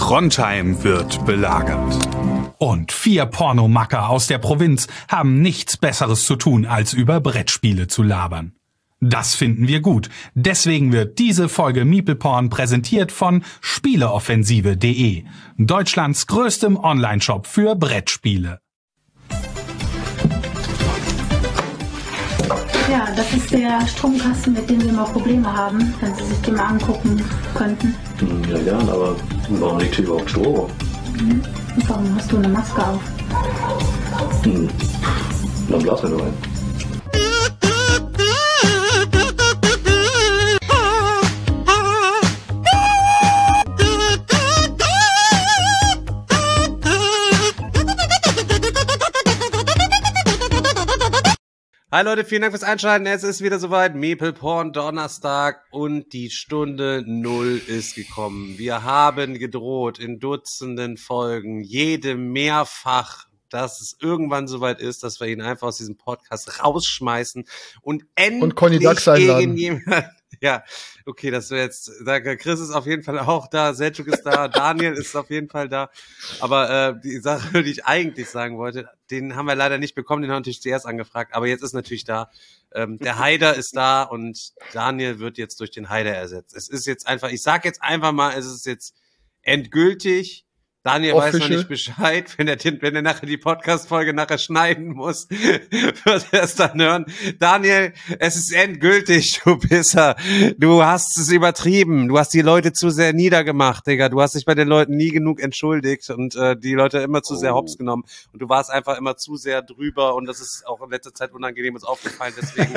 Trondheim wird belagert. Und 4 Pornomacker aus der Provinz haben nichts Besseres zu tun, als über Brettspiele zu labern. Das finden wir gut. Deswegen wird diese Folge MeeplePorn präsentiert von Spieleoffensive.de, Deutschlands größtem Onlineshop für Brettspiele. Ja, das ist der Stromkasten, mit dem wir mal Probleme haben, wenn Sie sich den mal angucken könnten. Ja, gern, aber warum liegt hier überhaupt Strom? Und warum hast du eine Maske auf? Dann blasen wir nur ein. Hi Leute, vielen Dank fürs Einschalten. Es ist wieder soweit. MeeplePorn Donnerstag und die Stunde 0 ist gekommen. Wir haben gedroht in Dutzenden Folgen, jede mehrfach, dass es irgendwann soweit ist, dass wir ihn einfach aus diesem Podcast rausschmeißen und endlich Conny Dax einladen. gegen jemanden. Ja, okay, das wäre jetzt, Chris ist auf jeden Fall auch da, Selçuk ist da, Daniel ist auf jeden Fall da, aber die Sache, die ich eigentlich sagen wollte, den haben wir leider nicht bekommen, den haben wir natürlich zuerst angefragt, aber jetzt ist natürlich da, der Haider ist da und Daniel wird jetzt durch den Haider ersetzt. Es ist jetzt einfach, ich sag jetzt einfach mal, es ist jetzt endgültig. Daniel weiß noch nicht Bescheid, wenn er nachher die Podcast-Folge nachher schneiden muss, wird er es dann hören. Daniel, es ist endgültig, du Pisser. Du hast es übertrieben. Du hast die Leute zu sehr niedergemacht, Digga. Du hast dich bei den Leuten nie genug entschuldigt und die Leute immer zu sehr hops genommen. Und du warst einfach immer zu sehr drüber und das ist auch in letzter Zeit unangenehm uns aufgefallen. Deswegen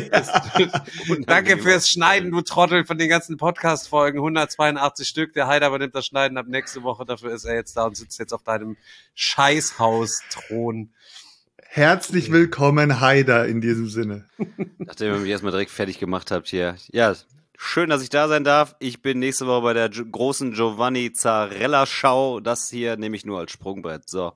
und danke fürs Schneiden, du Trottel, von den ganzen Podcast-Folgen. 182 Stück. Der Heider übernimmt das Schneiden ab nächste Woche. Dafür ist er jetzt da und sitzt jetzt auf deinem Scheißhaus-Thron. Herzlich willkommen, Haider, in diesem Sinne. Nachdem ihr mich erstmal direkt fertig gemacht habt hier. Ja, schön, dass ich da sein darf. Ich bin nächste Woche bei der großen Giovanni Zarella-Show. Das hier nehme ich nur als Sprungbrett. So.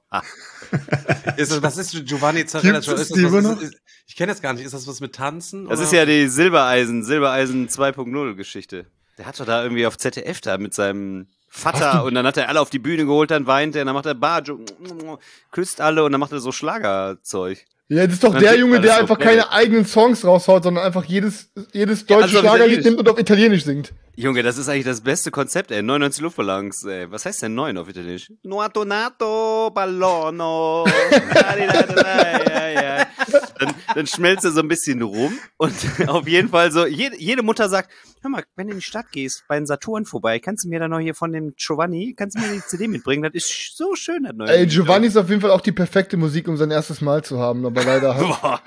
Was ist Giovanni Zarella-Show? Ich kenne das gar nicht. Ist das was mit Tanzen? Das ist ja die Silbereisen 2.0 Geschichte. Der hat doch da irgendwie auf ZDF da mit seinem Vater und dann hat er alle auf die Bühne geholt, dann weint er, dann macht er Bajo, küsst alle und dann macht er so Schlagerzeug. Ja, das ist doch der Junge, der einfach keine eigenen Songs raushaut, sondern einfach jedes deutsche Schlagerlied nimmt und auf Italienisch singt. Junge, das ist eigentlich das beste Konzept, ey. 99 Luftballons, ey. Was heißt denn 9 auf Italienisch? Nuoto nato ballono. Dann schmelzt er so ein bisschen rum und auf jeden Fall so, jede Mutter sagt, hör mal, wenn du in die Stadt gehst, bei den Saturn vorbei, kannst du mir dann noch hier von dem Giovanni, kannst du mir die CD mitbringen? Das ist so schön, das neue. Ey, Giovanni ist auf jeden Fall auch die perfekte Musik, um sein erstes Mal zu haben, aber leider halt.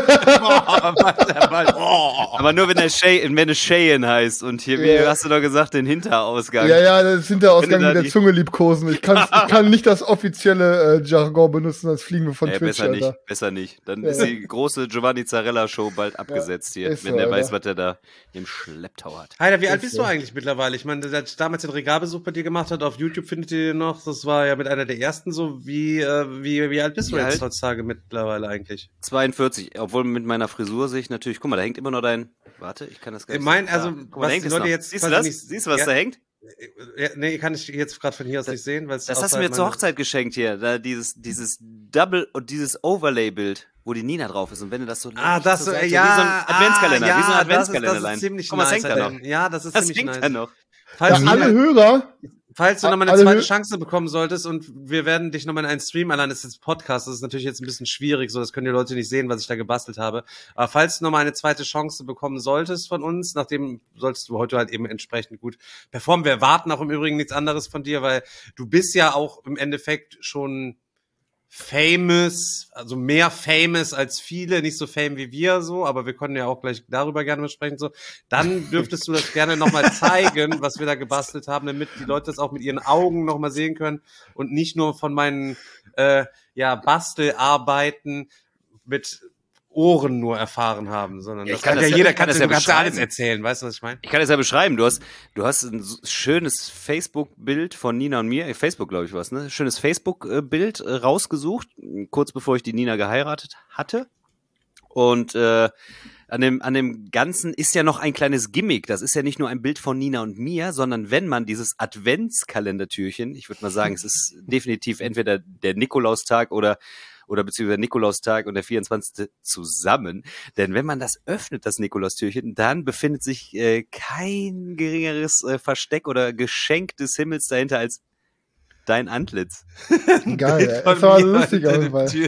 Aber nur wenn es Cheyenne heißt und hier, wie hast du doch gesagt, den Hinterausgang. Ja, das Hinterausgang mit der Zunge liebkosen. Ich kann nicht das offizielle Jargon benutzen, das fliegen wir von Twitch, besser nicht. Dann ist die große Giovanni Zarella-Show bald abgesetzt hier, wenn der weiß, was der da im Schlepptau hat. Heider, wie alt bist du eigentlich mittlerweile? Ich meine, der hat damals den Regalbesuch bei dir gemacht hat, auf YouTube findet ihr den noch, das war ja mit einer der ersten so, wie alt bist du jetzt heutzutage mittlerweile eigentlich? 42, obwohl mit meiner Frisur sehe ich natürlich, guck mal, da hängt immer noch warte, ich kann das gar nicht was die Leute jetzt siehst du das? Siehst du, was da hängt? Ja, nee, kann ich jetzt gerade von hier aus nicht sehen. Das hast du mir zur Hochzeit geschenkt hier, da dieses Double und dieses Overlay-Bild, wo die Nina drauf ist und wenn du das so das so, wie so ein Adventskalender, wie so ein Adventskalender. Das ist ziemlich nice. Hängt da noch. Ja, das ist ziemlich nice. Da noch. Falls du nochmal eine zweite Chance bekommen solltest und wir werden dich nochmal in einen Stream allein, das ist jetzt Podcast, das ist natürlich jetzt ein bisschen schwierig, so das können die Leute nicht sehen, was ich da gebastelt habe. Aber falls du nochmal eine zweite Chance bekommen solltest von uns, nachdem solltest du heute halt eben entsprechend gut performen. Wir erwarten auch im Übrigen nichts anderes von dir, weil du bist ja auch im Endeffekt schon famous, also mehr famous als viele, nicht so fame wie wir so, aber wir können ja auch gleich darüber gerne mal sprechen so. Dann dürftest du das gerne nochmal zeigen, was wir da gebastelt haben, damit die Leute das auch mit ihren Augen nochmal sehen können und nicht nur von meinen Bastelarbeiten mit Ohren nur erfahren haben, sondern das kann ja jeder, kannst ja alles erzählen, weißt du, was ich meine? Ich kann das ja beschreiben, du hast ein schönes Facebook-Bild von Nina und mir, Facebook glaube ich was, ne? Schönes Facebook-Bild rausgesucht, kurz bevor ich die Nina geheiratet hatte und an dem Ganzen ist ja noch ein kleines Gimmick. Das ist ja nicht nur ein Bild von Nina und mir, sondern wenn man dieses Adventskalendertürchen, ich würde mal sagen, es ist definitiv entweder der Nikolaustag oder beziehungsweise der Nikolaustag und der 24. zusammen. Denn wenn man das öffnet, das Nikolaustürchen, dann befindet sich kein geringeres Versteck oder Geschenk des Himmels dahinter als dein Antlitz. Geil, das war lustig auf jeden Fall.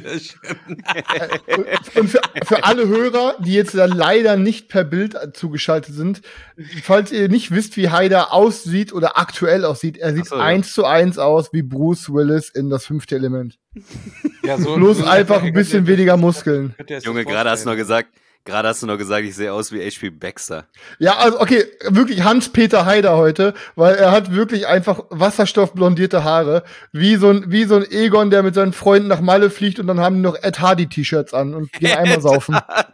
Und für alle Hörer, die jetzt leider nicht per Bild zugeschaltet sind, falls ihr nicht wisst, wie Haider aussieht oder aktuell aussieht, er sieht 1:1 aus wie Bruce Willis in Das 5. Element. Ja, so bloß einfach ein bisschen weniger Muskeln. Junge, gerade hast du noch gesagt, ich sehe aus wie H.P. Baxter. Ja, also okay, wirklich Hans-Peter Haider heute, weil er hat wirklich einfach wasserstoffblondierte Haare, wie so ein Egon, der mit seinen Freunden nach Malle fliegt und dann haben die noch Ed Hardy T-Shirts an und gehen einmal saufen.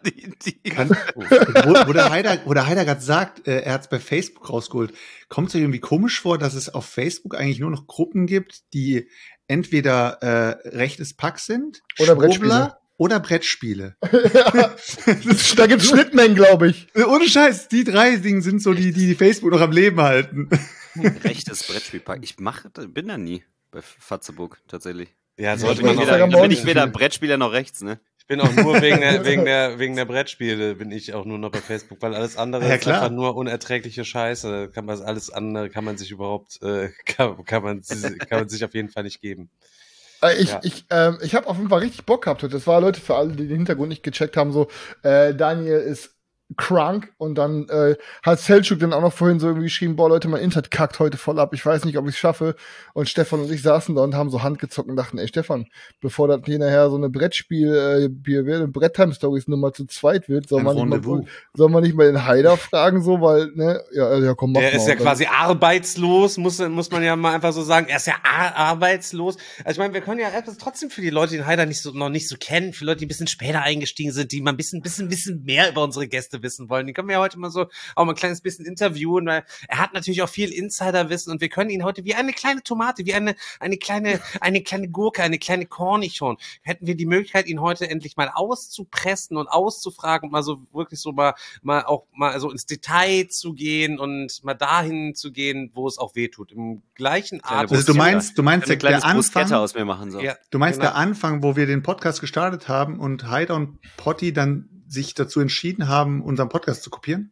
Wo der Haider gerade sagt, er hat es bei Facebook rausgeholt, kommt es euch irgendwie komisch vor, dass es auf Facebook eigentlich nur noch Gruppen gibt, die entweder rechtes Pack sind, oder Brettspiele. Oder Brettspiele. Ja, da gibt's Schnittmengen, glaube ich. Ohne Scheiß, die 3 Dinge sind so die Facebook noch am Leben halten. Rechtes Brettspielpack. Bin da nie bei Fatzeburg, tatsächlich. Ja, sollte man bin ich weder Brettspieler noch rechts, ne? Ich bin auch nur wegen der Brettspiele bin ich auch nur noch bei Facebook, weil alles andere ist einfach nur unerträgliche Scheiße. Alles andere kann man sich überhaupt, kann man sich auf jeden Fall nicht geben. Ich habe auf jeden Fall richtig Bock gehabt. Das war, Leute, für alle, die den Hintergrund nicht gecheckt haben, so, Daniel ist krank und dann hat Selçuk dann auch noch vorhin so irgendwie geschrieben, boah Leute, mein Internet kackt heute voll ab, ich weiß nicht, ob ich es schaffe. Und Stefan und ich saßen da und haben so Handgezockt und dachten, ey Stefan, bevor das hier nachher so eine Bretttime-Stories-Nummer zu zweit wird, soll man nicht mal den Haider fragen, so, weil, ne, ja komm, mach mal. Der ist ja quasi arbeitslos, muss man ja mal einfach so sagen, er ist ja arbeitslos. Also ich meine, wir können ja trotzdem für die Leute, die den Haider noch nicht so kennen, für Leute, die ein bisschen später eingestiegen sind, die mal ein bisschen mehr über unsere Gäste wissen wollen. Die können wir ja heute mal so auch mal ein kleines bisschen interviewen, weil er hat natürlich auch viel Insiderwissen und wir können ihn heute wie eine kleine Tomate, wie eine kleine Gurke, eine kleine Cornichon, hätten wir die Möglichkeit, ihn heute endlich mal auszupressen und auszufragen und mal so wirklich so mal so ins Detail zu gehen und mal dahin zu gehen, wo es auch weh tut. Im gleichen Art. Also du meinst der Anfang aus mir machen soll. Ja, du meinst genau. Der Anfang, wo wir den Podcast gestartet haben und Haider und Potti dann sich dazu entschieden haben, unseren Podcast zu kopieren?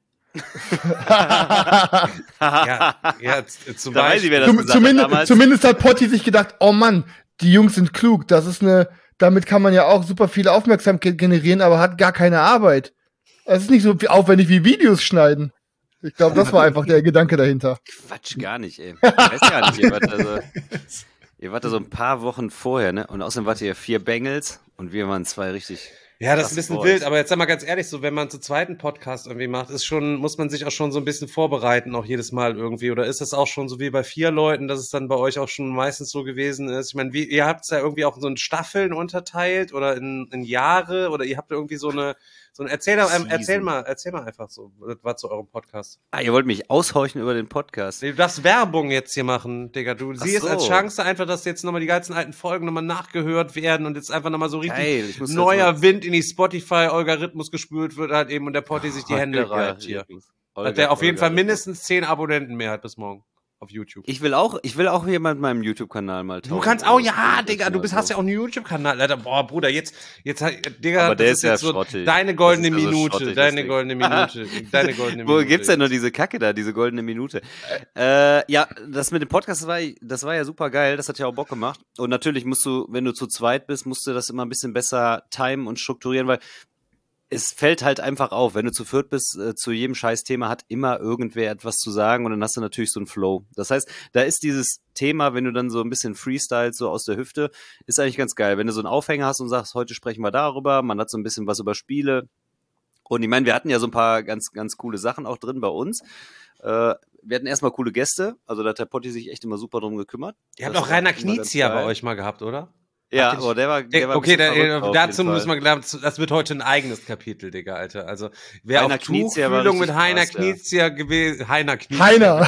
Zum Beispiel. Zumindest hat Potti sich gedacht, oh Mann, die Jungs sind klug, damit kann man ja auch super viel Aufmerksamkeit generieren, aber hat gar keine Arbeit. Das ist nicht so aufwendig wie Videos schneiden. Ich glaube, das war einfach der Gedanke dahinter. Quatsch, gar nicht, ey. Ich weiß gar nicht, ihr wart da so ein paar Wochen vorher, ne? Und außerdem wart ihr 4 Bengels und wir waren 2 richtig. Ja, das ist ein bisschen wild, aber jetzt sag mal ganz ehrlich, so wenn man zu zweiten Podcast irgendwie macht, muss man sich auch schon so ein bisschen vorbereiten, auch jedes Mal irgendwie, oder ist das auch schon so wie bei 4 Leuten, dass es dann bei euch auch schon meistens so gewesen ist? Ich meine, ihr habt es ja irgendwie auch so in Staffeln unterteilt oder in Jahre oder ihr habt irgendwie so eine erzähl mal einfach so, das war zu eurem Podcast. Ihr wollt mich aushorchen über den Podcast. Du darfst Werbung jetzt hier machen, Digga. Du siehst als Chance einfach, dass jetzt nochmal die ganzen alten Folgen nochmal nachgehört werden und jetzt einfach nochmal so richtig neuer Wind in die Spotify-Algorithmus gespült wird halt eben und der Potti sich die Hände reibt hier. Dass der auf jeden Fall mindestens 10 Abonnenten mehr hat bis morgen. Auf YouTube. Ich will auch hier mit meinem YouTube-Kanal mal tauchen. Du kannst auch, ja, Digga, hast ja auch einen YouTube-Kanal, Alter. Boah, Bruder, jetzt, Digga, aber der ist ja so deine goldene Minute, deine goldene Minute. Wo gibt's denn nur diese Kacke da, diese goldene Minute? Ja, das mit dem Podcast, das war ja super geil, das hat ja auch Bock gemacht. Und natürlich wenn du zu zweit bist, musst du das immer ein bisschen besser timen und strukturieren, weil es fällt halt einfach auf, wenn du zu viert bist, zu jedem Scheißthema hat immer irgendwer etwas zu sagen und dann hast du natürlich so einen Flow. Das heißt, da ist dieses Thema, wenn du dann so ein bisschen freestylst, so aus der Hüfte, ist eigentlich ganz geil. Wenn du so einen Aufhänger hast und sagst, heute sprechen wir darüber, man hat so ein bisschen was über Spiele. Und ich meine, wir hatten ja so ein paar ganz, ganz coole Sachen auch drin bei uns. Wir hatten erstmal coole Gäste, also da hat der Potti sich echt immer super drum gekümmert. Ihr habt auch Rainer Knizia bei euch mal gehabt, oder? Ja, aber der war okay, dazu muss man glauben, das wird heute ein eigenes Kapitel, Digga, Alter. Also, wer Heiner auf Tuchfühlung mit Heiner Knizia gewesen, Heiner Knizia. Heiner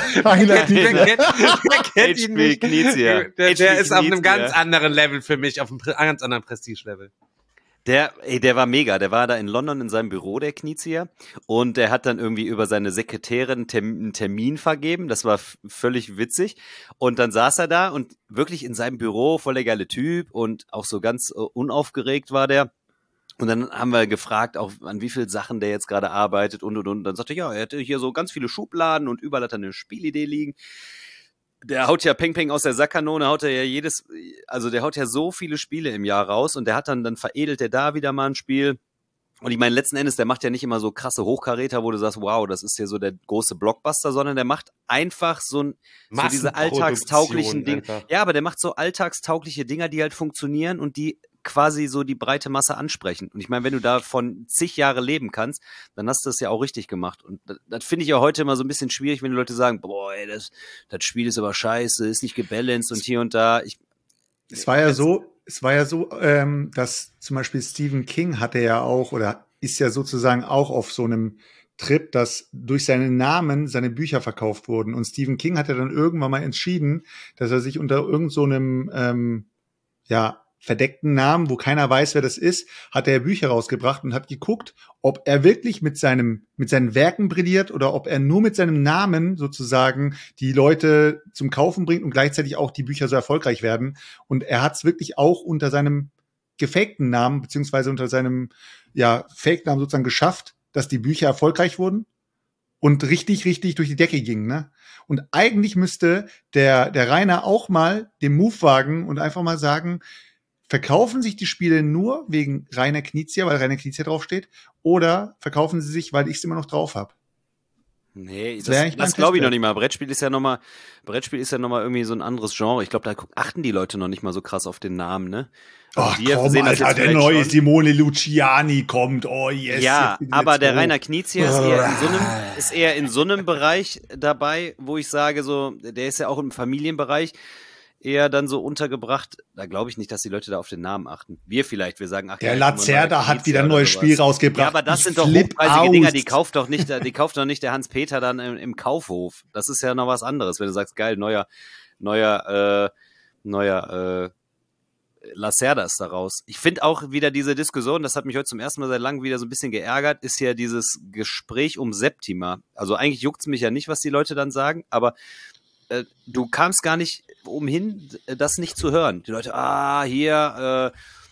kennt ihn nicht. Der ist auf einem ganz anderen Level für mich, auf einem ganz anderen Prestige-Level. Der war mega. Der war da in London in seinem Büro, der Knizia. Und der hat dann irgendwie über seine Sekretärin einen Termin vergeben. Das war völlig witzig. Und dann saß er da und wirklich in seinem Büro, voll der geile Typ und auch so ganz unaufgeregt war der. Und dann haben wir gefragt, auch an wie viel Sachen der jetzt gerade arbeitet und. Dann sagte er, ja, er hätte hier so ganz viele Schubladen und überall hat er eine Spielidee liegen. Der haut ja Peng aus der Sackkanone, der haut ja so viele Spiele im Jahr raus und der hat dann veredelt der da wieder mal ein Spiel. Und ich meine, letzten Endes, der macht ja nicht immer so krasse Hochkaräter, wo du sagst, wow, das ist hier so der große Blockbuster, sondern der macht einfach so diese alltagstauglichen Dinge. Ja, aber der macht so alltagstaugliche Dinger, die halt funktionieren und die quasi so die breite Masse ansprechen. Und ich meine, wenn du davon zig Jahre leben kannst, dann hast du das ja auch richtig gemacht. Und das finde ich ja heute immer so ein bisschen schwierig, wenn die Leute sagen, boah, ey, das Spiel ist aber scheiße, ist nicht gebalanced und hier und da. Es war ja so, dass zum Beispiel Stephen King hatte ja auch oder ist ja sozusagen auch auf so einem Trip, dass durch seinen Namen seine Bücher verkauft wurden. Und Stephen King hat ja dann irgendwann mal entschieden, dass er sich unter irgend so einem verdeckten Namen, wo keiner weiß, wer das ist, hat er Bücher rausgebracht und hat geguckt, ob er wirklich mit seinen Werken brilliert oder ob er nur mit seinem Namen sozusagen die Leute zum Kaufen bringt und gleichzeitig auch die Bücher so erfolgreich werden. Und er hat es wirklich auch unter seinem gefakten Namen beziehungsweise unter seinem Fake-Namen sozusagen geschafft, dass die Bücher erfolgreich wurden und richtig durch die Decke gingen, ne? Und eigentlich müsste der Rainer auch mal den Move wagen und einfach mal sagen, verkaufen sich die Spiele nur wegen Rainer Knizia, weil Rainer Knizia draufsteht, oder verkaufen sie sich, weil ich es immer noch drauf habe? Nee, das glaube ich noch nicht mal. Brettspiel ist ja noch mal irgendwie so ein anderes Genre. Ich glaube, da achten die Leute noch nicht mal so krass auf den Namen, ne? Ach komm, Alter, der neue Simone Luciani kommt. Oh yes. Ja, aber der Rainer Knizia ist eher in so einem Bereich dabei, wo ich sage so, der ist ja auch im Familienbereich eher dann so untergebracht. Da glaube ich nicht, dass die Leute da auf den Namen achten. Wir sagen, ach, der Lacerda hat wieder ein neues Spiel rausgebracht. Ja, aber das sind doch hochpreisige Dinger, die kauft doch nicht der Hans-Peter dann im Kaufhof. Das ist ja noch was anderes, wenn du sagst, geil, neuer Lacerda ist da raus. Ich finde auch wieder diese Diskussion, das hat mich heute zum ersten Mal seit langem wieder so ein bisschen geärgert, ist ja dieses Gespräch um Septima. Also eigentlich juckt's mich ja nicht, was die Leute dann sagen, aber du kamst gar nicht umhin, das nicht zu hören. Die Leute, hier,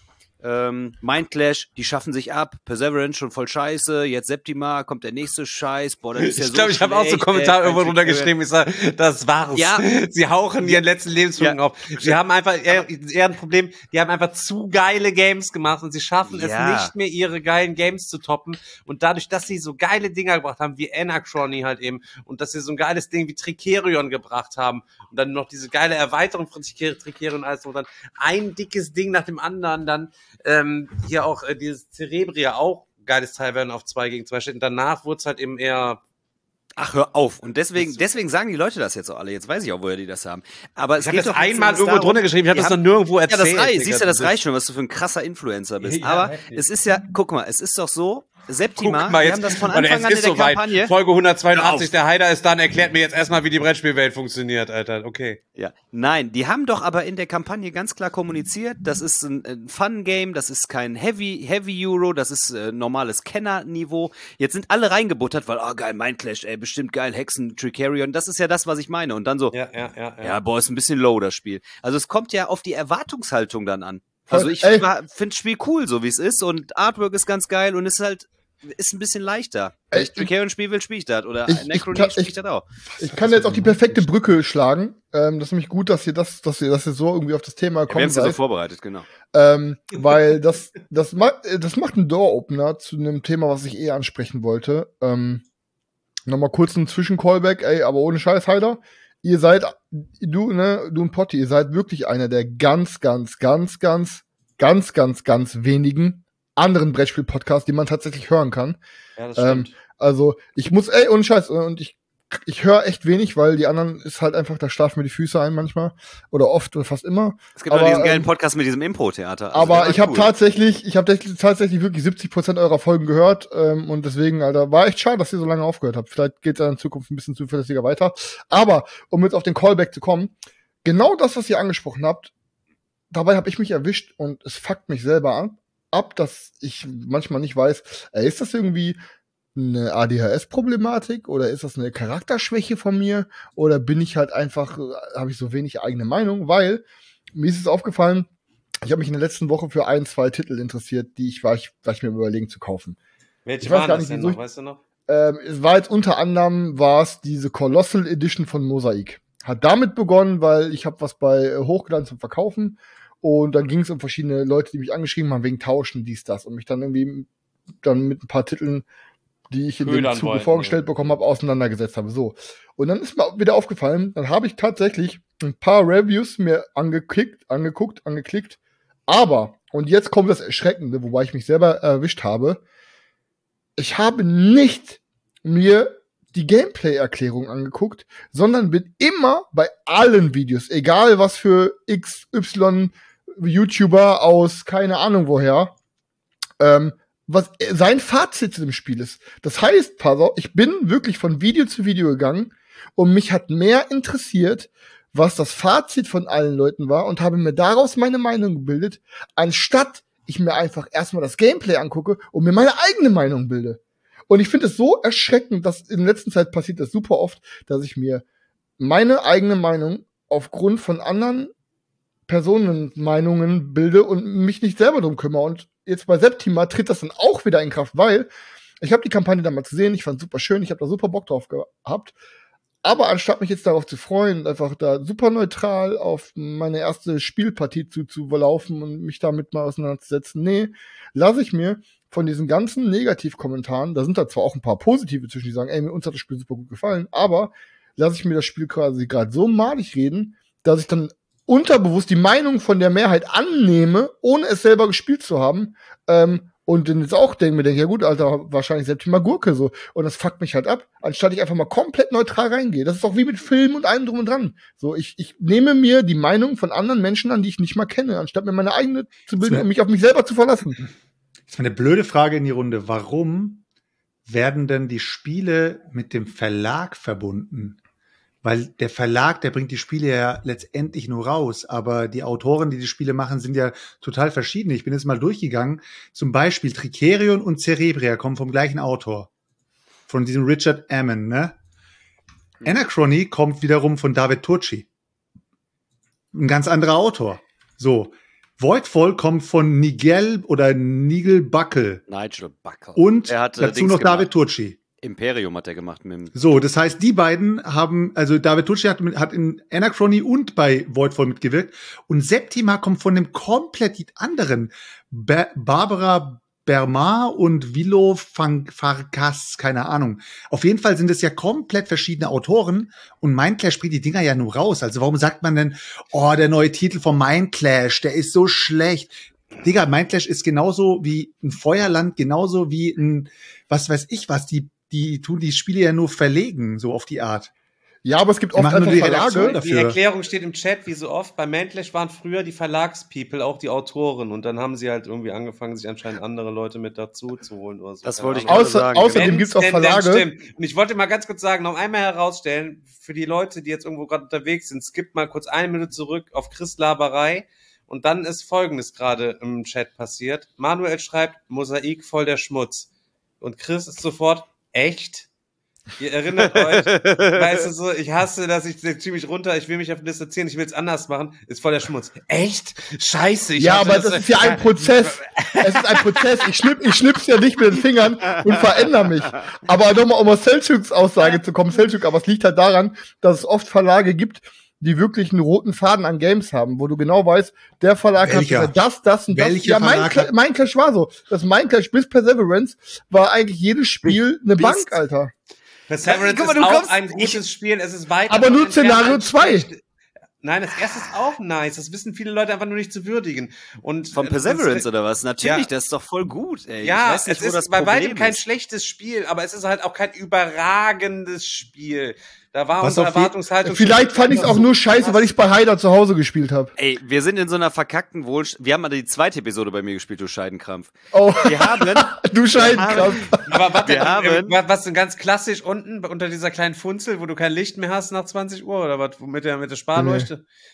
Mindclash, die schaffen sich ab, Perseverance schon voll scheiße, jetzt Septima, kommt der nächste Scheiß, boah, das ist ja so. Ich glaube, ich habe auch so Kommentare irgendwo drunter geschrieben, ich sage, das war's. Ja. Sie hauchen ihren letzten Lebensflügen auf. Sie haben einfach eher ein Problem, die haben einfach zu geile Games gemacht und sie schaffen es nicht mehr, ihre geilen Games zu toppen. Und dadurch, dass sie so geile Dinger gebracht haben, wie Anachrony halt eben, und dass sie so ein geiles Ding wie Tricerion gebracht haben und dann noch diese geile Erweiterung von Tricerion, also dann ein dickes Ding nach dem anderen, dann hier auch dieses Cerebria, auch geiles Teil, werden auf 2 gegen 2 steht. Und danach wurde es halt eben eher. Ach, hör auf. Und deswegen sagen die Leute das jetzt auch alle. Jetzt weiß ich auch, woher die das haben. Aber ich habe das einmal irgendwo drunter geschrieben, ich habe das noch nirgendwo erzählt. Ja, das reicht. Siehst du, das reicht schon, was du für ein krasser Influencer bist. Ja, aber es ist ja, guck mal, es ist doch so, Septima, wir haben das von Anfang an in der Kampagne. Folge 182, der Heider ist dann, erklärt mir jetzt erstmal, wie die Brettspielwelt funktioniert, Alter. Okay. Ja. Nein, die haben doch aber in der Kampagne ganz klar kommuniziert, das ist ein Fun-Game, das ist kein Heavy Euro, das ist normales Kenner-Niveau. Jetzt sind alle reingebuttert, weil, geil, Mindclash, bestimmt geil, Hexen, Tricerion, das ist ja das, was ich meine. Und dann so, ja, boah, ist ein bisschen low, das Spiel. Also es kommt ja auf die Erwartungshaltung dann an. Also ich finde das Spiel cool, so wie es ist, und Artwork ist ganz geil und ist ein bisschen leichter. Wenn ich Tricerion spielen will, spiele ich das. Oder Necrony spiele ich das auch. Ich kann jetzt auch die perfekte Brücke schlagen. Das ist nämlich gut, dass ihr so irgendwie auf das Thema kommt. Wir haben es ja so vorbereitet, genau. Weil das macht einen Door-Opener zu einem Thema, was ich ansprechen wollte. Nochmal kurz einen Zwischen-Callback, aber ohne Scheiß, Heider. Ihr seid, du und Potti, ihr seid wirklich einer der ganz wenigen anderen Brettspiel-Podcasts, die man tatsächlich hören kann. Ja, das stimmt. Also, ich muss, ohne Scheiß, und ich höre echt wenig, weil die anderen ist halt einfach, da schlafen mir die Füße ein manchmal. Oder oft oder fast immer. Es gibt auch diesen geilen Podcast mit diesem Impro-Theater. Also aber ich habe tatsächlich wirklich 70% eurer Folgen gehört. Und deswegen, Alter, war echt schade, dass ihr so lange aufgehört habt. Vielleicht geht es in Zukunft ein bisschen zuverlässiger weiter. Aber, um jetzt auf den Callback zu kommen, genau das, was ihr angesprochen habt, dabei habe ich mich erwischt und es fuckt mich selber an. ab, dass ich manchmal nicht weiß, ist das irgendwie eine ADHS-Problematik oder ist das eine Charakterschwäche von mir oder bin ich halt einfach, habe ich so wenig eigene Meinung, weil mir ist es aufgefallen, ich habe mich in der letzten Woche für 2 Titel interessiert, die ich mir überlegen zu kaufen. Welche Ich weiß waren gar das nicht, denn wieso noch, weißt du noch? Es war jetzt unter anderem diese Colossal Edition von Mosaic. Hat damit begonnen, weil ich habe was bei hochgeladen zum Verkaufen und dann ging es um verschiedene Leute, die mich angeschrieben haben wegen Tauschen, dies, das und mich dann irgendwie dann mit ein paar Titeln, die ich in dem Ködern Zuge wollten, vorgestellt bekommen habe, auseinandergesetzt habe. So. Und dann ist mir wieder aufgefallen, dann habe ich tatsächlich ein paar Reviews mir angeklickt, aber, und jetzt kommt das Erschreckende, wobei ich mich selber erwischt habe, ich habe nicht mir die Gameplay-Erklärung angeguckt, sondern bin immer bei allen Videos, egal was für XY YouTuber aus keine Ahnung woher, was sein Fazit zu dem Spiel ist. Das heißt, pass auf, ich bin wirklich von Video zu Video gegangen und mich hat mehr interessiert, was das Fazit von allen Leuten war und habe mir daraus meine Meinung gebildet, anstatt ich mir einfach erstmal das Gameplay angucke und mir meine eigene Meinung bilde. Und ich finde es so erschreckend, dass in letzter Zeit passiert das super oft, dass ich mir meine eigene Meinung aufgrund von anderen Personenmeinungen bilde und mich nicht selber drum kümmere. Und jetzt bei Septima tritt das dann auch wieder in Kraft, weil ich habe die Kampagne damals gesehen, ich fand super schön, ich habe da super Bock drauf gehabt. Aber anstatt mich jetzt darauf zu freuen, einfach da super neutral auf meine erste Spielpartie zu laufen und mich damit mal auseinanderzusetzen, nee, lasse ich mir von diesen ganzen Negativkommentaren, da sind da zwar auch ein paar positive zwischen, die sagen, ey, uns hat das Spiel super gut gefallen, aber lasse ich mir das Spiel quasi gerade so malig reden, dass ich dann unterbewusst die Meinung von der Mehrheit annehme, ohne es selber gespielt zu haben, und dann jetzt auch denke, ja gut, Alter, wahrscheinlich selbst mal Gurke so. Und das fuckt mich halt ab, anstatt ich einfach mal komplett neutral reingehe. Das ist auch wie mit Filmen und allem drum und dran. So, ich nehme mir die Meinung von anderen Menschen an, die ich nicht mal kenne, anstatt mir meine eigene zu bilden und mich auf mich selber zu verlassen. Jetzt mal eine blöde Frage in die Runde. Warum werden denn die Spiele mit dem Verlag verbunden? Weil der Verlag, der bringt die Spiele ja letztendlich nur raus, aber die Autoren, die Spiele machen, sind ja total verschieden. Ich bin jetzt mal durchgegangen. Zum Beispiel Tricerion und Cerebria kommen vom gleichen Autor. Von diesem Richard Ammon, ne? Anachrony kommt wiederum von David Turczi. Ein ganz anderer Autor. So. Voidfall kommt von Nigel Buckle. Und dazu noch David Turczi. Imperium hat er gemacht. So, das heißt, die beiden haben, also David Turczi hat in Anachrony und bei Voidfall mitgewirkt. Und Septima kommt von einem komplett anderen. Barbara Bermar und Vilo Farkas, keine Ahnung. Auf jeden Fall sind es ja komplett verschiedene Autoren und Mindclash bringt die Dinger ja nur raus. Also warum sagt man denn, oh, der neue Titel von Mindclash, der ist so schlecht. Digga, Mindclash ist genauso wie ein Feuerland, genauso wie ein, was weiß ich was, die tun die Spiele ja nur verlegen, so auf die Art. Ja, aber es gibt oft einfach Verlage. Die Erklärung steht im Chat, wie so oft. Bei Mindclash waren früher die Verlagspeople, auch die Autoren. Und dann haben sie halt irgendwie angefangen, sich anscheinend andere Leute mit dazu zu holen oder so. Das wollte ich gerade sagen. Außerdem gibt es auch Verlage. Stimmt. Und ich wollte mal ganz kurz sagen, noch einmal herausstellen, für die Leute, die jetzt irgendwo gerade unterwegs sind, skippt mal kurz 1 Minute zurück auf Chris Laberei. Und dann ist Folgendes gerade im Chat passiert. Manuel schreibt, Mosaik voll der Schmutz. Und Chris ist sofort, echt? Ihr erinnert euch, weißt du so, ich hasse das, ich zieh mich runter, ich will mich auf distanzieren, ich will es anders machen, ist voll der Schmutz. Echt? Scheiße. Ja, aber das ist ja ein Prozess. Es ist ein Prozess. Ich schnipp's ja nicht mit den Fingern und verändere mich. Aber nochmal, um auf Selçuks Aussage zu kommen, aber es liegt halt daran, dass es oft Verlage gibt, die wirklich einen roten Faden an Games haben, wo du genau weißt, der Verlag hat das und das. Ja, Mindclash war so. Das Mindclash bis Perseverance war eigentlich jedes Spiel eine Bank, Alter. Perseverance ist auch ein gutes Spiel, es ist weiter. Aber nur Szenario 2. Nein, das erste ist auch nice. Das wissen viele Leute einfach nur nicht zu würdigen. Und von Perseverance oder was? Natürlich, das ist doch voll gut, ey. Ja, ich weiß nicht, es ist bei weitem kein schlechtes Spiel, aber es ist halt auch kein überragendes Spiel. Da war unsere Erwartungshaltung. Vielleicht fand ich es auch nur scheiße, weil ich es bei Haider zu Hause gespielt habe. Ey, wir sind in so einer verkackten Wir haben mal die 2. Episode bei mir gespielt, du Scheidenkrampf. Oh. Wir haben. Du Scheidenkrampf. Aber was denn ganz klassisch unten unter dieser kleinen Funzel, wo du kein Licht mehr hast nach 20 Uhr oder was mit der Sparleuchte?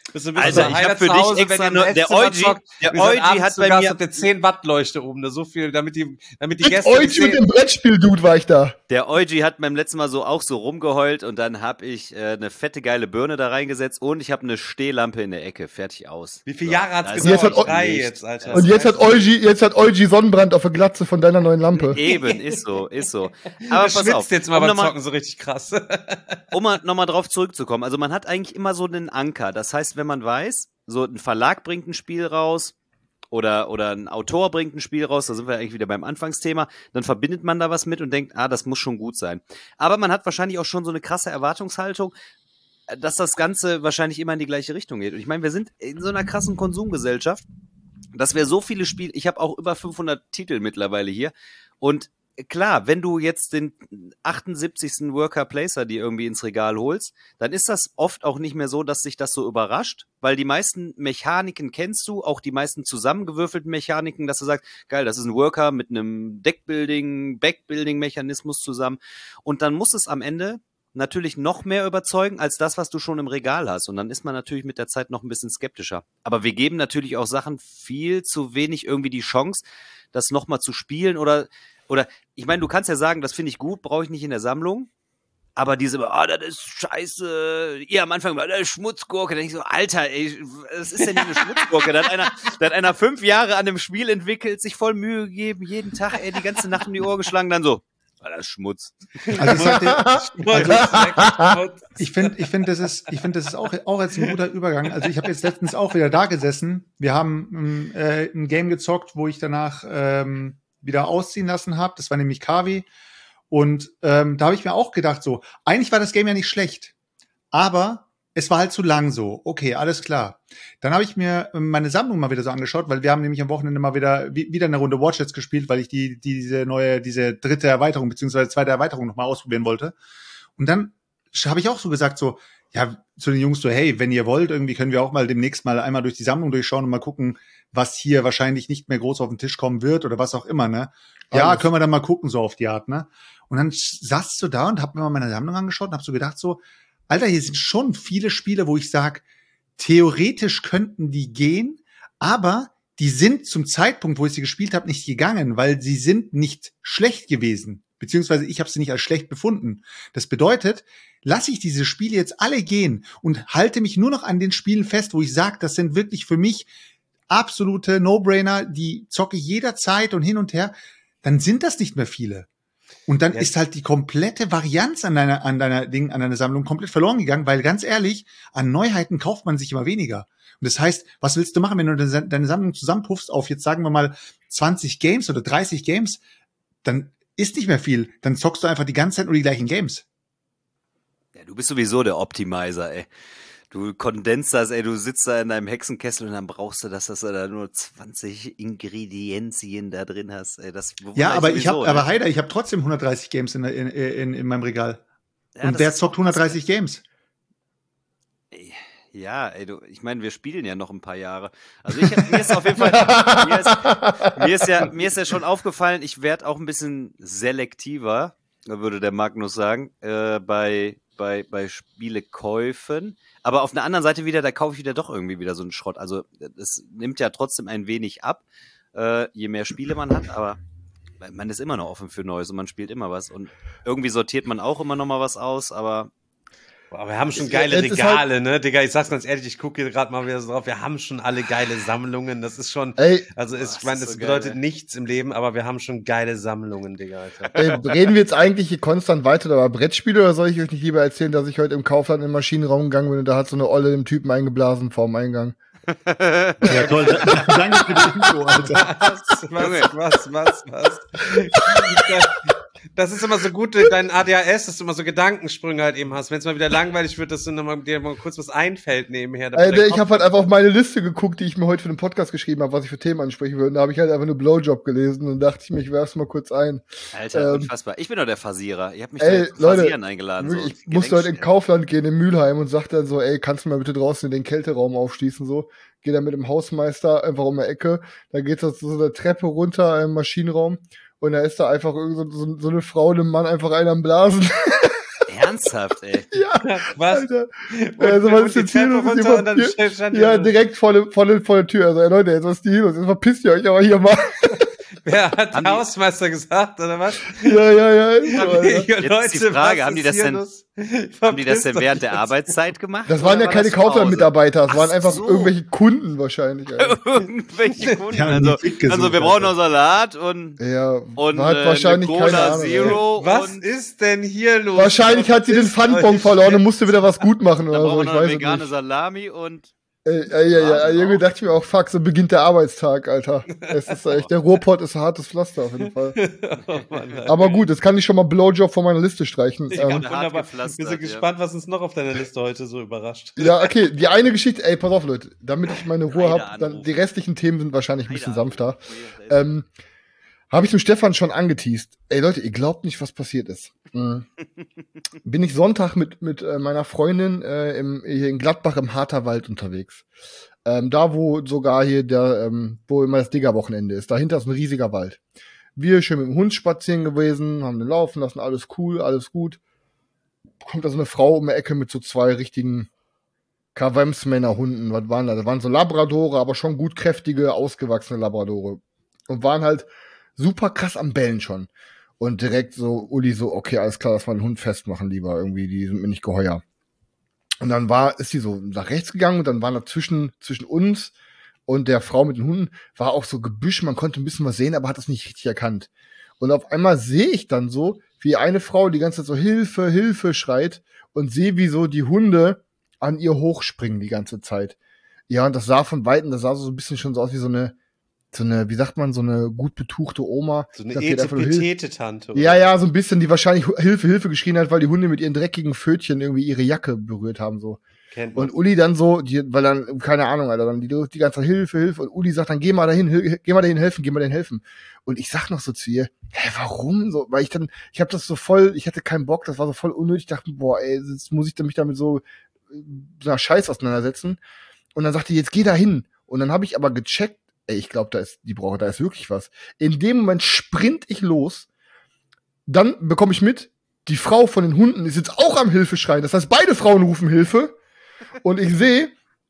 Bist du ein bisschen Also, so ich einer hab für zu dich Hause, extra wenn nur- ihr im der Esszimmer Eugi- zockt, der ihr seid Eugi abends hat zu bei Gast, mir- habt ihr 10 Watt Leuchte oben, ne? So viel, damit die Mit Gäste Eugi mit dem Brettspiel-Dude war ich da. Der Eugi hat beim letzten Mal auch so rumgeheult und dann habe ich eine fette, geile Birne da reingesetzt und ich habe eine Stehlampe in der Ecke. Fertig aus. Wie viele Jahre hat's da ist jetzt gedauert? hat- 3 nicht. jetzt, Alter. Und jetzt hat Eugi Sonnenbrand auf der Glatze von deiner neuen Lampe. Eben, ist so. Aber Du pass schwitzt auf, jetzt mal um beim nochmal Zocken so richtig krass. noch mal drauf zurückzukommen. Also man hat eigentlich immer so einen Anker. Das heißt, wenn man weiß, so ein Verlag bringt ein Spiel raus oder ein Autor bringt ein Spiel raus, da sind wir eigentlich wieder beim Anfangsthema, dann verbindet man da was mit und denkt, das muss schon gut sein. Aber man hat wahrscheinlich auch schon so eine krasse Erwartungshaltung, dass das Ganze wahrscheinlich immer in die gleiche Richtung geht. Und ich meine, wir sind in so einer krassen Konsumgesellschaft, dass wir so viele Spiele, ich habe auch über 500 Titel mittlerweile hier und klar, wenn du jetzt den 78. Worker Placer dir irgendwie ins Regal holst, dann ist das oft auch nicht mehr so, dass sich das so überrascht, weil die meisten Mechaniken kennst du, auch die meisten zusammengewürfelten Mechaniken, dass du sagst, geil, das ist ein Worker mit einem Deckbuilding, Backbuilding-Mechanismus zusammen und dann muss es am Ende natürlich noch mehr überzeugen als das, was du schon im Regal hast. Und dann ist man natürlich mit der Zeit noch ein bisschen skeptischer. Aber wir geben natürlich auch Sachen viel zu wenig irgendwie die Chance, das nochmal zu spielen oder ich meine, du kannst ja sagen, das finde ich gut, brauche ich nicht in der Sammlung. Aber diese, das ist scheiße, ihr am Anfang, das ist Schmutzgurke. Da denke ich so, Alter, ey, was ist denn hier eine Schmutzgurke? Da hat einer 5 Jahre an dem Spiel entwickelt, sich voll Mühe gegeben, jeden Tag, die ganze Nacht um die Ohren geschlagen, dann so, das ist Schmutz. Also ich sag dir, ich finde, finde, das ist auch jetzt ein guter Übergang. Also ich habe jetzt letztens auch wieder da gesessen. Wir haben ein Game gezockt, wo ich danach wieder ausziehen lassen habe. Das war nämlich Kavi. Und da habe ich mir auch gedacht, so, eigentlich war das Game ja nicht schlecht, aber es war halt zu lang so. Okay, alles klar. Dann habe ich mir meine Sammlung mal wieder so angeschaut, weil wir haben nämlich am Wochenende mal wieder eine Runde Watchets gespielt, weil ich diese dritte Erweiterung beziehungsweise zweite Erweiterung noch mal ausprobieren wollte. Und dann habe ich auch so gesagt, so, ja, zu den Jungs so, hey, wenn ihr wollt, irgendwie können wir auch mal demnächst mal einmal durch die Sammlung durchschauen und mal gucken, was hier wahrscheinlich nicht mehr groß auf den Tisch kommen wird oder was auch immer, ne? Ja, Alles. können wir dann mal gucken, so auf die Art, ne? Und dann saß du da und hab mir mal meine Sammlung angeschaut und hab so gedacht, so, Alter, hier sind schon viele Spiele, wo ich sag, theoretisch könnten die gehen, aber die sind zum Zeitpunkt, wo ich sie gespielt habe, nicht gegangen, weil sie sind nicht schlecht gewesen. Beziehungsweise ich habe sie nicht als schlecht befunden. Das bedeutet, lasse ich diese Spiele jetzt alle gehen und halte mich nur noch an den Spielen fest, wo ich sage, das sind wirklich für mich absolute No-Brainer, die zocke ich jederzeit und hin und her, dann sind das nicht mehr viele. Und dann ist halt die komplette Varianz an deiner Sammlung komplett verloren gegangen, weil ganz ehrlich, an Neuheiten kauft man sich immer weniger. Und das heißt, was willst du machen, wenn du deine Sammlung zusammenpuffst auf jetzt sagen wir mal 20 Games oder 30 Games, dann ist nicht mehr viel. Dann zockst du einfach die ganze Zeit nur die gleichen Games. Ja, du bist sowieso der Optimizer, ey. Du kondensst das, ey, du sitzt da in deinem Hexenkessel und dann brauchst du das, dass du da nur 20 Ingredienzien da drin hast, ey. Ja, aber sowieso, aber Heider, ich habe trotzdem 130 Games in meinem Regal. Ja, und wer zockt 130 Games? Ja, ey, ich meine, wir spielen ja noch ein paar Jahre. Also mir ist auf jeden Fall, mir ist ja schon aufgefallen, ich werde auch ein bisschen selektiver, würde der Magnus sagen, bei Spielekäufen. Aber auf der anderen Seite wieder, da kaufe ich wieder doch irgendwie wieder so einen Schrott. Also es nimmt ja trotzdem ein wenig ab, je mehr Spiele man hat, aber man ist immer noch offen für Neues und man spielt immer was. Und irgendwie sortiert man auch immer noch mal was aus, aber wir haben schon geile Regale, ne, Digga, ich sag's ganz ehrlich, ich gucke hier gerade mal wieder so drauf, wir haben schon alle geile Sammlungen, das ist schon, also ich meine, das bedeutet nichts im Leben, aber wir haben schon geile Sammlungen, Digga, Alter. Reden wir jetzt eigentlich hier konstant weiter über Brettspiele oder soll ich euch nicht lieber erzählen, dass ich heute im Kaufland im Maschinenraum gegangen bin und da hat so eine Olle dem Typen eingeblasen vorm Eingang? Ja, toll. Danke für die Info, Alter. Was? Das ist immer so gut, dein ADHS, dass du immer so Gedankensprünge halt eben hast. Wenn es mal wieder langweilig wird, dass du dir mal kurz was einfällt nebenher. Ich habe halt einfach auf meine Liste geguckt, die ich mir heute für den Podcast geschrieben habe, was ich für Themen ansprechen würde. Und da habe ich halt einfach nur Blowjob gelesen und dachte ich mir, ich werf's mal kurz ein. Alter, unfassbar. Ich bin doch der Fasierer. Ihr habt mich zum Leute, Fasieren eingeladen. Wirklich, ich musste heute in Kaufland gehen, in Mülheim und sagte dann so, kannst du mal bitte draußen in den Kälteraum aufschließen, so. Geh dann mit dem Hausmeister einfach um die Ecke. Da geht's so eine Treppe runter im Maschinenraum. Und da ist da einfach so eine Frau, einem Mann einfach einer am Blasen. Ernsthaft, ey. Ja, Was? Alter. Und, Also, was und ist die jetzt hier Treppe los? runter und dann stand Ja, da- direkt vor der Tür. Also, ey, Leute, jetzt was ist hier los? Jetzt verpisst ihr euch aber hier mal. Wer hat Haben der die- Hausmeister gesagt, oder was? Ja. Ist so, Alter. Jetzt ist die Frage, was haben die ist das hier denn- los? Haben die das denn Verpisst euch während der jetzt. Arbeitszeit gemacht? Das waren oder ja war keine das zu Hause? Kaufland-Mitarbeiter, das Ach waren einfach so. irgendwelche Kunden wahrscheinlich. Alter. Irgendwelche Kunden. Die haben Also, die Klick gesucht, also wir brauchen Alter. noch Salat und Ja, und hat wahrscheinlich eine keine Cola Ahnung. Zero Was und ist denn hier los? Wahrscheinlich hat sie den Verpisst Pfandbon euch verloren und jetzt. musste wieder was gut machen dann oder so. brauchen Ich wir noch eine weiß es vegane nicht. Salami und Ja, Junge, dachte ich mir auch, fuck, so beginnt der Arbeitstag, Alter. Es ist echt, der Ruhrpott ist ein hartes Pflaster auf jeden Fall. Oh Mann, Alter. Aber gut, jetzt kann ich schon mal Blowjob von meiner Liste streichen. Ja, hab- wunderbar. hart Wir gepflastert, sind ja. gespannt, was uns noch auf deiner Liste heute so überrascht. Ja, okay, die eine Geschichte, ey, pass auf, Leute, damit ich meine Ruhe Leider habe, dann Anruf. die restlichen Themen sind wahrscheinlich ein bisschen Leider sanfter. Anruf. Habe ich dem Stefan schon angeteast. Ey, Leute, ihr glaubt nicht, was passiert ist. Bin ich Sonntag mit meiner Freundin hier in Gladbach im Harterwald unterwegs. Da, wo sogar hier wo immer das Digger-Wochenende ist. Dahinter ist ein riesiger Wald. Wir schön mit dem Hund spazieren gewesen, haben den laufen lassen, alles cool, alles gut. Kommt da so eine Frau um die Ecke mit so 2 richtigen Kawemsmänner-Hunden. Was waren da? Das waren so Labradore, aber schon gut kräftige, ausgewachsene Labradore. Und waren halt super krass am Bellen schon. Und direkt so, Uli so, okay, alles klar, lass mal den Hund festmachen lieber. Irgendwie, die sind mir nicht geheuer. Und dann ist die so nach rechts gegangen und dann war da zwischen uns und der Frau mit den Hunden war auch so Gebüsch, man konnte ein bisschen was sehen, aber hat das nicht richtig erkannt. Und auf einmal sehe ich dann so, wie eine Frau die ganze Zeit so Hilfe, Hilfe schreit und sehe, wie so die Hunde an ihr hochspringen die ganze Zeit. Ja, und das sah von Weitem, das sah so ein bisschen schon so aus wie so eine, wie sagt man, so eine gut betuchte Oma. So eine Ich dachte, die hat einfach nur Hilfe. Etepetete-Tante. Ja, so ein bisschen, die wahrscheinlich Hilfe, Hilfe geschrien hat, weil die Hunde mit ihren dreckigen Pfötchen irgendwie ihre Jacke berührt haben, so. Kennt man. Und Uli dann so, weil dann, keine Ahnung, Alter, dann die ganze Zeit Hilfe. Und Uli sagt dann, geh mal dahin helfen. Und ich sag noch so zu ihr, hä, warum so? Weil ich hab das so voll, ich hatte keinen Bock, das war so voll unnötig. Ich dachte, boah, ey, jetzt muss ich mich damit so einer Scheiß auseinandersetzen. Und dann sagte die, jetzt geh da hin. Und dann habe ich aber gecheckt, ey, ich glaube, da ist wirklich was. In dem Moment sprint ich los. Dann bekomme ich mit, die Frau von den Hunden ist jetzt auch am Hilfe schreien. Das heißt, beide Frauen rufen Hilfe. Und ich sehe,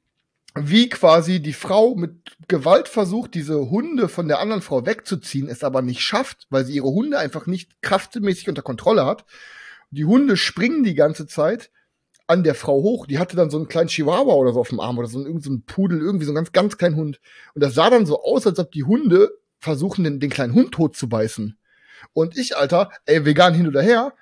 wie quasi die Frau mit Gewalt versucht, diese Hunde von der anderen Frau wegzuziehen, es aber nicht schafft, weil sie ihre Hunde einfach nicht kraftmäßig unter Kontrolle hat. Die Hunde springen die ganze Zeit an der Frau hoch. Die hatte dann so einen kleinen Chihuahua oder so auf dem Arm oder so einen Pudel, irgendwie so einen ganz, ganz kleinen Hund. Und das sah dann so aus, als ob die Hunde versuchen, den kleinen Hund tot zu beißen. Und ich, Alter, ey, vegan hin oder her,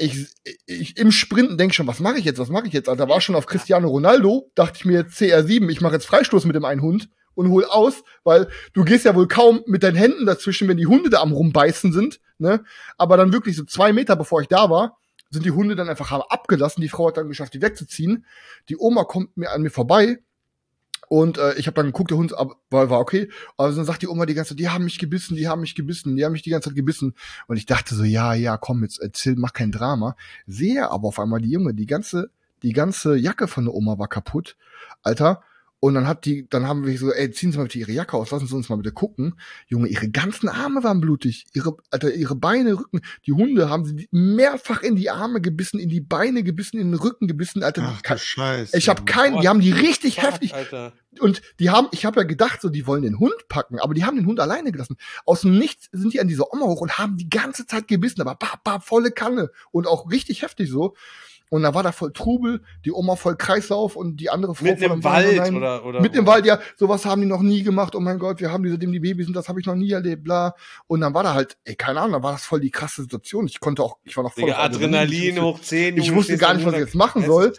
ich im Sprinten denke schon, was mache ich jetzt, Alter, war schon auf Cristiano Ronaldo, dachte ich mir CR7, ich mache jetzt Freistoß mit dem einen Hund und hol aus, weil du gehst ja wohl kaum mit deinen Händen dazwischen, wenn die Hunde da am rumbeißen sind, ne, aber dann wirklich so 2 Meter, bevor ich da war, sind die Hunde dann einfach abgelassen, die Frau hat dann geschafft, die wegzuziehen, die Oma kommt an mir vorbei und ich habe dann geguckt, der Hund war okay. Aber dann sagt die Oma die ganze Zeit, die haben mich die haben mich die ganze Zeit gebissen. Und ich dachte so, ja, komm, jetzt erzähl, mach kein Drama. Sehe aber auf einmal die Junge, die ganze Jacke von der Oma war kaputt, Alter. Und dann haben wir so, ey, ziehen Sie mal bitte Ihre Jacke aus, lassen Sie uns mal bitte gucken. Junge, ihre ganzen Arme waren blutig. Ihre Beine, Rücken. Die Hunde haben sie mehrfach in die Arme gebissen, in die Beine gebissen, in den Rücken gebissen, Alter. Ach du Scheiße. Ich habe die haben die richtig heftig. Alter. Und ich habe ja gedacht, so, die wollen den Hund packen, aber die haben den Hund alleine gelassen. Aus dem Nichts sind die an diese Oma hoch und haben die ganze Zeit gebissen, aber volle Kanne. Und auch richtig heftig so. Und da war da voll Trubel, die Oma voll Kreislauf und die andere Frau Mitten im Wald oder mitten im Wald, ja, sowas haben die noch nie gemacht. Oh mein Gott, wir haben die, seitdem die Babys sind, das habe ich noch nie erlebt, bla. Und dann war da halt, ey, keine Ahnung, dann war das voll die krasse Situation. Ich war noch voll Digga, auf Adrenalin hoch 10. Ich wusste gar nicht, was ich jetzt machen soll.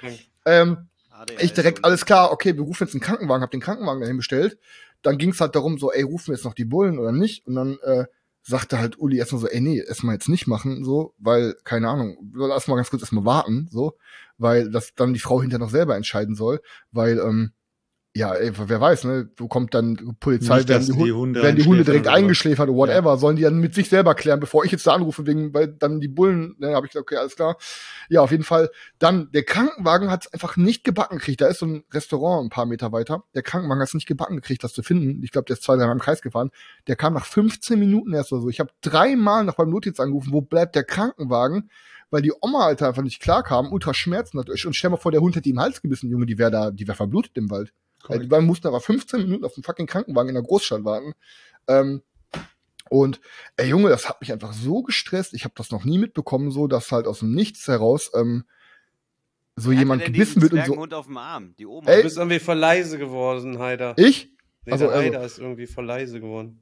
Ich direkt, alles klar, okay, wir rufen jetzt einen Krankenwagen, hab den Krankenwagen dahin bestellt. Dann ging's halt darum, so, ey, rufen wir jetzt noch die Bullen oder nicht? Und dann sagte halt Uli erstmal so, ey, nee, erstmal jetzt nicht machen, so, weil, keine Ahnung, lass mal ganz kurz erstmal warten, so, weil das dann die Frau hinterher noch selber entscheiden soll, weil Ja, ey, wer weiß, ne? Wo kommt dann Polizei, Nicht, dass die Hunde werden die Hunde direkt einschläfern oder eingeschläfert oder whatever, sollen die dann mit sich selber klären, bevor ich jetzt da anrufe, weil dann die Bullen, ne, habe ich gesagt, okay, alles klar. Ja, auf jeden Fall. Dann, der Krankenwagen hat es einfach nicht gebacken gekriegt. Da ist so ein Restaurant ein paar Meter weiter. Der Krankenwagen hat es nicht gebacken gekriegt, das zu finden. Ich glaube, der ist 2-3 Mal im Kreis gefahren. Der kam nach 15 Minuten erst oder so. Ich habe 3-mal noch beim Notarzt angerufen, wo bleibt der Krankenwagen? Weil die Oma, Alter, einfach nicht klar kam, ultra Schmerzen hat. Und stell mal vor, der Hund hätte ihm den Hals gebissen, Junge, die wäre verblutet im Wald. Die beiden mussten aber 15 Minuten auf dem fucking Krankenwagen in der Großstadt warten. Und, ey Junge, das hat mich einfach so gestresst. Ich habe das noch nie mitbekommen, so, dass halt aus dem Nichts heraus so jemand gebissen wird und so. Hund auf dem Arm, die Oma. Du bist irgendwie voll leise geworden, Heider. Ich? Nee, Also, der Heider ist irgendwie voll leise geworden.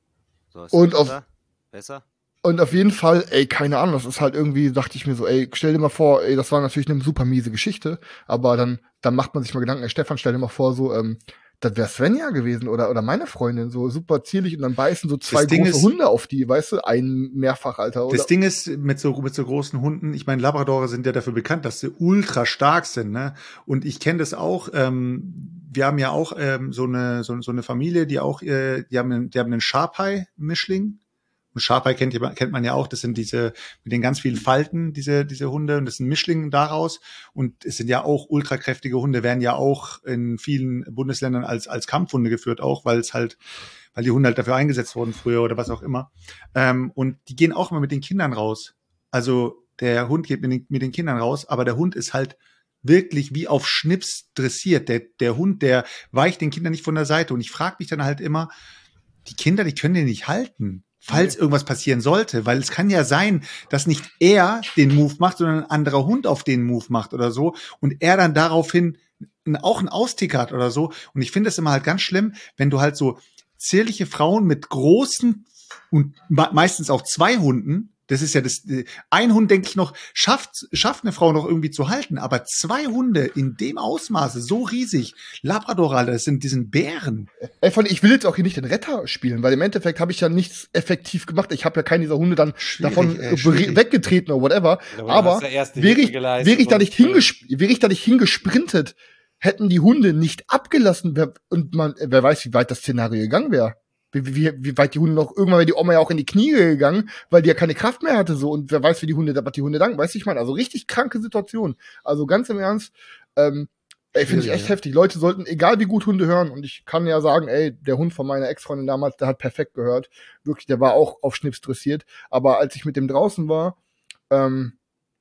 So, ist und das besser? Und auf jeden Fall, ey, keine Ahnung, das ist halt irgendwie, dachte ich mir so, ey, stell dir mal vor, ey, das war natürlich eine super miese Geschichte, aber dann macht man sich mal Gedanken, ey, Stefan, stell dir mal vor, so, das wäre Svenja gewesen oder meine Freundin, so super zierlich und dann beißen so 2 große Hunde auf die, weißt du, ein Mehrfachalter, oder? Das Ding ist, mit so großen Hunden, ich meine, Labradore sind ja dafür bekannt, dass sie ultra stark sind, ne? Und ich kenne das auch, wir haben ja auch so eine Familie, die auch, die haben einen Sharpei-Mischling. Und Sharpei kennt man ja auch, das sind diese mit den ganz vielen Falten, diese Hunde, und das sind Mischlinge daraus. Und es sind ja auch ultrakräftige Hunde, werden ja auch in vielen Bundesländern als Kampfhunde geführt, auch weil die Hunde halt dafür eingesetzt wurden früher oder was auch immer. Und die gehen auch immer mit den Kindern raus. Also der Hund geht mit den Kindern raus, aber der Hund ist halt wirklich wie auf Schnips dressiert. Der Hund, der weicht den Kindern nicht von der Seite. Und ich frage mich dann halt immer, die Kinder, die können den nicht halten, falls irgendwas passieren sollte, weil es kann ja sein, dass nicht er den Move macht, sondern ein anderer Hund auf den Move macht oder so und er dann daraufhin auch einen Austick hat oder so. Und ich finde es immer halt ganz schlimm, wenn du halt so zierliche Frauen mit großen und meistens auch 2 Hunden, das ist ja ein Hund, denke ich noch, schafft eine Frau noch irgendwie zu halten, aber 2 Hunde in dem Ausmaße, so riesig, Labrador, Alter, die sind Bären. Ey, ich will jetzt auch hier nicht den Retter spielen, weil im Endeffekt habe ich ja nichts effektiv gemacht. Ich habe ja keinen dieser Hunde dann davon weggetreten oder whatever. Aber wäre ich da nicht hingesprintet, hätten die Hunde nicht abgelassen und wer weiß, wie weit das Szenario gegangen wäre. Wie weit die Hunde noch, irgendwann wäre die Oma ja auch in die Knie gegangen, weil die ja keine Kraft mehr hatte, so, und wer weiß, was die Hunde danken, weißt du, ich meine, also richtig kranke Situation. Also ganz im Ernst, finde ich echt heftig. Leute sollten, egal wie gut Hunde hören, und ich kann ja sagen, ey, der Hund von meiner Ex-Freundin damals, der hat perfekt gehört. Wirklich, der war auch auf Schnips dressiert. Aber als ich mit dem draußen war, und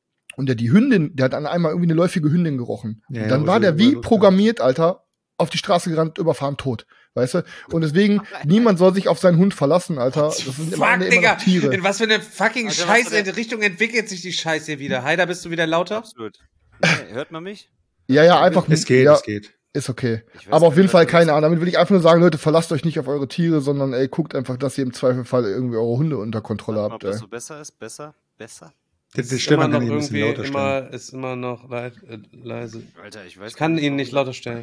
die Hündin, der hat an einmal irgendwie eine läufige Hündin gerochen. Ja, und dann war der wie programmiert, Alter, auf die Straße gerannt, überfahren, tot. Weißt du? Und deswegen, niemand soll sich auf seinen Hund verlassen, Alter. Das sind immer noch Tiere. In was für eine fucking Scheiße-Richtung entwickelt sich die Scheiße hier wieder? Heider, bist du wieder lauter? Absolut. Nee, hört man mich? Ja, einfach. Es geht. Ist okay. Aber auf jeden Fall keine Ahnung. Damit will ich einfach nur sagen, Leute, verlasst euch nicht auf eure Tiere, sondern ey, guckt einfach, dass ihr im Zweifelfall irgendwie eure Hunde unter Kontrolle habt. Ob das so besser ist? Besser? Das Stefan kann ihn ein bisschen lauter stellen. Ist immer noch leise. Alter, ich kann ihn nicht lauter stellen.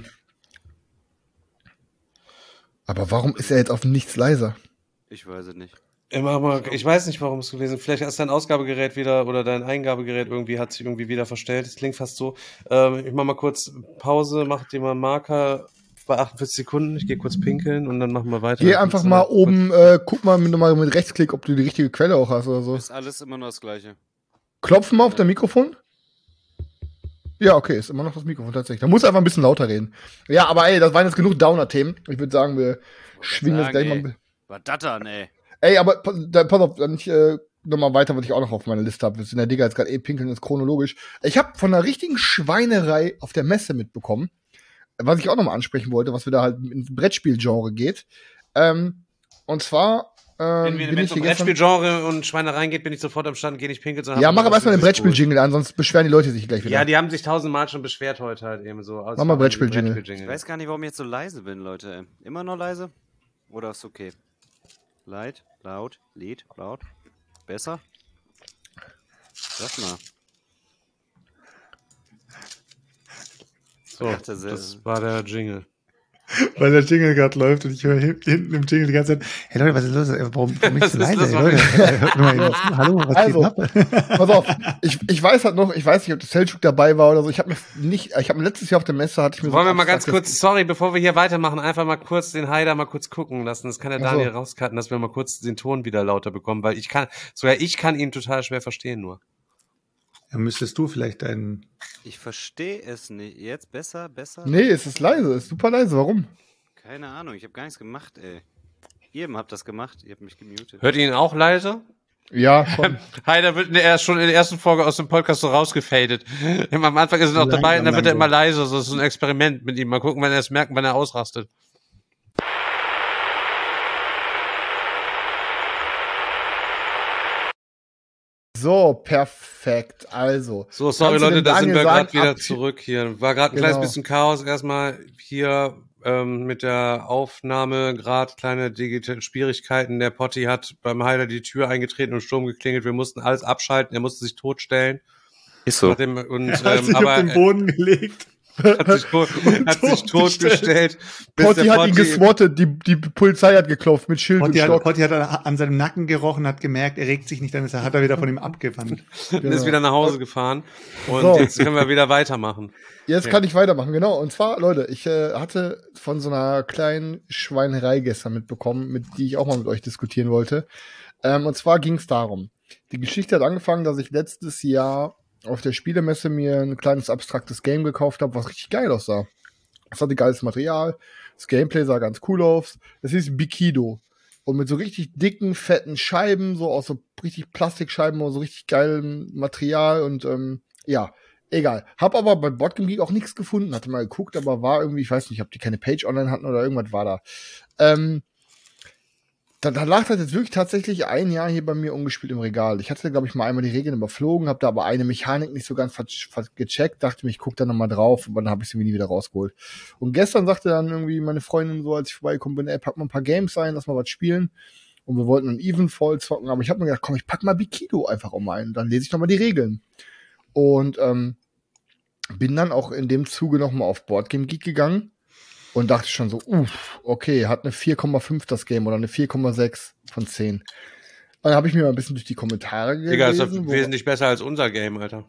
Aber warum ist er jetzt auf nichts leiser? Ich weiß es nicht. Ich weiß nicht, warum es gewesen ist. Vielleicht ist dein Ausgabegerät wieder oder dein Eingabegerät hat sich irgendwie wieder verstellt. Das klingt fast so. Ich mach mal kurz Pause, mach dir mal einen Marker bei 48 Sekunden. Ich gehe kurz pinkeln und dann machen wir weiter. Geh einfach mal oben, guck mal mit Rechtsklick, ob du die richtige Quelle auch hast oder so. Ist alles immer nur das Gleiche. Klopfen mal auf dein Mikrofon. Ja, okay, ist immer noch das Mikrofon tatsächlich. Da muss einfach ein bisschen lauter reden. Ja, aber ey, das waren jetzt genug Downer-Themen. Ich würde sagen, wir schwingen das gleich mal. Was das dann, ey? Ey, aber pass auf, dann ich nochmal weiter, was ich auch noch auf meiner Liste habe. Wir sind der Digga jetzt gerade pinkeln, ist chronologisch. Ich habe von einer richtigen Schweinerei auf der Messe mitbekommen, was ich auch nochmal ansprechen wollte, was wieder halt ins Brettspiel-Genre geht. Und zwar wenn es um Brettspiel-Genre und Schweinereien geht, bin ich sofort am Stand, gehe nicht pinkeln. Ja, mach aber erstmal den Brettspiel-Jingle an, sonst beschweren die Leute sich gleich wieder. Ja, die haben sich 1000-mal schon beschwert heute halt eben so. Mach mal Brettspiel-Jingle. Ich weiß gar nicht, warum ich jetzt so leise bin, Leute. Immer noch leise? Oder ist okay? Laut. Besser? Sag mal. So, das war der Jingle. Weil der Jingle gerade läuft und ich höre hinten im Jingle die ganze Zeit, hey Leute, was ist los? Warum bist du leise? Hey, Leute, hört mir mal eben zu. Hallo, was Also, geht ab? Pass auf, ich weiß halt noch, ich weiß nicht, ob der Selçuk dabei war oder so. Ich habe letztes Jahr auf der Messe hatte ich mir Wollen so wir mal ganz abstraktes- kurz, sorry, bevor wir hier weitermachen, einfach mal kurz den Haider mal kurz gucken lassen. Das kann der Ach so. Daniel rauscutten, dass wir mal kurz den Ton wieder lauter bekommen, weil ich kann ihn total schwer verstehen nur. Ja, müsstest du vielleicht deinen. Ich verstehe es nicht. Jetzt besser? Nee, es ist leise, es ist super leise. Warum? Keine Ahnung, ich habe gar nichts gemacht, ey. Ihr habt das gemacht, ihr habt mich gemutet. Hört ihr ihn auch leise? Ja, schon. Haider wird schon in der ersten Folge aus dem Podcast so rausgefadet. Am Anfang ist er noch dabei und dann wird er immer leiser. So, das ist ein Experiment mit ihm. Mal gucken, wann er es merkt, wann er ausrastet. So, perfekt. Also. So, sorry kannst du Leute, dem da sind Daniel wir sagen, gerade wieder zurück hier. War gerade ein kleines Genau. bisschen Chaos erstmal hier mit der Aufnahme, gerade kleine digitale Schwierigkeiten. Der Potti hat beim Heiler die Tür eingetreten und Sturm geklingelt. Wir mussten alles abschalten. Er musste sich totstellen. Ist so. Und, Hat sich auf den Boden gelegt. hat sich totgestellt. bis Potti der hat ihn geswattet, die Polizei hat geklopft mit Schild Potti und Stock. hat an seinem Nacken gerochen, hat gemerkt, er regt sich nicht, dann hat er wieder von ihm abgewandt. und ist wieder nach Hause gefahren. Und So. jetzt können wir wieder weitermachen. Jetzt kann ich weitermachen, genau. Und zwar, Leute, ich hatte von so einer kleinen Schweinerei gestern mitbekommen, mit die ich auch mal mit euch diskutieren wollte. Und zwar ging es darum. Die Geschichte hat angefangen, dass ich letztes Jahr auf der Spielemesse mir ein kleines abstraktes Game gekauft habe, was richtig geil aussah. Es hatte geiles Material, das Gameplay sah ganz cool aus. Es hieß Bikido. Und mit so richtig dicken, fetten Scheiben, so aus so richtig Plastikscheiben, so richtig geilem Material und ja, egal. Hab aber bei Boardgame Geek auch nichts gefunden, hatte mal geguckt, aber war irgendwie, ich weiß nicht, ob die keine Page online hatten oder irgendwas war da. Da lag das jetzt wirklich tatsächlich ein Jahr hier bei mir ungespielt im Regal. Ich hatte, glaube ich, mal einmal die Regeln überflogen, habe da aber eine Mechanik nicht so ganz gecheckt, dachte mir, ich gucke da nochmal drauf, aber dann habe ich sie mir nie wieder rausgeholt. Und gestern sagte dann irgendwie meine Freundin so, als ich vorbeigekommen bin, ey, pack mal ein paar Games ein, lass mal was spielen. Und wir wollten dann Evenfall zocken, aber ich habe mir gedacht, komm, ich pack mal Bikido einfach auch mal ein, dann lese ich nochmal die Regeln. Und bin dann auch in dem Zuge nochmal auf Boardgame Geek gegangen. Und dachte schon so, okay, hat eine 4,5 das Game oder eine 4,6 von 10. Und dann habe ich mir mal ein bisschen durch die Kommentare Digga, ist gelesen, doch wesentlich besser als unser Game, Alter.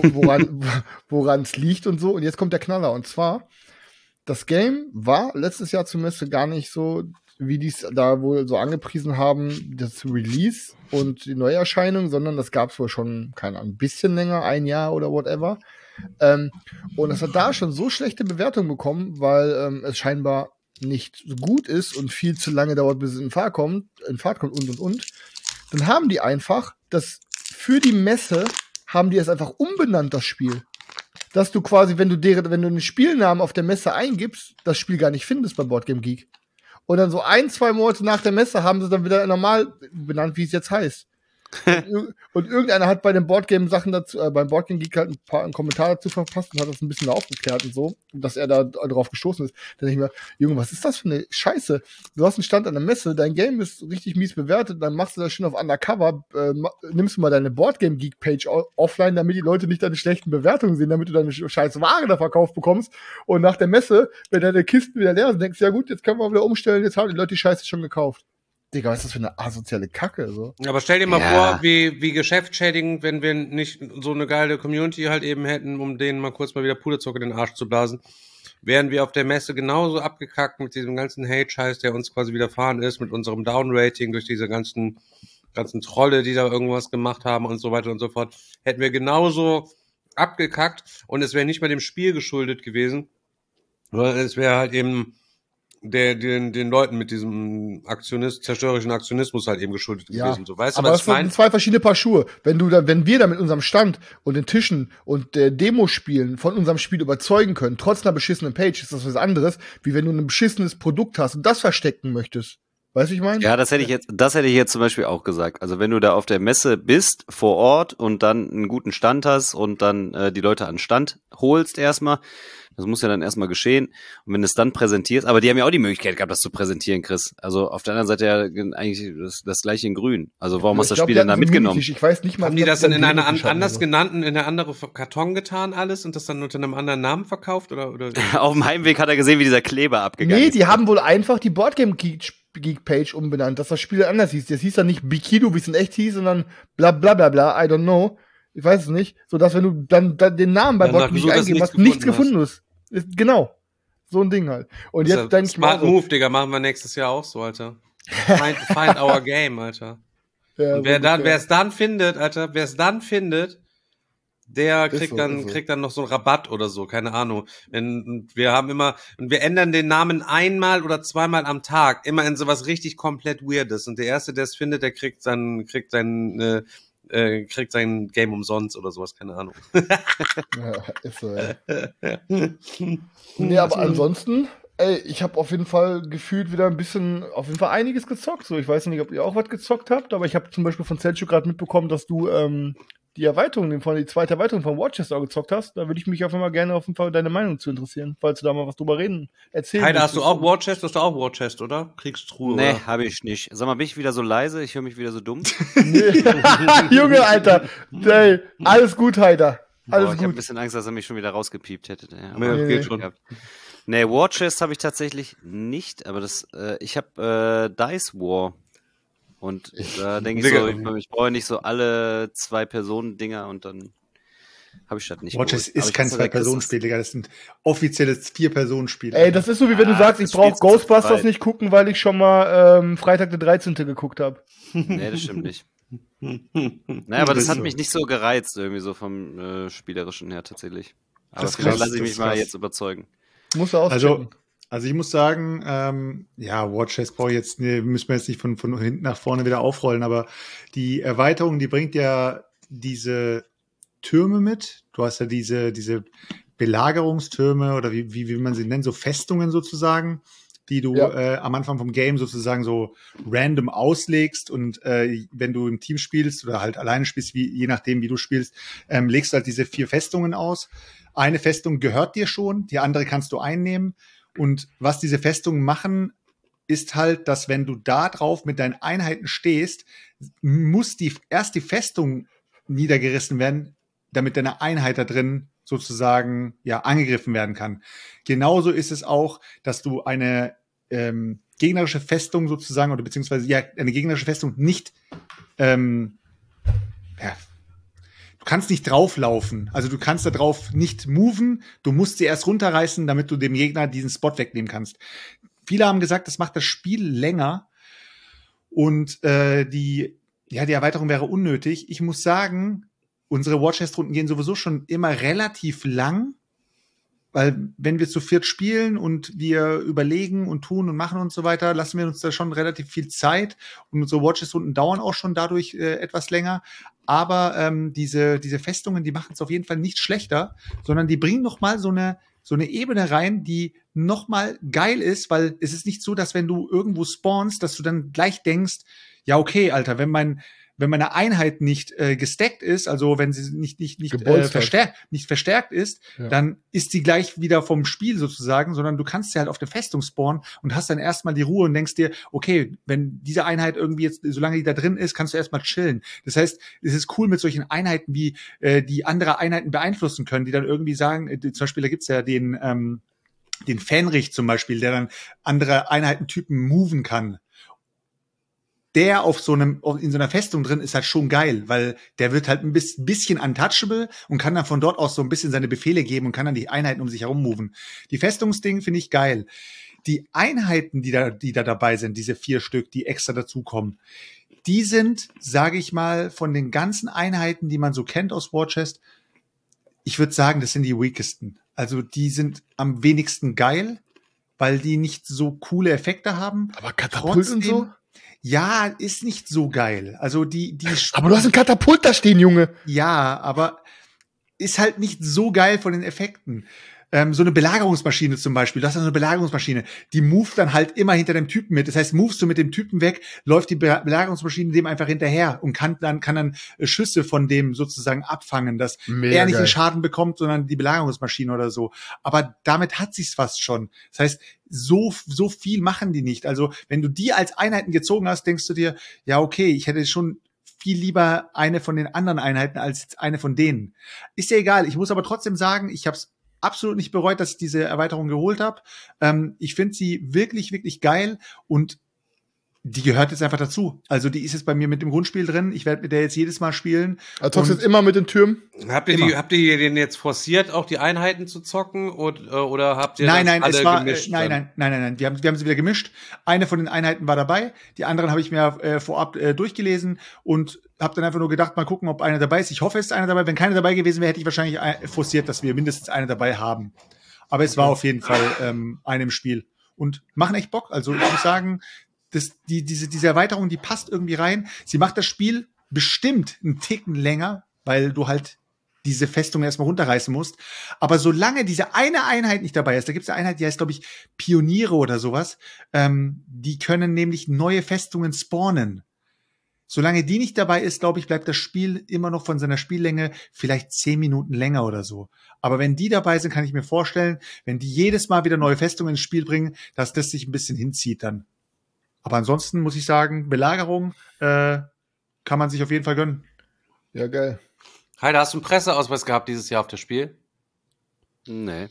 woran es liegt und so. Und jetzt kommt der Knaller. Und zwar, das Game war letztes Jahr zumindest gar nicht so, wie die es da wohl so angepriesen haben, das Release und die Neuerscheinung, sondern das gab es wohl schon, keine Ahnung, ein bisschen länger, ein Jahr oder whatever. Und es hat da schon so schlechte Bewertungen bekommen, weil es scheinbar nicht so gut ist und viel zu lange dauert, bis es in Fahrt kommt und. Dann haben die einfach das für die Messe haben die es einfach umbenannt, das Spiel. Dass du quasi, wenn du einen Spielnamen auf der Messe eingibst, das Spiel gar nicht findest bei Boardgame Geek. Und dann so 1-2 Monate nach der Messe haben sie dann wieder normal benannt, wie es jetzt heißt. Und irgendeiner hat bei den Boardgame-Sachen dazu, beim Boardgame Geek halt einen Kommentar dazu verfasst und hat das ein bisschen aufgeklärt und so, dass er da drauf gestoßen ist. Dann denke ich mir, Junge, was ist das für eine Scheiße? Du hast einen Stand an der Messe, dein Game ist richtig mies bewertet, dann machst du das schön auf Undercover, nimmst du mal deine Boardgame Geek Page offline, damit die Leute nicht deine schlechten Bewertungen sehen, damit du deine scheiß Ware da verkauft bekommst. Und nach der Messe, wenn deine Kisten wieder leer sind, denkst du, ja gut, jetzt können wir wieder umstellen, jetzt haben die Leute die Scheiße schon gekauft. Digga, was ist das für eine asoziale Kacke, so? Aber stell dir mal vor, wie geschäftsschädigend, wenn wir nicht so eine geile Community halt eben hätten, um denen mal kurz mal wieder Puderzucker in den Arsch zu blasen, wären wir auf der Messe genauso abgekackt mit diesem ganzen Hate-Scheiß, der uns quasi widerfahren ist, mit unserem Down-Rating durch diese ganzen Trolle, die da irgendwas gemacht haben und so weiter und so fort, hätten wir genauso abgekackt und es wäre nicht mal dem Spiel geschuldet gewesen, sondern es wäre halt eben den Leuten mit diesem zerstörerischen Aktionismus halt eben geschuldet gewesen. So, weißt du, aber was das ich meine? sind zwei verschiedene Paar Schuhe. Wenn wir da mit unserem Stand und den Tischen und der Demospielen von unserem Spiel überzeugen können, trotz einer beschissenen Page, ist das was anderes, wie wenn du ein beschissenes Produkt hast und das verstecken möchtest. Weißt du, ich meine? Ja, das hätte ich jetzt zum Beispiel auch gesagt. Also wenn du da auf der Messe bist, vor Ort und dann einen guten Stand hast und dann die Leute an Stand holst erstmal, das muss ja dann erstmal geschehen. Und wenn du es dann präsentierst, aber die haben ja auch die Möglichkeit gehabt, das zu präsentieren, Chris. Also auf der anderen Seite ja eigentlich das gleiche in grün. Also warum hast du das Spiel denn da mitgenommen? Ich weiß nicht mal, Haben die das dann in einer anders anders genannten, in eine andere Karton getan alles und das dann unter einem anderen Namen verkauft? Oder? Auf dem Heimweg hat er gesehen, wie dieser Kleber abgegangen ist. Nee, die haben wohl einfach die Boardgame Geek Page umbenannt, dass das Spiel anders hieß. Das hieß dann nicht Bikido, wie es in echt hieß, sondern bla bla bla bla, I don't know. Ich weiß es nicht. So dass wenn du dann den Namen bei Boardgame Geek eingeben hast, nichts gefunden hast. Genau. So ein Ding halt. Und jetzt denke ich mal. Smart Move, Digga, machen wir nächstes Jahr auch so, Alter. Find our game, Alter. Ja, und wer es dann findet, Alter, der kriegt dann noch so einen Rabatt oder so, keine Ahnung. Wir ändern den Namen einmal oder zweimal am Tag, immer in sowas richtig komplett Weirdes. Und der Erste, der es findet, der kriegt sein Game umsonst oder sowas, keine Ahnung. Ja, ist so, ja. Nee, aber ansonsten, ich habe auf jeden Fall gefühlt wieder auf jeden Fall einiges gezockt. So, ich weiß nicht, ob ihr auch was gezockt habt, aber ich habe zum Beispiel von Selchuk gerade mitbekommen, dass du die zweite Erweiterung von War Chest auch gezockt hast. Da würde ich mich auf jeden Fall gerne auf jeden Fall deine Meinung zu interessieren, falls du da mal was drüber erzählen Heide, hast du auch War Chest? Hast du auch War Chest, oder? Kriegstruhe, Nee, habe ich nicht. Sag mal, bin ich wieder so leise? Ich höre mich wieder so dumm. Nee. Junge, Alter. Hey, alles gut, Heider. Alles gut. Ich habe ein bisschen Angst, dass er mich schon wieder rausgepiept hätte. Ja, aber nee, geht schon. Nee, War Chest habe ich tatsächlich nicht, aber ich habe Dice War. Und da denke ich so, ich brauche nicht so alle 2-Personen-Dinger und dann habe ich das nicht. War Chest ist kein 2-Personen-Spiel, Digga. Das sind offizielles 4-Personen-Spiel. Ey, das ist so, wie wenn du sagst, ich brauche Ghostbusters nicht gucken, weil ich schon mal Freitag der 13. geguckt habe. Nee, das stimmt nicht. Naja, aber das hat mich nicht so gereizt, irgendwie so vom Spielerischen her tatsächlich. Aber vielleicht lasse ich mich mal jetzt überzeugen. Musst du auschecken. Also ich muss sagen, War Chest brauche ich jetzt, müssen wir jetzt nicht von hinten nach vorne wieder aufrollen, aber die Erweiterung, die bringt ja diese Türme mit. Du hast ja diese Belagerungstürme oder wie man sie nennt, so Festungen sozusagen, die du am Anfang vom Game sozusagen so random auslegst und wenn du im Team spielst oder halt alleine spielst, je nachdem, wie du spielst, legst du halt diese 4 Festungen aus. Eine Festung gehört dir schon, die andere kannst du einnehmen. Und was diese Festungen machen, ist halt, dass wenn du da drauf mit deinen Einheiten stehst, muss erst die Festung niedergerissen werden, damit deine Einheit da drin sozusagen angegriffen werden kann. Genauso ist es auch, dass du eine gegnerische Festung sozusagen oder beziehungsweise eine gegnerische Festung nicht du kannst nicht drauflaufen. Also du kannst da drauf nicht moven. Du musst sie erst runterreißen, damit du dem Gegner diesen Spot wegnehmen kannst. Viele haben gesagt, das macht das Spiel länger. Und die Erweiterung wäre unnötig. Ich muss sagen, unsere War Chest-Runden gehen sowieso schon immer relativ lang. Weil wenn wir zu viert spielen und wir überlegen und tun und machen und so weiter, lassen wir uns da schon relativ viel Zeit. Und unsere War Chest-Runden dauern auch schon dadurch etwas länger. Aber diese Festungen, die machen es auf jeden Fall nicht schlechter, sondern die bringen noch mal so eine Ebene rein, die noch mal geil ist, weil es ist nicht so, dass wenn du irgendwo spawnst, dass du dann gleich denkst, ja okay, Alter, wenn meine Einheit nicht gestackt ist, also wenn sie nicht verstärkt ist, dann ist sie gleich wieder vom Spiel sozusagen, sondern du kannst sie halt auf der Festung spawnen und hast dann erstmal die Ruhe und denkst dir, okay, wenn diese Einheit irgendwie jetzt, solange die da drin ist, kannst du erstmal chillen. Das heißt, es ist cool mit solchen Einheiten, wie die andere Einheiten beeinflussen können, die dann irgendwie sagen, zum Beispiel, da gibt's ja den Fähnrich zum Beispiel, der dann andere Einheitentypen moven kann. Der in so einer Festung drin ist halt schon geil, weil der wird halt ein bisschen untouchable und kann dann von dort aus so ein bisschen seine Befehle geben und kann dann die Einheiten um sich herum moven. Die Festungsding finde ich geil. Die Einheiten, die da dabei sind, diese 4 Stück, die extra dazukommen, die sind, sage ich mal, von den ganzen Einheiten, die man so kennt aus War Chest, ich würde sagen, das sind die weakesten. Also die sind am wenigsten geil, weil die nicht so coole Effekte haben. Aber Katapult und so? Ja, ist nicht so geil. Also die. Aber du hast ein Katapult da stehen, Junge. Ja, aber ist halt nicht so geil von den Effekten. so eine Belagerungsmaschine zum Beispiel, du hast eine Belagerungsmaschine, die moved dann halt immer hinter dem Typen mit. Das heißt, movest du mit dem Typen weg, läuft die Belagerungsmaschine dem einfach hinterher und kann dann Schüsse von dem sozusagen abfangen, dass Mega er nicht geil. den Schaden bekommt, sondern die Belagerungsmaschine oder so. Aber damit hat sich's fast schon. Das heißt, so viel machen die nicht. Also, wenn du die als Einheiten gezogen hast, denkst du dir, ja, okay, ich hätte schon viel lieber eine von den anderen Einheiten als eine von denen. Ist ja egal. Ich muss aber trotzdem sagen, ich habe es absolut nicht bereut, dass ich diese Erweiterung geholt habe. Ich finde sie wirklich, wirklich geil und die gehört jetzt einfach dazu. Also die ist jetzt bei mir mit dem Grundspiel drin. Ich werde mit der jetzt jedes Mal spielen. Also zockst du jetzt immer mit den Türmen? Habt ihr den jetzt forciert, auch die Einheiten zu zocken oder habt ihr Nein, das alle gemischt? Nein. Wir haben sie wieder gemischt. Eine von den Einheiten war dabei. Die anderen habe ich mir vorab durchgelesen und habe dann einfach nur gedacht, mal gucken, ob einer dabei ist. Ich hoffe, es ist einer dabei. Wenn keine dabei gewesen wäre, hätte ich wahrscheinlich forciert, dass wir mindestens eine dabei haben. Aber es war auf jeden Fall eine im Spiel. Und machen echt Bock. Also ich muss sagen, diese Erweiterung, die passt irgendwie rein. Sie macht das Spiel bestimmt einen Ticken länger, weil du halt diese Festung erstmal runterreißen musst. Aber solange diese eine Einheit nicht dabei ist, da gibt es eine Einheit, die heißt, glaube ich, Pioniere oder sowas, die können nämlich neue Festungen spawnen. Solange die nicht dabei ist, glaube ich, bleibt das Spiel immer noch von seiner Spiellänge vielleicht 10 Minuten länger oder so. Aber wenn die dabei sind, kann ich mir vorstellen, wenn die jedes Mal wieder neue Festungen ins Spiel bringen, dass das sich ein bisschen hinzieht dann. Aber ansonsten muss ich sagen, Belagerung kann man sich auf jeden Fall gönnen. Ja, geil. Heide, hast du einen Presseausweis gehabt dieses Jahr auf das Spiel? Nee.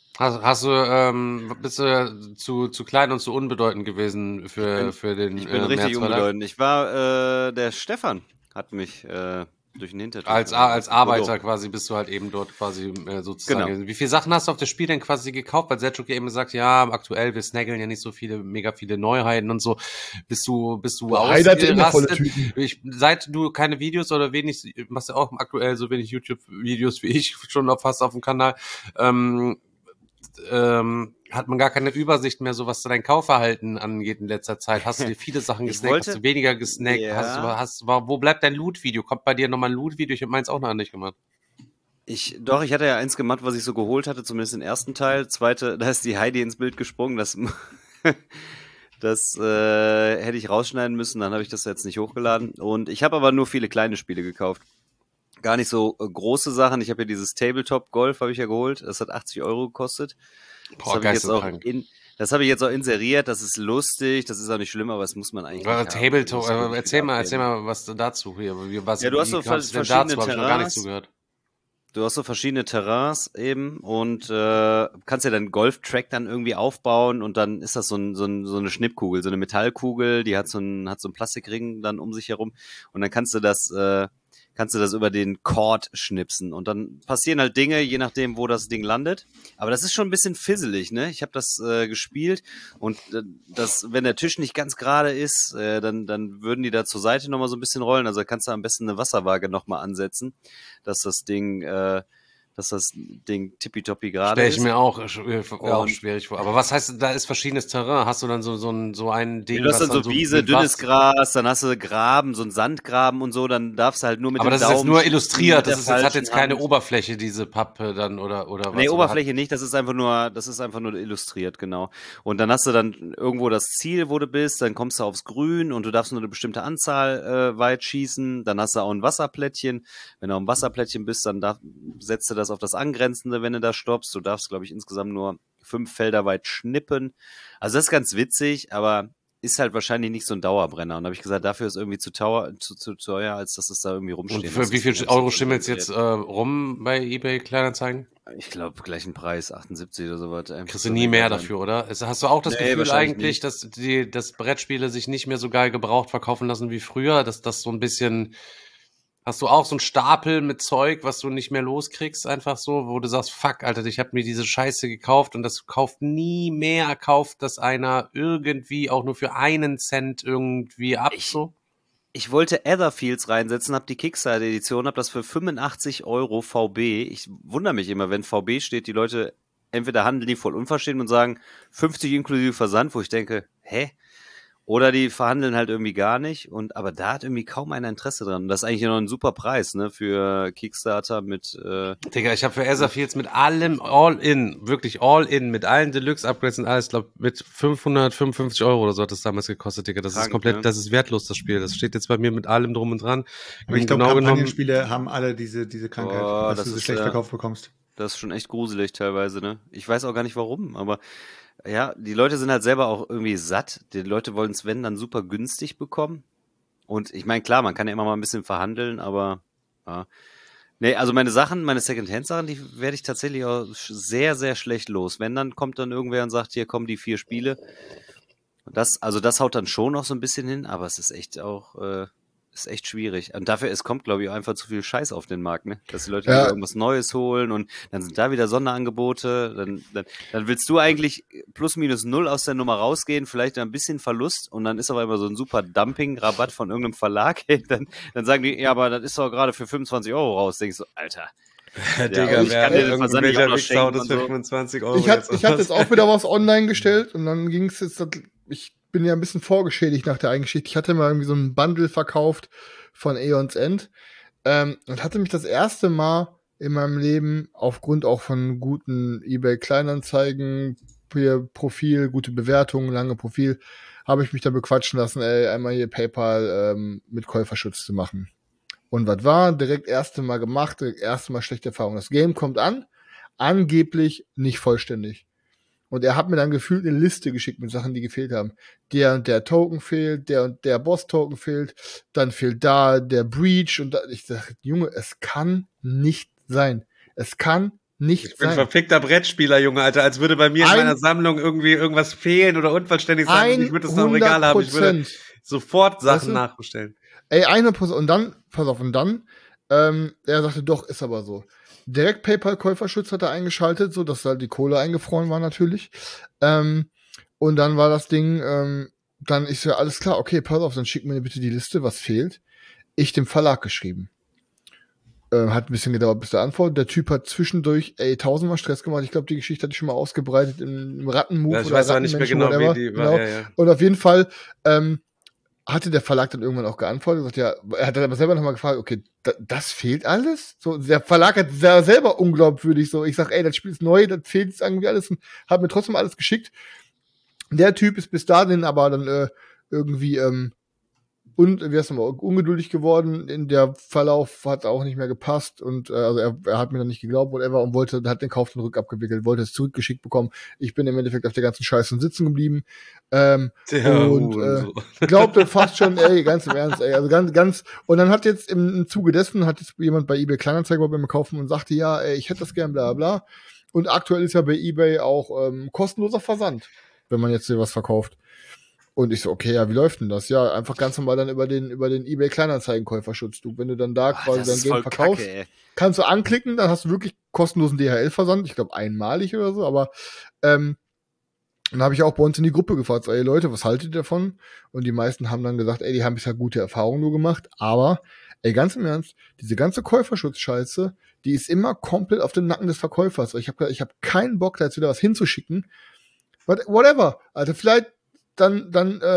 Bist du zu klein und zu unbedeutend gewesen für den Ich bin richtig Märzverlag? unbedeutend. Ich war, der Stefan hat mich durch den Hintertür. Als Arbeiter quasi bist du halt eben dort quasi sozusagen. Genau. Wie viele Sachen hast du auf das Spiel denn quasi gekauft? Weil Selçuk ja eben sagt, ja, aktuell, wir snaggeln ja nicht so mega viele Neuheiten und so. Bist du Heide hatte immer volle ausgerastet? Tüten. Seit du keine Videos oder machst ja auch aktuell so wenig YouTube-Videos wie ich schon fast auf dem Kanal, hat man gar keine Übersicht mehr, so was dein Kaufverhalten angeht in letzter Zeit. Hast du dir viele Sachen gesnackt? Hast du weniger gesnackt? Ja. Wo bleibt dein Loot-Video? Kommt bei dir nochmal ein Loot-Video? Ich habe meins auch noch nicht gemacht. Ich hatte ja eins gemacht, was ich so geholt hatte, zumindest den ersten Teil. Zweite, da ist die Heidi ins Bild gesprungen. Das hätte ich rausschneiden müssen, dann habe ich das jetzt nicht hochgeladen. Und ich habe aber nur viele kleine Spiele gekauft. Gar nicht so große Sachen. Ich habe ja dieses Tabletop Golf habe ich ja geholt. Das hat 80 € gekostet. Boah, Das habe ich jetzt auch inseriert. Das ist lustig. Das ist auch nicht schlimm, aber das muss man eigentlich nicht Tabletop, haben. erzähl mal was dazu hier. Ja, du hast so verschiedene dazu, hab ich noch gar Terrains. nichts zugehört. Du hast so verschiedene Terrains eben und kannst ja deinen Golftrack dann irgendwie aufbauen und dann ist das so eine Schnippkugel, so eine Metallkugel, die hat so einen Plastikring dann um sich herum und dann kannst du das über den Court schnipsen und dann passieren halt Dinge, je nachdem, wo das Ding landet. Aber das ist schon ein bisschen fizzelig, ne? Ich habe das gespielt und wenn der Tisch nicht ganz gerade ist, dann würden die da zur Seite nochmal so ein bisschen rollen. Also kannst du am besten eine Wasserwaage nochmal ansetzen, dass das Ding tippitoppi gerade ist. Stell ich mir auch schwierig vor. Aber was heißt, da ist verschiedenes Terrain? Hast du dann so ein Ding? Ja, du hast dann was so Wiese, dünnes Gras, dann hast du Graben, so ein Sandgraben und so, dann darfst du halt nur mit aber dem das Daumen... ist jetzt nur illustriert, mit der hat jetzt falschen keine Hand. Oberfläche, diese Pappe dann oder was? Nee, Oder Oberfläche nicht, das ist einfach nur illustriert, genau. Und dann hast du dann irgendwo das Ziel, wo du bist, dann kommst du aufs Grün und du darfst nur eine bestimmte Anzahl weit schießen, dann hast du auch ein Wasserplättchen. Wenn du auf dem Wasserplättchen bist, dann setzt du das auf das angrenzende, wenn du da stoppst. Du darfst, glaube ich, insgesamt nur 5 Felder weit schnippen. Also das ist ganz witzig, aber ist halt wahrscheinlich nicht so ein Dauerbrenner. Und da habe ich gesagt, dafür ist irgendwie zu teuer, als dass es da irgendwie rumsteht. Und für wie viel Euro schimmelt's jetzt rum bei eBay Kleinanzeigen? Ich glaube, gleichen Preis, 78 oder sowas. Kriegst du nie mehr dafür, oder? Hast du auch das Gefühl wahrscheinlich eigentlich, dass Brettspiele sich nicht mehr so geil gebraucht verkaufen lassen wie früher? Dass das so ein bisschen... Hast du auch so einen Stapel mit Zeug, was du nicht mehr loskriegst, einfach so, wo du sagst, fuck, Alter, ich habe mir diese Scheiße gekauft und das kauft das einer irgendwie auch nur für 1 Cent irgendwie ab, so? Ich wollte Etherfields reinsetzen, habe die Kickstarter-Edition, habe das für 85 € VB. Ich wundere mich immer, wenn VB steht, die Leute entweder handeln die voll unverschämt und sagen 50 inklusive Versand, wo ich denke, hä? Oder die verhandeln halt irgendwie gar nicht. Aber da hat irgendwie kaum einer Interesse dran. Und das ist eigentlich noch ein super Preis, ne, für Kickstarter mit. Digga, ich habe für Ezra Fields mit allem All-In, wirklich All-In, mit allen Deluxe-Upgrades und alles, glaube mit 555 € oder so hat das damals gekostet, Digga. Das ist komplett, das ist wertlos, das Spiel. Das steht jetzt bei mir mit allem drum und dran. Aber ich glaube, Kampagnenspiele haben alle diese Krankheit, dass du sie schlecht verkauft bekommst. Das ist schon echt gruselig teilweise, ne? Ich weiß auch gar nicht warum, aber ja, die Leute sind halt selber auch irgendwie satt. Die Leute wollen es, wenn, dann super günstig bekommen. Und ich meine, klar, man kann ja immer mal ein bisschen verhandeln, aber ja. Nee, also meine Second-Hand-Sachen, die werde ich tatsächlich auch sehr, sehr schlecht los. Wenn, dann kommt dann irgendwer und sagt, hier kommen die 4 Spiele. Das haut dann schon noch so ein bisschen hin, aber es ist echt auch, ist echt schwierig. Und dafür, es kommt, glaube ich, einfach zu viel Scheiß auf den Markt, ne? Dass die Leute wieder irgendwas Neues holen und dann sind da wieder Sonderangebote. Dann willst du eigentlich plus minus 0 aus der Nummer rausgehen, vielleicht ein bisschen Verlust und dann ist aber immer so ein super Dumping-Rabatt von irgendeinem Verlag. Dann sagen die, ja, aber das ist doch gerade für 25 € raus. Denkst du, Alter. Digga, ich kann dir den Versand nicht auch noch schenken das für 25 €. Ich hatte jetzt auch wieder was online gestellt und dann ging es jetzt, ich bin ja ein bisschen vorgeschädigt nach der Eigengeschichte. Ich hatte mal irgendwie so ein Bundle verkauft von Aeons End und hatte mich das erste Mal in meinem Leben aufgrund auch von guten eBay-Kleinanzeigen, Profil, gute Bewertungen, lange Profil, habe ich mich da bequatschen lassen, einmal hier PayPal mit Käuferschutz zu machen. Und was war? Direkt erste Mal gemacht, direkt erste Mal schlechte Erfahrung. Das Game kommt an, angeblich nicht vollständig. Und er hat mir dann gefühlt eine Liste geschickt mit Sachen, die gefehlt haben. Der und der Token fehlt, der und der Boss-Token fehlt, dann fehlt da der Breach und da, ich sage, Junge, es kann nicht sein. Es kann nicht sein. Ich bin verfickter Brettspieler, Junge, Alter, als würde bei mir in meiner Sammlung irgendwie irgendwas fehlen oder unvollständig sein und ich würde das noch im Regal haben. Ich würde sofort Sachen nachbestellen. 100%. Und dann, pass auf, er sagte, doch, ist aber so. Direkt PayPal-Käuferschutz hat er eingeschaltet, so dass halt die Kohle eingefroren war natürlich. Und dann war das Ding, dann ist ja alles klar, okay, pass auf, dann schick mir bitte die Liste, was fehlt. Ich dem Verlag geschrieben. Hat ein bisschen gedauert, bis der Antwort. Der Typ hat zwischendurch, tausendmal Stress gemacht. Ich glaube, die Geschichte hatte ich schon mal ausgebreitet im Rattenmove. Ja, ich weiß auch nicht mehr genau, wie die war. Genau. Ja. Und auf jeden Fall, hatte der Verlag dann irgendwann auch geantwortet, gesagt, ja, er hat dann aber selber nochmal gefragt, okay, das fehlt alles? So, der Verlag hat selber unglaubwürdig so, ich sag, das Spiel ist neu, das fehlt jetzt irgendwie alles und hat mir trotzdem alles geschickt. Der Typ ist bis dahin aber dann irgendwie ungeduldig geworden. In der Verlauf hat auch nicht mehr gepasst und also er hat mir dann nicht geglaubt, whatever, und hat den Kauf dann rückabgewickelt, wollte es zurückgeschickt bekommen. Ich bin im Endeffekt auf der ganzen Scheiße sitzen geblieben. Glaubte fast schon, ganz im Ernst, also ganz, und dann hat jetzt im Zuge dessen hat jetzt jemand bei eBay Kleinanzeigen bei mir kaufen und sagte, ja, ich hätte das gern, bla bla. Und aktuell ist ja bei eBay auch kostenloser Versand, wenn man jetzt hier was verkauft. Und ich so, okay, ja, wie läuft denn das? Ja, einfach ganz normal dann über den eBay Kleinanzeigen-Käuferschutz. Wenn du dann da quasi dein Game verkaufst, kannst du anklicken, dann hast du wirklich kostenlosen DHL-Versand. Ich glaube, einmalig oder so, aber dann habe ich auch bei uns in die Gruppe gefragt, so, Leute, was haltet ihr davon? Und die meisten haben dann gesagt, die haben bisher gute Erfahrungen nur gemacht, aber, ganz im Ernst, diese ganze Käuferschutz-Scheiße, die ist immer komplett auf dem Nacken des Verkäufers. Ich hab keinen Bock, da jetzt wieder was hinzuschicken. Whatever. Also vielleicht dann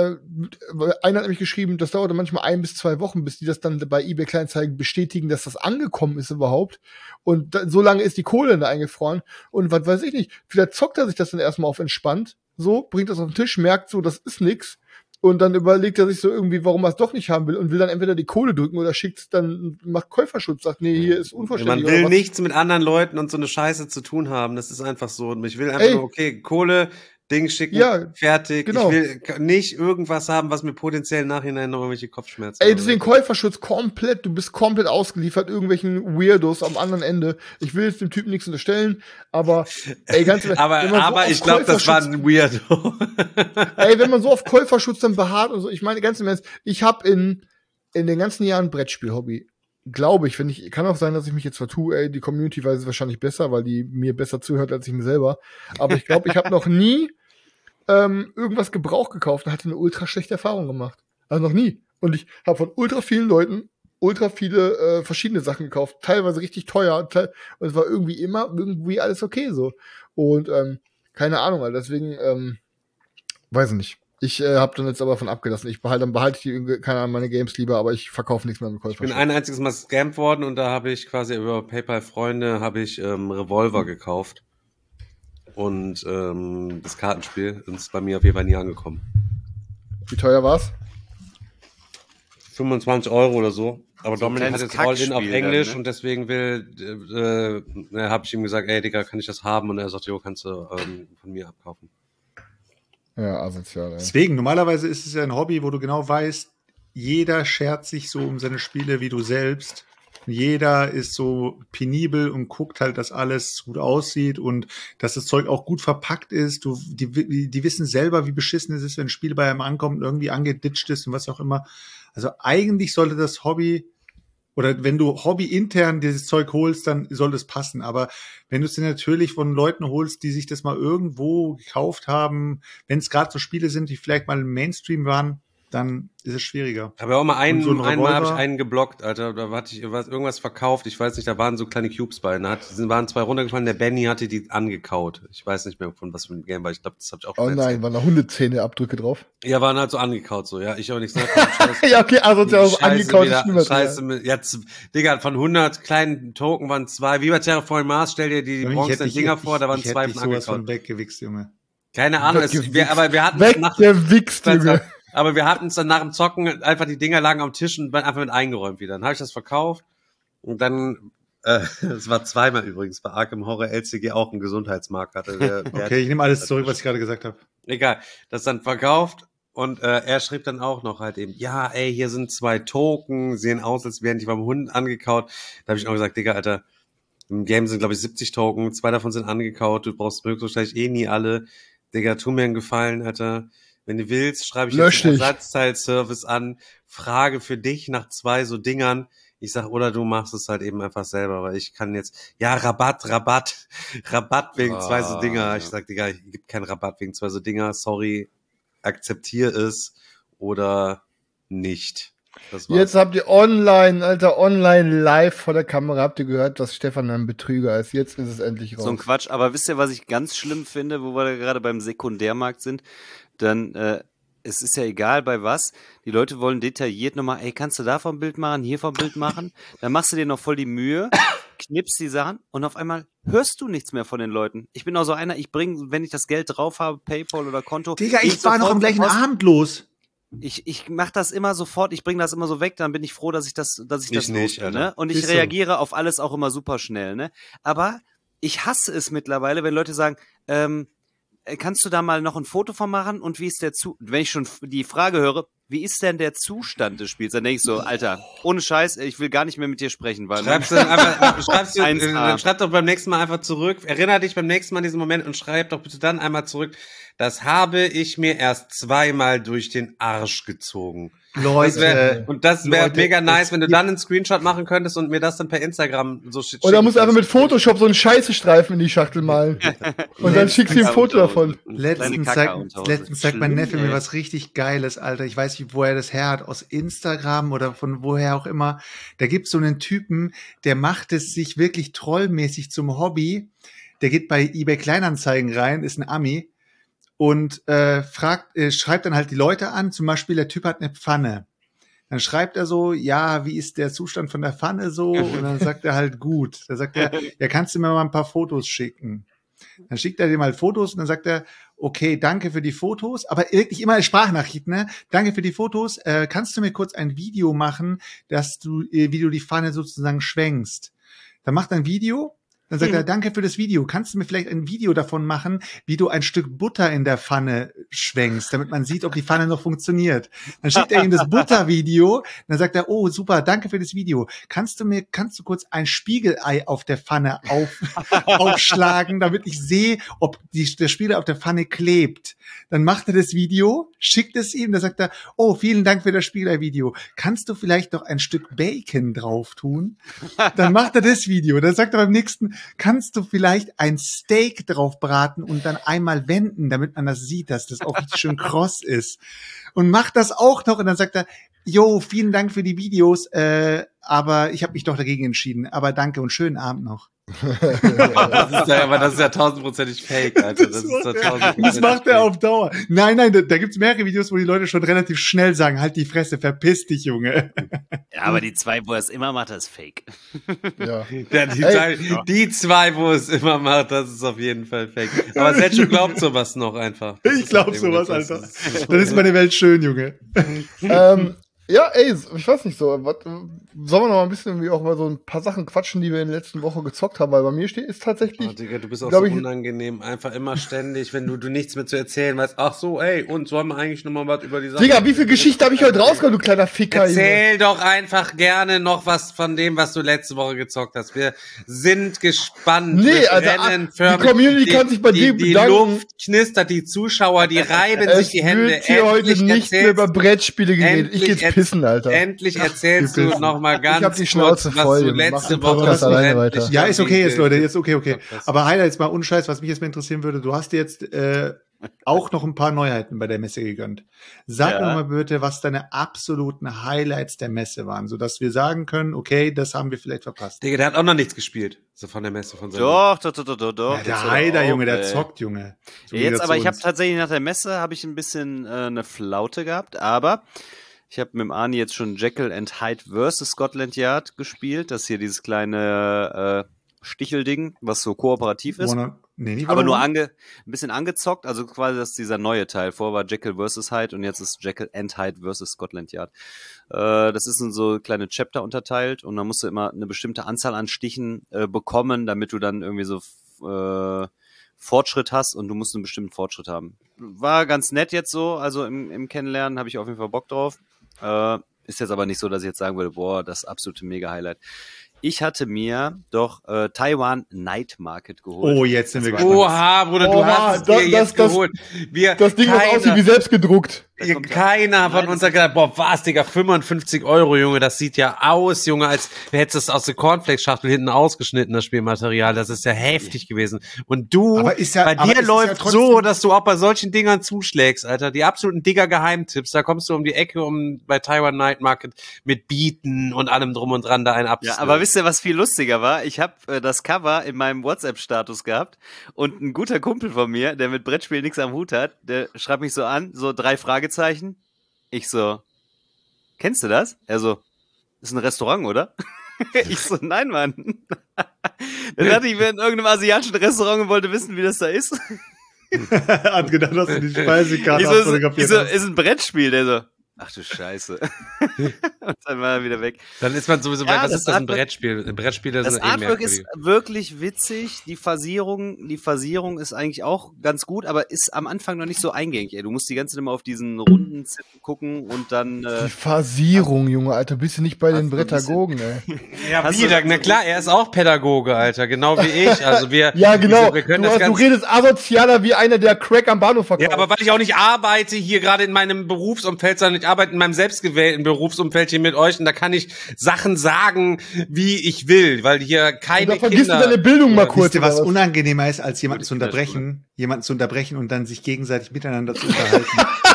einer hat nämlich geschrieben, das dauerte manchmal 1 bis 2 Wochen, bis die das dann bei eBay Kleinanzeigen bestätigen, dass das angekommen ist überhaupt. Und so lange ist die Kohle da eingefroren. Und was weiß ich nicht, vielleicht zockt er sich das dann erstmal auf entspannt, so, bringt das auf den Tisch, merkt so, das ist nix. Und dann überlegt er sich so irgendwie, warum er es doch nicht haben will und will dann entweder die Kohle drücken oder schickt es dann, macht Käuferschutz, sagt, nee, hier ist unvollständig. Man will nichts mit anderen Leuten und so eine Scheiße zu tun haben. Das ist einfach so. Und ich will einfach nur, okay, Kohle, Ding schicken, fertig. Genau. Ich will nicht irgendwas haben, was mir potenziell im Nachhinein noch irgendwelche Kopfschmerzen macht. Deswegen Käuferschutz komplett, du bist komplett ausgeliefert irgendwelchen Weirdos am anderen Ende. Ich will jetzt dem Typen nichts unterstellen, aber ganz aber ich glaube, das war ein Weirdo. Wenn man so auf Käuferschutz dann beharrt und so, ich meine ganz im Ernst, ich habe in den ganzen Jahren Brettspiel-Hobby, glaube ich, kann auch sein, dass ich mich jetzt vertue, die Community weiß es wahrscheinlich besser, weil die mir besser zuhört als ich mir selber, aber ich glaube, ich habe noch nie irgendwas Gebrauch gekauft und hatte eine ultra schlechte Erfahrung gemacht. Also noch nie. Und ich habe von ultra vielen Leuten ultra viele verschiedene Sachen gekauft, teilweise richtig teuer und es war irgendwie alles okay so. Und keine Ahnung, also deswegen weiß ich nicht. Ich habe dann jetzt aber von abgelassen. Behalte ich keine Ahnung, meine Games lieber, aber ich verkaufe nichts mehr im Ich bin ein einziges Mal gescampt worden und da habe ich quasi über PayPal-Freunde Revolver gekauft. Und das Kartenspiel ist bei mir auf jeden Fall nie angekommen. Wie teuer war's? 25 € oder so. Aber So ein Dominik hat kleines jetzt All-In auf Kackspiel Englisch dann, ne? und deswegen habe ich ihm gesagt, ey Digga, kann ich das haben? Und er sagt, jo, kannst du von mir abkaufen. Ja, asozial, ey. Deswegen, normalerweise ist es ja ein Hobby, wo du genau weißt, jeder schert sich so um seine Spiele wie du selbst. Jeder ist so penibel und guckt halt, dass alles gut aussieht und dass das Zeug auch gut verpackt ist. Die wissen selber, wie beschissen es ist, wenn ein Spiel bei einem ankommt und irgendwie angeditscht ist und was auch immer. Also eigentlich sollte das Hobby, oder wenn du hobbyintern dieses Zeug holst, dann soll es passen. Aber wenn du es dir natürlich von Leuten holst, die sich das mal irgendwo gekauft haben, wenn es gerade so Spiele sind, die vielleicht mal im Mainstream waren, dann ist es schwieriger. Aber auch mal Und so ein einmal habe ich Revolver- einen geblockt, Alter. Da hatte ich irgendwas verkauft. Ich weiß nicht, da waren so kleine Cubes bei. Da waren 2 runtergefallen. Der Benny hatte die angekaut. Ich weiß nicht mehr, von was für ein Game war. Ich glaube, das habe ich auch Oh schon nein, erzählt. waren da Hundezähne-Abdrücke drauf? Ja, waren halt so angekaut so. Ja, ich auch nichts. Ja, okay, asozial, angekaut ist schlimmer. Scheiße, jetzt, Digga, von 100 kleinen Token waren 2. Wie bei Terraforming Mars, stell dir die bronzenen Dinger vor, da waren 2 Ich von hätte dich sowas von angekaut. weggewichst, Junge. Keine Ahnung, aber wir hatten Weggewichst, Junge. Aber wir hatten es dann nach dem Zocken, einfach die Dinger lagen am Tisch und einfach mit eingeräumt wieder. Dann habe ich das verkauft und dann, es war zweimal übrigens, bei Arkham Horror LCG auch ein Gesundheitsmarkt hatte. Okay, ich nehme alles zurück, was ich gerade gesagt habe. Egal, das dann verkauft und er schrieb dann auch noch halt eben, ja, ey, hier sind 2 Token, sehen aus, als wären die vom Hund angekaut. Da habe ich auch gesagt, Digga, Alter, im Game sind, glaube ich, 70 Token, 2 davon sind angekaut, du brauchst höchstwahrscheinlich nie alle. Digga, tu mir einen Gefallen, Alter. Wenn du willst, schreibe ich jetzt einen Ersatzteilservice an, frage für dich nach 2 so Dingern. Ich sag, oder du machst es halt eben einfach selber, weil ich kann jetzt, ja, Rabatt wegen 2 so Dinger. Ich sag, Digga, es gibt keinen Rabatt wegen 2 so Dinger, sorry, akzeptier es oder nicht. Das war's. Jetzt habt ihr online live vor der Kamera, habt ihr gehört, dass Stefan ein Betrüger ist. Jetzt ist es endlich raus. So ein Quatsch. Aber wisst ihr, was ich ganz schlimm finde, wo wir da gerade beim Sekundärmarkt sind? Dann, es ist ja egal bei was. Die Leute wollen detailliert nochmal, ey, kannst du davon ein Bild machen, hiervon ein Bild machen? Dann machst du dir noch voll die Mühe, knippst die Sachen und auf einmal hörst du nichts mehr von den Leuten. Ich bin auch so einer, wenn ich das Geld drauf habe, PayPal oder Konto. Digga, ich war noch am gleichen Abend los. Ich mach das immer sofort, ich bringe das immer so weg, dann bin ich froh, dass ich das nicht, losbinde, Alter. ne? Und ich Ist so. reagiere auf alles auch immer super schnell, ne? Aber ich hasse es mittlerweile, wenn Leute sagen, kannst du da mal noch ein Foto von machen und wie ist wenn ich schon die Frage höre, wie ist denn der Zustand des Spiels? Dann denke ich so, Alter, ohne Scheiß, ich will gar nicht mehr mit dir sprechen, weil schreib doch beim nächsten Mal einfach zurück, erinnere dich beim nächsten Mal an diesen Moment und schreib doch bitte dann einmal zurück, das habe ich mir erst 2-mal durch den Arsch gezogen. Leute. Das wäre Leute, mega nice, wenn du dann einen Screenshot machen könntest und mir das dann per Instagram so schicken. Oder musst du einfach mit Photoshop so einen Scheißestreifen in die Schachtel malen. Und dann schickst du ihm ein Foto davon. Letztens zeigt mein Neffe mir was richtig Geiles, Alter. Ich weiß nicht, woher das her hat, aus Instagram oder von woher auch immer. Da gibt's so einen Typen, der macht es sich wirklich trollmäßig zum Hobby. Der geht bei eBay Kleinanzeigen rein, ist ein Ami und schreibt dann halt die Leute an. Zum Beispiel, der Typ hat eine Pfanne. Dann schreibt er so, ja, wie ist der Zustand von der Pfanne so? Und dann sagt er halt, gut. Dann sagt er, ja, kannst du mir mal ein paar Fotos schicken? Dann schickt er dir mal Fotos und dann sagt er, okay, danke für die Fotos, aber wirklich immer eine Sprachnachricht, ne? Danke für die Fotos. Kannst du mir kurz ein Video machen, wie du die Pfanne sozusagen schwenkst? Dann macht er ein Video. Dann sagt er, danke für das Video. Kannst du mir vielleicht ein Video davon machen, wie du ein Stück Butter in der Pfanne schwenkst, damit man sieht, ob die Pfanne noch funktioniert? Dann schickt er ihm das Buttervideo. Dann sagt er, oh, super, danke für das Video. Kannst du kurz ein Spiegelei auf der Pfanne aufschlagen, damit ich sehe, ob der Spiegelei auf der Pfanne klebt? Dann macht er das Video, schickt es ihm, dann sagt er, oh, vielen Dank für das Spiegelei-Video. Kannst du vielleicht noch ein Stück Bacon drauf tun? Dann macht er das Video. Dann sagt er beim nächsten, kannst du vielleicht ein Steak drauf braten und dann einmal wenden, damit man das sieht, dass das auch richtig schön kross ist. Und macht das auch noch und dann sagt er, jo, vielen Dank für die Videos, aber ich habe mich doch dagegen entschieden. Aber danke und schönen Abend noch. Aber das ist ja 1000%ig fake, Alter. Das macht er auf Dauer. Nein, da gibt's mehrere Videos, wo die Leute schon relativ schnell sagen, halt die Fresse, verpiss dich, Junge. Ja, aber die zwei, wo er es immer macht, das ist fake. Ja. Die zwei, wo es immer macht, das ist auf jeden Fall fake. Aber Selchuk glaubt sowas noch einfach. Ich glaub sowas, Alter. Dann ist meine Welt schön, Junge. Ja, ey, ich weiß nicht so. Sollen wir noch mal ein bisschen irgendwie auch mal so ein paar Sachen quatschen, die wir in der letzten Woche gezockt haben? Weil bei mir ist tatsächlich. Digga, du bist auch so unangenehm. Einfach immer ständig, wenn du nichts mehr zu erzählen weißt. Ach so, ey, und sollen wir eigentlich noch mal was über die Sache? Digga, wie viel Geschichte habe ich heute rausgehauen, du kleiner Ficker? Erzähl doch einfach gerne noch was von dem, was du letzte Woche gezockt hast. Wir sind gespannt. Nee, Alter, die Community kann sich bei dir bedanken. Die Luft knistert, die Zuschauer, die reiben sich die Hände. Es wird hier heute nicht mehr über Brettspiele geredet. Ich gehe pissen, Alter. Endlich erzählst du noch mal ganz ich hab die Schnauze kurz, voll, was du letzte Woche alleine weiter. Ja, ist okay jetzt, Leute, jetzt okay. Aber Heiler, jetzt mal unscheiß, was mich jetzt mal interessieren würde, du hast dir jetzt auch noch ein paar Neuheiten bei der Messe gegönnt. Sag mir mal bitte, was deine absoluten Highlights der Messe waren, sodass wir sagen können, okay, das haben wir vielleicht verpasst. Digga, der hat auch noch nichts gespielt, so von der Messe. Doch. Ja, der Heiler, Junge, der zockt, Junge. So jetzt aber, ich habe tatsächlich nach der Messe, habe ich ein bisschen eine Flaute gehabt, aber ich habe mit dem Arni jetzt schon Jekyll and Hyde vs. Scotland Yard gespielt. Das ist hier dieses kleine Stichelding, was so kooperativ ist. Aber nur ein bisschen angezockt. Also quasi das ist dieser neue Teil. Vorher war Jekyll vs. Hyde und jetzt ist Jekyll and Hyde vs. Scotland Yard. Das ist in so kleine Chapter unterteilt und da musst du immer eine bestimmte Anzahl an Stichen bekommen, damit du dann irgendwie so Fortschritt hast und du musst einen bestimmten Fortschritt haben. War ganz nett jetzt so, also im Kennenlernen habe ich auf jeden Fall Bock drauf. Ist jetzt aber nicht so, dass ich jetzt sagen würde, boah, das absolute Mega-Highlight. Ich hatte mir doch Taiwan Night Market geholt. Oh, jetzt sind wir gespannt. Oha, Bruder, du hast es dir jetzt geholt. Das Ding, was aussieht wie selbst gedruckt. Keiner von uns hat gesagt, boah, was, Digga, 55 €, Junge, das sieht ja aus, Junge, als hättest du es aus der Cornflakes-Schachtel hinten ausgeschnitten, das Spielmaterial. Das ist ja heftig gewesen. Und du, bei dir läuft so, dass du auch bei solchen Dingern zuschlägst, Alter. Die absoluten Digger-Geheimtipps, da kommst du um die Ecke, bei Taiwan Night Market mit Bieten und allem drum und dran da einen abzunehmen. Ja, aber wisst ihr, was viel lustiger war? Ich habe das Cover in meinem WhatsApp-Status gehabt und ein guter Kumpel von mir, der mit Brettspielen nichts am Hut hat, der schreibt mich so an, so 3 Fragezeichen. Ich so, kennst du das? Er so, ist ein Restaurant, oder? Ich so, nein, Mann. Dann dachte ich, wir in irgendeinem asiatischen Restaurant und wollte wissen, wie das da ist. Hat gedacht, dass du die Speisekarte fotografiert hast. Ist ein Brettspiel, der so, ach du Scheiße. Und dann war er wieder weg. Dann ist man sowieso bei, was ist das, ein Brettspiel? Brettspiele sind Artwork ist wirklich witzig. Die Phasierung ist eigentlich auch ganz gut, aber ist am Anfang noch nicht so eingängig. Ey. Du musst die ganze Zeit immer auf diesen runden Zettel gucken und dann... die Phasierung, Junge, Alter. Bist du nicht bei den Pädagogen, ey? Ja, wieder. Na klar, er ist auch Pädagoge, Alter. Genau wie ich. Also wir... Ja, genau. Du redest asozialer wie einer, der Crack am Bahnhof verkauft. Ja, aber weil ich auch nicht arbeite hier gerade in meinem Berufsumfeld, sondern ich arbeite in meinem selbstgewählten Berufsumfeld hier mit euch und da kann ich Sachen sagen, wie ich will, weil hier keine Kinder... vergisst du deine Bildung mal kurz. Wisst ihr, was unangenehmer ist, als jemanden zu unterbrechen und dann sich gegenseitig miteinander zu unterhalten?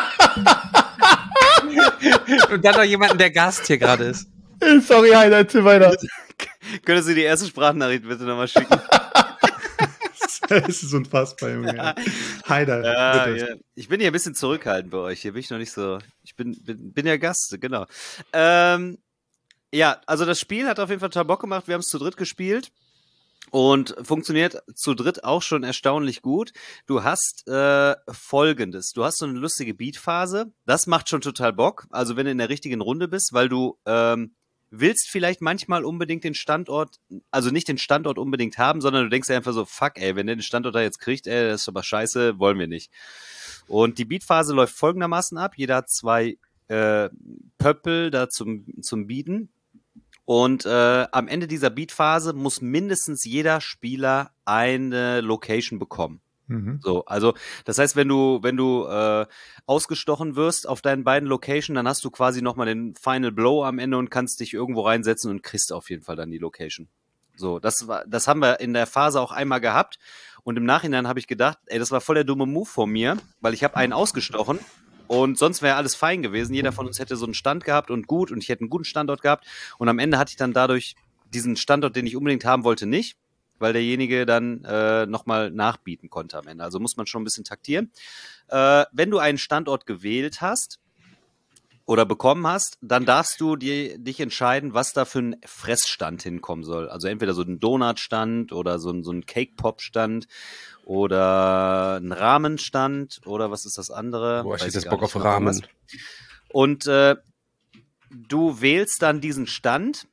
Und dann noch jemanden, der Gast hier gerade ist. Sorry, Heiler, erzähl weiter. Könntest du die erste Sprachnachricht bitte nochmal schicken? Das ist unfassbar, Junge. Ja. Heider, bitte. Ja. Ich bin hier ein bisschen zurückhaltend bei euch. Hier bin ich noch nicht so... Ich bin ja Gast, genau. Ja, also das Spiel hat auf jeden Fall total Bock gemacht. Wir haben es zu dritt gespielt und funktioniert zu dritt auch schon erstaunlich gut. Du hast Folgendes. Du hast so eine lustige Beatphase. Das macht schon total Bock. Also wenn du in der richtigen Runde bist, weil du willst vielleicht manchmal unbedingt den Standort, also nicht den Standort unbedingt haben, sondern du denkst dir einfach so, fuck, ey, wenn der den Standort da jetzt kriegt, ey, das ist aber scheiße, wollen wir nicht. Und die Beatphase läuft folgendermaßen ab. Jeder hat 2 Pöppel da zum Bieten. Und am Ende dieser Beatphase muss mindestens jeder Spieler eine Location bekommen. Mhm. So, also das heißt, wenn du ausgestochen wirst auf deinen beiden Locations, dann hast du quasi nochmal den Final Blow am Ende und kannst dich irgendwo reinsetzen und kriegst auf jeden Fall dann die Location. So, das haben wir in der Phase auch einmal gehabt und im Nachhinein habe ich gedacht, ey, das war voll der dumme Move von mir, weil ich habe einen ausgestochen und sonst wäre alles fein gewesen. Jeder von uns hätte so einen Stand gehabt und ich hätte einen guten Standort gehabt und am Ende hatte ich dann dadurch diesen Standort, den ich unbedingt haben wollte, nicht. weil derjenige dann nochmal nachbieten konnte am Ende. Also muss man schon ein bisschen taktieren. Wenn du einen Standort gewählt hast oder bekommen hast, dann darfst du dich entscheiden, was da für ein Fressstand hinkommen soll. Also entweder so ein Donutstand oder so ein Cake-Pop-Stand oder ein Rahmenstand oder was ist das andere? Boah, ich Weiß hätte jetzt gar Bock nicht, auf Rahmen. Und du wählst dann diesen Stand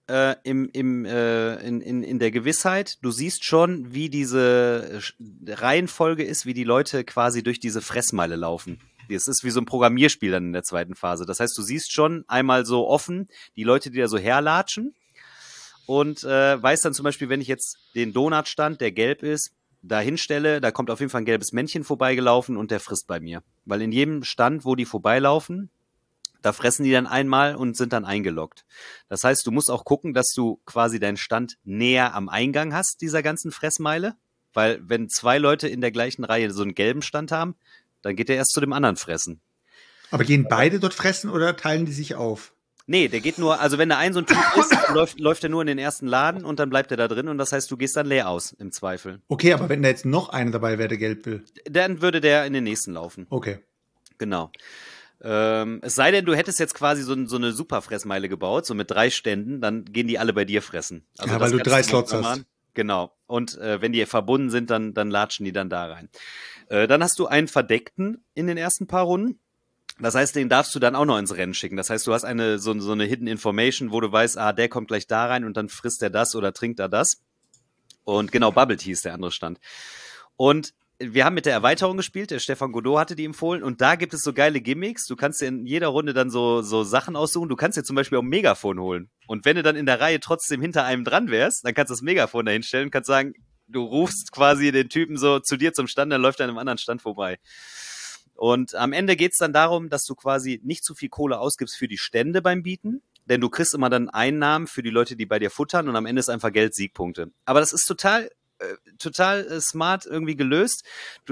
in der Gewissheit, du siehst schon, wie diese Reihenfolge ist, wie die Leute quasi durch diese Fressmeile laufen. Es ist wie so ein Programmierspiel dann in der zweiten Phase. Das heißt, du siehst schon einmal so offen die Leute, die da so herlatschen und weißt dann zum Beispiel, wenn ich jetzt den Donutstand, der gelb ist, da hinstelle, da kommt auf jeden Fall ein gelbes Männchen vorbeigelaufen und der frisst bei mir. Weil in jedem Stand, wo die vorbeilaufen, da fressen die dann einmal und sind dann eingeloggt. Das heißt, du musst auch gucken, dass du quasi deinen Stand näher am Eingang hast, dieser ganzen Fressmeile. Weil wenn 2 Leute in der gleichen Reihe so einen gelben Stand haben, dann geht der erst zu dem anderen fressen. Aber gehen beide dort fressen oder teilen die sich auf? Nee, der geht nur, also wenn da ein so ein Typ ist, läuft er nur in den ersten Laden und dann bleibt er da drin und das heißt, du gehst dann leer aus, im Zweifel. Okay, aber wenn da jetzt noch einer dabei wäre, der gelb will. Dann würde der in den nächsten laufen. Okay. Genau. Es sei denn, du hättest jetzt quasi so eine Superfressmeile gebaut, so mit 3 Ständen, dann gehen die alle bei dir fressen. Also ja, weil du 3 Slots hast. Machen. Genau. Und wenn die verbunden sind, dann latschen die dann da rein. Dann hast du einen Verdeckten in den ersten paar Runden. Das heißt, den darfst du dann auch noch ins Rennen schicken. Das heißt, du hast so eine Hidden Information, wo du weißt, der kommt gleich da rein und dann frisst er das oder trinkt er das. Und genau, Bubble Tea ist der andere Stand. Und wir haben mit der Erweiterung gespielt, der Stefan Godot hatte die empfohlen und da gibt es so geile Gimmicks. Du kannst dir in jeder Runde dann so Sachen aussuchen. Du kannst dir zum Beispiel auch ein Megafon holen. Und wenn du dann in der Reihe trotzdem hinter einem dran wärst, dann kannst du das Megafon da hinstellen und kannst sagen, du rufst quasi den Typen so zu dir zum Stand, dann läuft er an einem anderen Stand vorbei. Und am Ende geht's dann darum, dass du quasi nicht zu viel Kohle ausgibst für die Stände beim Bieten, denn du kriegst immer dann Einnahmen für die Leute, die bei dir futtern und am Ende ist einfach Geld, Siegpunkte. Aber das ist total smart irgendwie gelöst.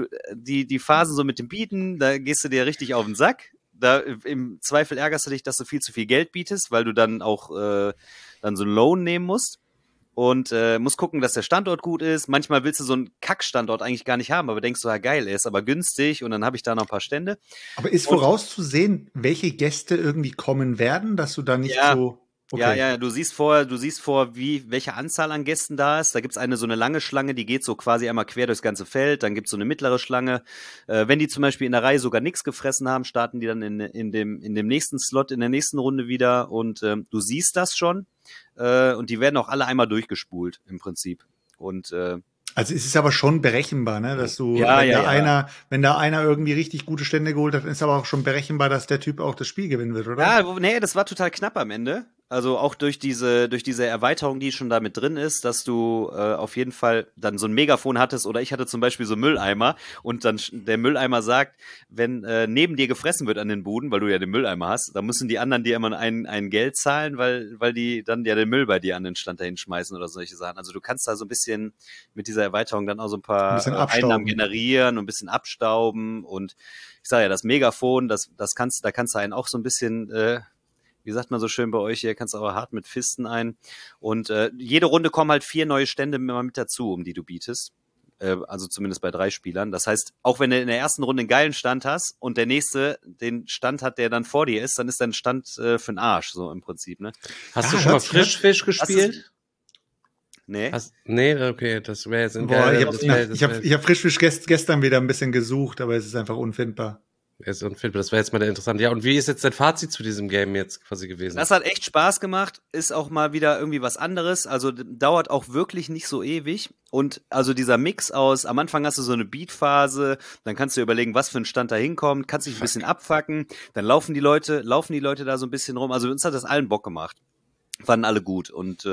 Die Phasen so mit dem Bieten, da gehst du dir richtig auf den Sack. Da im Zweifel ärgerst du dich, dass du viel zu viel Geld bietest, weil du dann auch dann so einen Loan nehmen musst. Und musst gucken, dass der Standort gut ist. Manchmal willst du so einen Kackstandort eigentlich gar nicht haben, aber denkst du, ja geil, er ist aber günstig und dann habe ich da noch ein paar Stände. Aber ist vorauszusehen, welche Gäste irgendwie kommen werden, dass du da nicht so... Okay. Ja, du siehst vor, welche Anzahl an Gästen da ist. Da gibt's so eine lange Schlange, die geht so quasi einmal quer durchs ganze Feld. Dann gibt's so eine mittlere Schlange. Wenn die zum Beispiel in der Reihe sogar nichts gefressen haben, starten die dann in dem nächsten Slot, in der nächsten Runde wieder. Und du siehst das schon. Und die werden auch alle einmal durchgespult im Prinzip. Und also es ist aber schon berechenbar, ne, dass du, wenn da einer irgendwie richtig gute Stände geholt hat, ist aber auch schon berechenbar, dass der Typ auch das Spiel gewinnen wird, oder? Ja, nee, das war total knapp am Ende. Also auch durch diese Erweiterung, die schon da mit drin ist, dass du auf jeden Fall dann so ein Megafon hattest oder ich hatte zum Beispiel so Mülleimer und dann der Mülleimer sagt, wenn neben dir gefressen wird an den Buden, weil du ja den Mülleimer hast, dann müssen die anderen dir immer ein Geld zahlen, weil die dann ja den Müll bei dir an den Stand dahin schmeißen oder solche Sachen. Also du kannst da so ein bisschen mit dieser Erweiterung dann auch so ein paar Einnahmen generieren und ein bisschen abstauben und ich sage ja, das Megafon, da kannst du einen auch so ein bisschen wie sagt man so schön bei euch, hier kannst du aber hart mit Fisten ein. Und jede Runde kommen halt 4 neue Stände immer mit dazu, um die du bietest. Also zumindest bei 3 Spielern. Das heißt, auch wenn du in der ersten Runde einen geilen Stand hast und der nächste den Stand hat, der dann vor dir ist, dann ist dein Stand für den Arsch, so im Prinzip. Ne? Hast du schon mal Frischfisch gespielt? Nee. Nee, okay, das wäre jetzt ein Ich hab Frischfisch gestern wieder ein bisschen gesucht, aber es ist einfach unfindbar. Das wäre jetzt mal interessant. Ja, und wie ist jetzt dein Fazit zu diesem Game jetzt quasi gewesen? Das hat echt Spaß gemacht, ist auch mal wieder irgendwie was anderes, also dauert auch wirklich nicht so ewig und also dieser Mix aus, am Anfang hast du so eine Beat-Phase, dann kannst du überlegen, was für ein Stand da hinkommt, kannst dich ein bisschen abfacken, dann laufen die Leute da so ein bisschen rum, also uns hat das allen Bock gemacht, fanden alle gut und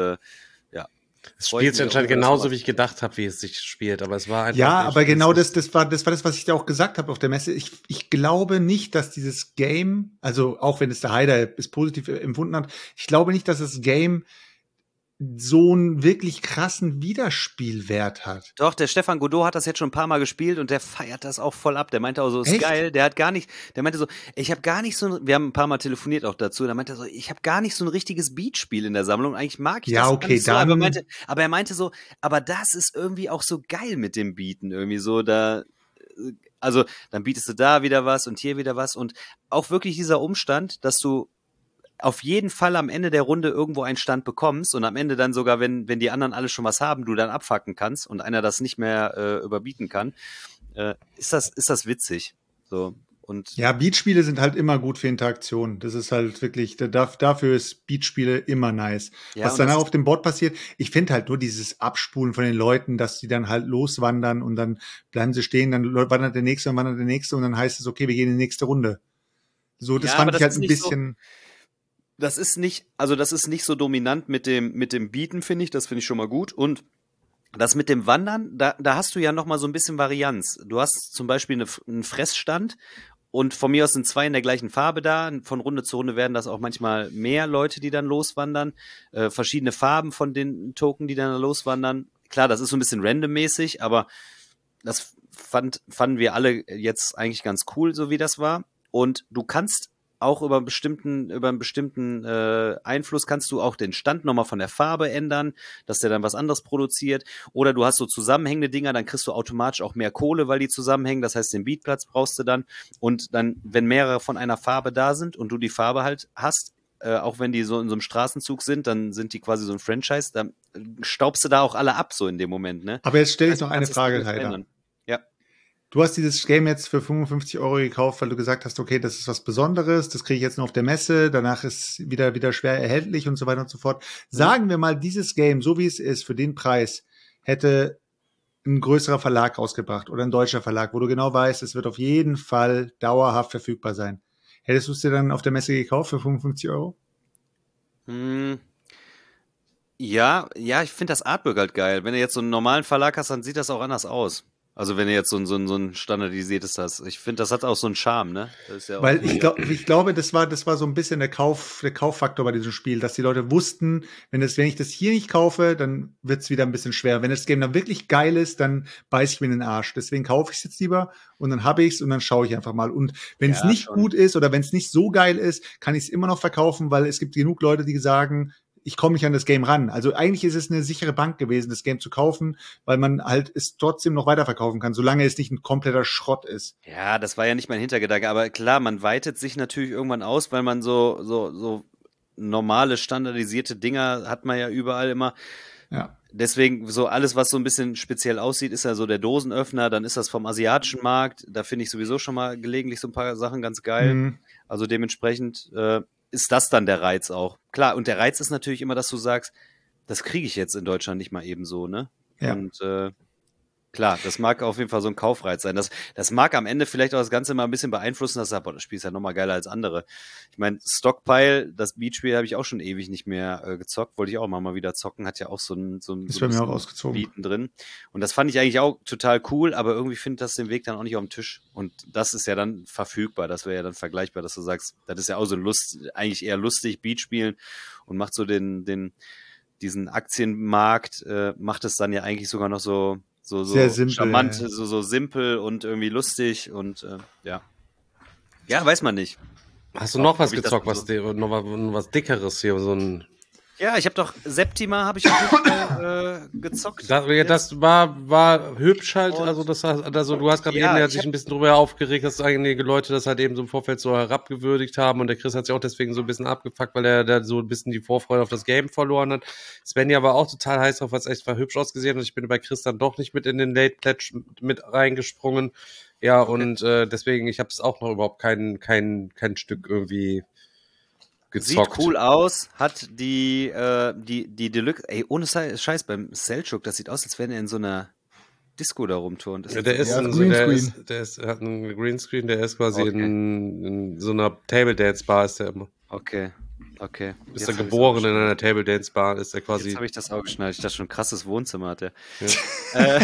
es spielt sich anscheinend genauso, wie ich gedacht habe, wie es sich spielt, aber es war einfach. Ja, aber genau das war das, was ich da auch gesagt habe auf der Messe. Ich glaube nicht, dass dieses Game, also auch wenn es der Heider ist positiv empfunden hat, ich glaube nicht, dass das Game so einen wirklich krassen Wiederspielwert hat. Doch, der Stefan Godot hat das jetzt schon ein paar Mal gespielt und der feiert das auch voll ab. Der meinte auch so, ist Echt? geil. Der meinte so, ich habe gar nicht so, wir haben ein paar Mal telefoniert auch dazu, da meinte er so, ich habe gar nicht so ein richtiges Beatspiel in der Sammlung. Eigentlich mag ich das Ja, okay, gar nicht so, dann. aber er meinte so, aber das ist irgendwie auch so geil mit dem Beaten irgendwie so, da, also dann bietest du da wieder was und hier wieder was und auch wirklich dieser Umstand, dass du auf jeden Fall am Ende der Runde irgendwo einen Stand bekommst und am Ende dann sogar, wenn die anderen alle schon was haben, du dann abfacken kannst und einer das nicht mehr überbieten kann, ist das witzig. So. Und Ja, Beatspiele sind halt immer gut für Interaktion. Das ist halt wirklich, dafür ist Beatspiele immer nice. Ja, Was und danach das- auf dem Board passiert, ich finde halt nur dieses Abspulen von den Leuten, dass die dann halt loswandern und dann bleiben sie stehen, dann wandert der Nächste und wandert der Nächste und dann heißt es, okay, wir gehen in die nächste Runde. So, das Ja, fand aber ich halt das ein ist nicht so- bisschen. das ist nicht so dominant mit dem Beaten, finde ich. Das finde ich schon mal gut. Und das mit dem Wandern, da hast du ja noch mal so ein bisschen Varianz. Du hast zum Beispiel einen Fressstand und von mir aus sind 2 in der gleichen Farbe da. Von Runde zu Runde werden das auch manchmal mehr Leute, die dann loswandern. Verschiedene Farben von den Token, die dann loswandern. Klar, das ist so ein bisschen randommäßig, aber das fanden wir alle jetzt eigentlich ganz cool, so wie das war. Und du kannst auch über einen bestimmten Einfluss kannst du auch den Stand nochmal von der Farbe ändern, dass der dann was anderes produziert. Oder du hast so zusammenhängende Dinger, dann kriegst du automatisch auch mehr Kohle, weil die zusammenhängen. Das heißt, den Beatplatz brauchst du dann. Und dann, wenn mehrere von einer Farbe da sind und du die Farbe halt hast, auch wenn die so in so einem Straßenzug sind, dann sind die quasi so ein Franchise, dann staubst du da auch alle ab, so in dem Moment, ne? Aber jetzt stelle ich Also noch eine kannst du Frage, das Heider. verändern. Ja. Du hast dieses Game jetzt für 55 € gekauft, weil du gesagt hast, okay, das ist was Besonderes, das kriege ich jetzt nur auf der Messe, danach ist wieder schwer erhältlich und so weiter und so fort. Sagen wir mal, dieses Game, so wie es ist, für den Preis, hätte ein größerer Verlag rausgebracht oder ein deutscher Verlag, wo du genau weißt, es wird auf jeden Fall dauerhaft verfügbar sein. Hättest du es dir dann auf der Messe gekauft für 55 €? Ja, ich finde das Artwork halt geil. Wenn du jetzt so einen normalen Verlag hast, dann sieht das auch anders aus. Also wenn du jetzt so ein standardisiertes hast. Ich finde, das hat auch so einen Charme, ne? Das ist ja auch Weil ich glaube, das war so ein bisschen der Kauffaktor bei diesem Spiel, dass die Leute wussten, wenn ich das hier nicht kaufe, dann wird es wieder ein bisschen schwer. Wenn das Game dann wirklich geil ist, dann beiß ich mir in den Arsch. Deswegen kaufe ich es jetzt lieber und dann habe ich es und dann schaue ich einfach mal. Und wenn es nicht schon. gut ist oder wenn es nicht so geil ist, kann ich es immer noch verkaufen, weil es gibt genug Leute, die sagen, ich komme nicht an das Game ran. Also eigentlich ist es eine sichere Bank gewesen, das Game zu kaufen, weil man halt es trotzdem noch weiterverkaufen kann, solange es nicht ein kompletter Schrott ist. Ja, das war ja nicht mein Hintergedanke, aber klar, man weitet sich natürlich irgendwann aus, weil man so normale, standardisierte Dinger hat man ja überall immer. Ja. Deswegen, so alles, was so ein bisschen speziell aussieht, ist ja so der Dosenöffner, dann ist das vom asiatischen Markt, da finde ich sowieso schon mal gelegentlich so ein paar Sachen ganz geil. Mhm. Also dementsprechend ist das dann der Reiz auch. Klar, und der Reiz ist natürlich immer, dass du sagst, das kriege ich jetzt in Deutschland nicht mal eben so, ne? Ja. Und klar, das mag auf jeden Fall so ein Kaufreiz sein. Das mag am Ende vielleicht auch das Ganze mal ein bisschen beeinflussen, dass du sagst, boah, das Spiel ist ja nochmal geiler als andere. Ich meine, Stockpile, das Beatspiel habe ich auch schon ewig nicht mehr gezockt. Wollte ich auch mal wieder zocken. Hat ja auch so ein Ist bei mir bisschen auch ausgezogen. Beaten drin. Und das fand ich eigentlich auch total cool, aber irgendwie findet das den Weg dann auch nicht auf dem Tisch. Und das ist ja dann verfügbar. Das wäre ja dann vergleichbar, dass du sagst, das ist ja auch so eigentlich eher lustig, Beatspielen und macht so diesen Aktienmarkt, macht es dann ja eigentlich sogar noch so Sehr simpel, charmant, ja. so simpel und irgendwie lustig und ja. Ja, weiß man nicht. Hast du noch was Ob ich das gezockt, so- noch was Dickeres hier? So ein Ja, ich habe doch Septima habe ich natürlich, gezockt. das war hübsch halt, Und- also du hast gerade Ja, eben ich sich hab- ein bisschen drüber aufgeregt, dass einige Leute das halt eben so im Vorfeld so herabgewürdigt haben und der Chris hat sich auch deswegen so ein bisschen abgefuckt, weil er da so ein bisschen die Vorfreude auf das Game verloren hat. Svenja war auch total heiß drauf, was echt war hübsch ausgesehen und ich bin bei Chris dann doch nicht mit in den Late Pledge mit reingesprungen. Ja, und deswegen, ich habe es auch noch überhaupt kein Stück irgendwie gezockt. Sieht cool aus, hat die Deluxe, ey, ohne Scheiß, beim Selchuk, das sieht aus, als wenn er in so einer Disco da rumturnt. Ja, der ist Ja, hat einen Greenscreen, der ist quasi Okay. in so einer Table Dance Bar ist der immer. Okay. Ist er geboren in einer Table Dance Bar, ist er quasi. Jetzt habe ich das auch geschnallt. Ich dachte schon, krasses Wohnzimmer hat er. Ja.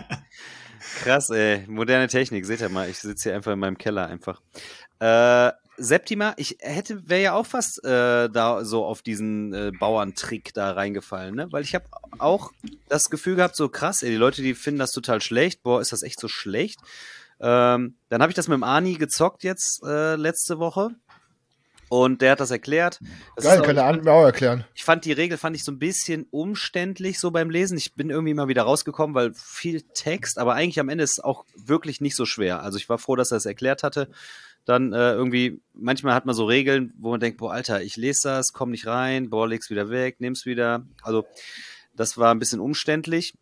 Krass, ey. Moderne Technik, seht ihr mal. Ich sitze hier einfach in meinem Keller einfach. Septima, wäre ja auch fast da so auf diesen Bauerntrick da reingefallen, ne? Weil ich habe auch das Gefühl gehabt, so krass, ey, die Leute, die finden das total schlecht. Boah, ist das echt so schlecht? Dann habe ich das mit dem Ani gezockt jetzt letzte Woche. Und der hat das erklärt. Geil, kann der Arndt mir auch erklären. Ich fand die Regel so ein bisschen umständlich so beim Lesen. Ich bin irgendwie mal wieder rausgekommen, weil viel Text, aber eigentlich am Ende ist es auch wirklich nicht so schwer. Also ich war froh, dass er es erklärt hatte. Dann irgendwie, manchmal hat man so Regeln, wo man denkt, boah, Alter, ich lese das, komm nicht rein, boah, leg's wieder weg, nimm's wieder. Also das war ein bisschen umständlich.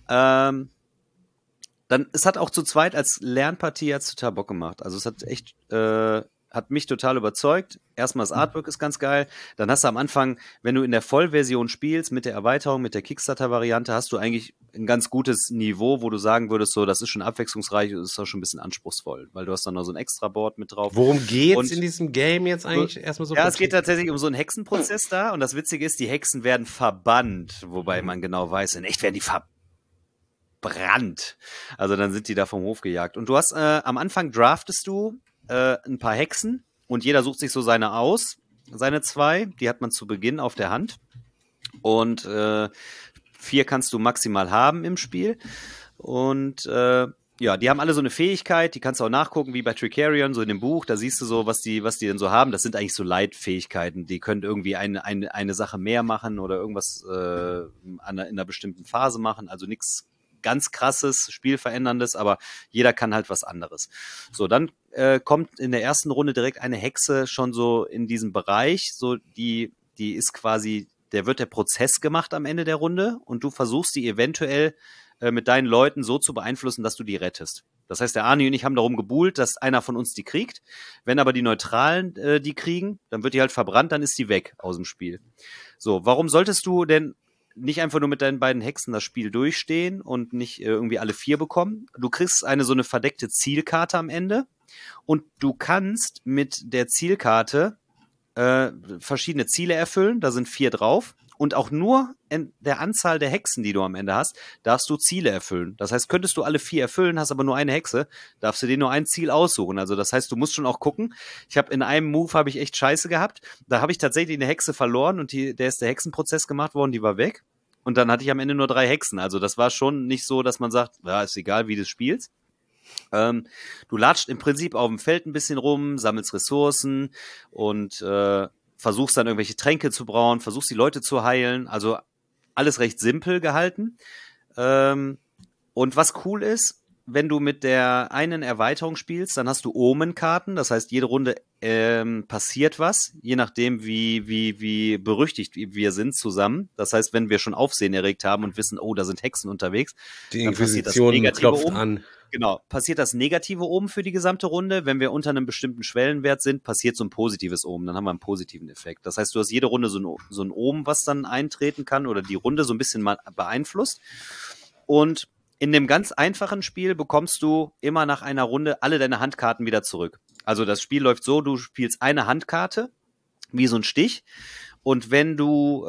Es hat auch zu zweit als Lernpartie hat's total Bock gemacht. Also es hat echt hat mich total überzeugt. Erstmal das Artwork ist ganz geil. Dann hast du am Anfang, wenn du in der Vollversion spielst, mit der Erweiterung, mit der Kickstarter-Variante, hast du eigentlich ein ganz gutes Niveau, wo du sagen würdest, so, das ist schon abwechslungsreich und ist auch schon ein bisschen anspruchsvoll, weil du hast dann noch so ein Extra-Board mit drauf. Worum geht's in diesem Game jetzt eigentlich erstmal so? Ja, es geht tatsächlich um so einen Hexenprozess da und das Witzige ist, die Hexen werden verbannt, wobei man genau weiß, in echt werden die verbrannt. Also dann sind die da vom Hof gejagt. Und du hast, am Anfang draftest du ein paar Hexen und jeder sucht sich so seine aus, seine 2, die hat man zu Beginn auf der Hand und 4 kannst du maximal haben im Spiel und ja, die haben alle so eine Fähigkeit, die kannst du auch nachgucken, wie bei Tricarion, so in dem Buch, da siehst du so, was die denn so haben, das sind eigentlich so Leitfähigkeiten, die können irgendwie eine Sache mehr machen oder irgendwas in einer bestimmten Phase machen, also nichts ganz krasses, spielveränderndes, aber jeder kann halt was anderes. So, dann kommt in der ersten Runde direkt eine Hexe schon so in diesem Bereich, so die ist quasi, wird der Prozess gemacht am Ende der Runde und du versuchst die eventuell mit deinen Leuten so zu beeinflussen, dass du die rettest. Das heißt, der Arni und ich haben darum gebuhlt, dass einer von uns die kriegt. Wenn aber die Neutralen die kriegen, dann wird die halt verbrannt, dann ist die weg aus dem Spiel. So, warum solltest du denn nicht einfach nur mit deinen beiden Hexen das Spiel durchstehen und nicht irgendwie alle 4 bekommen? Du kriegst so eine verdeckte Zielkarte am Ende und du kannst mit der Zielkarte verschiedene Ziele erfüllen, da sind 4 drauf und auch nur in der Anzahl der Hexen, die du am Ende hast, darfst du Ziele erfüllen. Das heißt, könntest du alle 4 erfüllen, hast aber nur eine Hexe, darfst du dir nur ein Ziel aussuchen. Also das heißt, du musst schon auch gucken. Ich habe in einem Move echt Scheiße gehabt. Da habe ich tatsächlich eine Hexe verloren und der ist der Hexenprozess gemacht worden, die war weg. Und dann hatte ich am Ende nur 3 Hexen. Also das war schon nicht so, dass man sagt, ja, ist egal, wie du spielst. Du latscht im Prinzip auf dem Feld ein bisschen rum, sammelst Ressourcen und versuchst dann irgendwelche Tränke zu brauen, versuchst die Leute zu heilen. Also alles recht simpel gehalten. Und was cool ist, wenn du mit der einen Erweiterung spielst, dann hast du Omenkarten. Das heißt, jede Runde passiert was, je nachdem, wie berüchtigt wir sind zusammen. Das heißt, wenn wir schon Aufsehen erregt haben und wissen, oh, da sind Hexen unterwegs, die dann passiert das Inquisition Negative klopft an. Genau, passiert das Negative oben für die gesamte Runde. Wenn wir unter einem bestimmten Schwellenwert sind, passiert so ein positives Omen. Dann haben wir einen positiven Effekt. Das heißt, du hast jede Runde so ein Omen, was dann eintreten kann oder die Runde so ein bisschen mal beeinflusst. Und in dem ganz einfachen Spiel bekommst du immer nach einer Runde alle deine Handkarten wieder zurück. Also das Spiel läuft so, du spielst eine Handkarte, wie so ein Stich. Und wenn du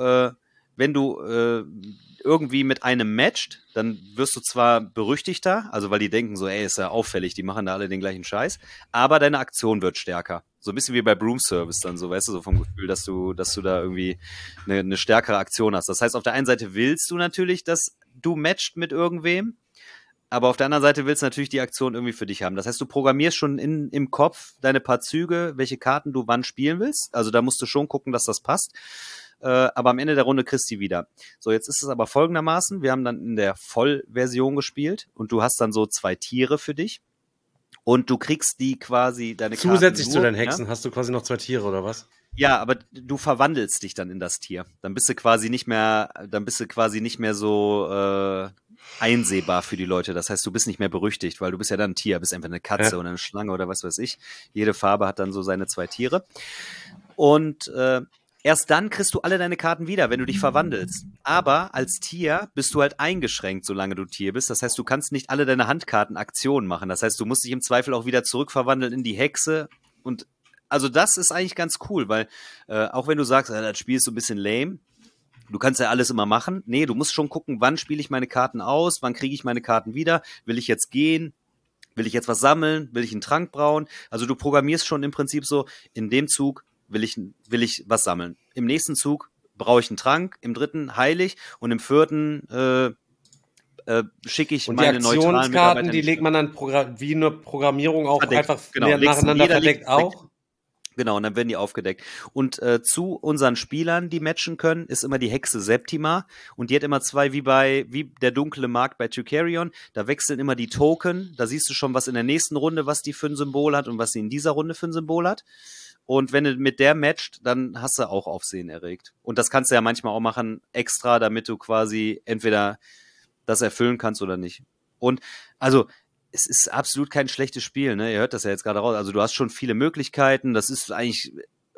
irgendwie mit einem matcht, dann wirst du zwar berüchtigter, also weil die denken so, ey, ist ja auffällig, die machen da alle den gleichen Scheiß, aber deine Aktion wird stärker. So ein bisschen wie bei Broom Service dann so, weißt du, so vom Gefühl, dass du da irgendwie eine stärkere Aktion hast. Das heißt, auf der einen Seite willst du natürlich, dass du matcht mit irgendwem, aber auf der anderen Seite willst du natürlich die Aktion irgendwie für dich haben. Das heißt, du programmierst schon im Kopf deine paar Züge, welche Karten du wann spielen willst. Also da musst du schon gucken, dass das passt. Aber am Ende der Runde kriegst du die wieder. So, jetzt ist es aber folgendermaßen, wir haben dann in der Vollversion gespielt und du hast dann so 2 Tiere für dich und du kriegst die quasi, deine Karten zusätzlich nur, zu deinen Hexen hast du quasi noch 2 Tiere, oder was? Ja, aber du verwandelst dich dann in das Tier. Dann bist du quasi nicht mehr so einsehbar für die Leute. Das heißt, du bist nicht mehr berüchtigt, weil du bist ja dann ein Tier, bist einfach eine Katze oder eine Schlange oder was weiß ich. Jede Farbe hat dann so seine 2 Tiere. Und erst dann kriegst du alle deine Karten wieder, wenn du dich verwandelst. Aber als Tier bist du halt eingeschränkt, solange du Tier bist. Das heißt, du kannst nicht alle deine Handkarten Aktionen machen. Das heißt, du musst dich im Zweifel auch wieder zurückverwandeln in die Hexe. Und also das ist eigentlich ganz cool, weil auch wenn du sagst, das Spiel ist so ein bisschen lame, du kannst ja alles immer machen. Nee, du musst schon gucken, wann spiele ich meine Karten aus, wann kriege ich meine Karten wieder, will ich jetzt gehen? Will ich jetzt was sammeln? Will ich einen Trank brauen? Also du programmierst schon im Prinzip so, in dem Zug will ich was sammeln. Im nächsten Zug brauche ich einen Trank, im dritten heile ich und im vierten schicke ich Und die meine neutralen Aktionskarten, Mitarbeiter die nicht legt man dann wie eine Programmierung auch verdeckt. einfach Genau, legst- nacheinander jeder verdeckt legt- auch? Genau, und dann werden die aufgedeckt. Und zu unseren Spielern, die matchen können, ist immer die Hexe Septima. Und die hat immer zwei, wie der dunkle Markt bei Tykerion. Da wechseln immer die Token. Da siehst du schon, was in der nächsten Runde, was die für ein Symbol hat und was sie in dieser Runde für ein Symbol hat. Und wenn du mit der matcht, dann hast du auch Aufsehen erregt. Und das kannst du ja manchmal auch machen, extra, damit du quasi entweder das erfüllen kannst oder nicht. Und also es ist absolut kein schlechtes Spiel, ne? Ihr hört das ja jetzt gerade raus. Also du hast schon viele Möglichkeiten. Das ist eigentlich,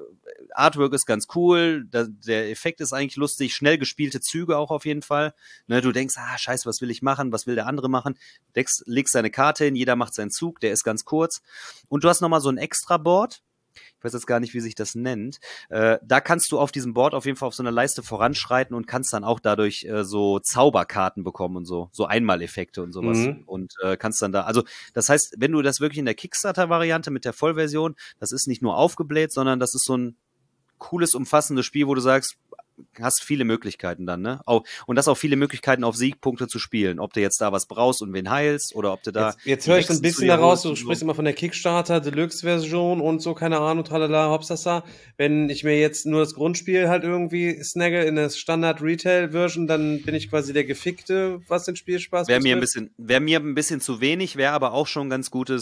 Artwork ist ganz cool. Der Effekt ist eigentlich lustig. Schnell gespielte Züge auch auf jeden Fall. Ne? Du denkst, scheiße, was will ich machen? Was will der andere machen? Legst deine Karte hin, jeder macht seinen Zug. Der ist ganz kurz. Und du hast nochmal so ein Extra-Board. Ich weiß jetzt gar nicht, wie sich das nennt. Da kannst du auf diesem Board auf jeden Fall auf so einer Leiste voranschreiten und kannst dann auch dadurch so Zauberkarten bekommen und so Einmaleffekte und sowas. Und kannst dann da, also das heißt, wenn du das wirklich in der Kickstarter-Variante mit der Vollversion, das ist nicht nur aufgebläht, sondern das ist so ein cooles, umfassendes Spiel, wo du sagst, hast viele Möglichkeiten dann, ne? Und das auch viele Möglichkeiten auf Siegpunkte zu spielen. Ob du jetzt da was brauchst und wen heilst oder ob du da. Jetzt höre ich so ein bisschen daraus, du so. sprichst immer von der Kickstarter, Deluxe-Version und so, keine Ahnung, tralala, hopsasa. Wenn ich mir jetzt nur das Grundspiel halt irgendwie snagge in der Standard-Retail-Version, dann bin ich quasi der Gefickte, was den Spielspaß Wäre mir ein bisschen zu wenig, wäre aber auch schon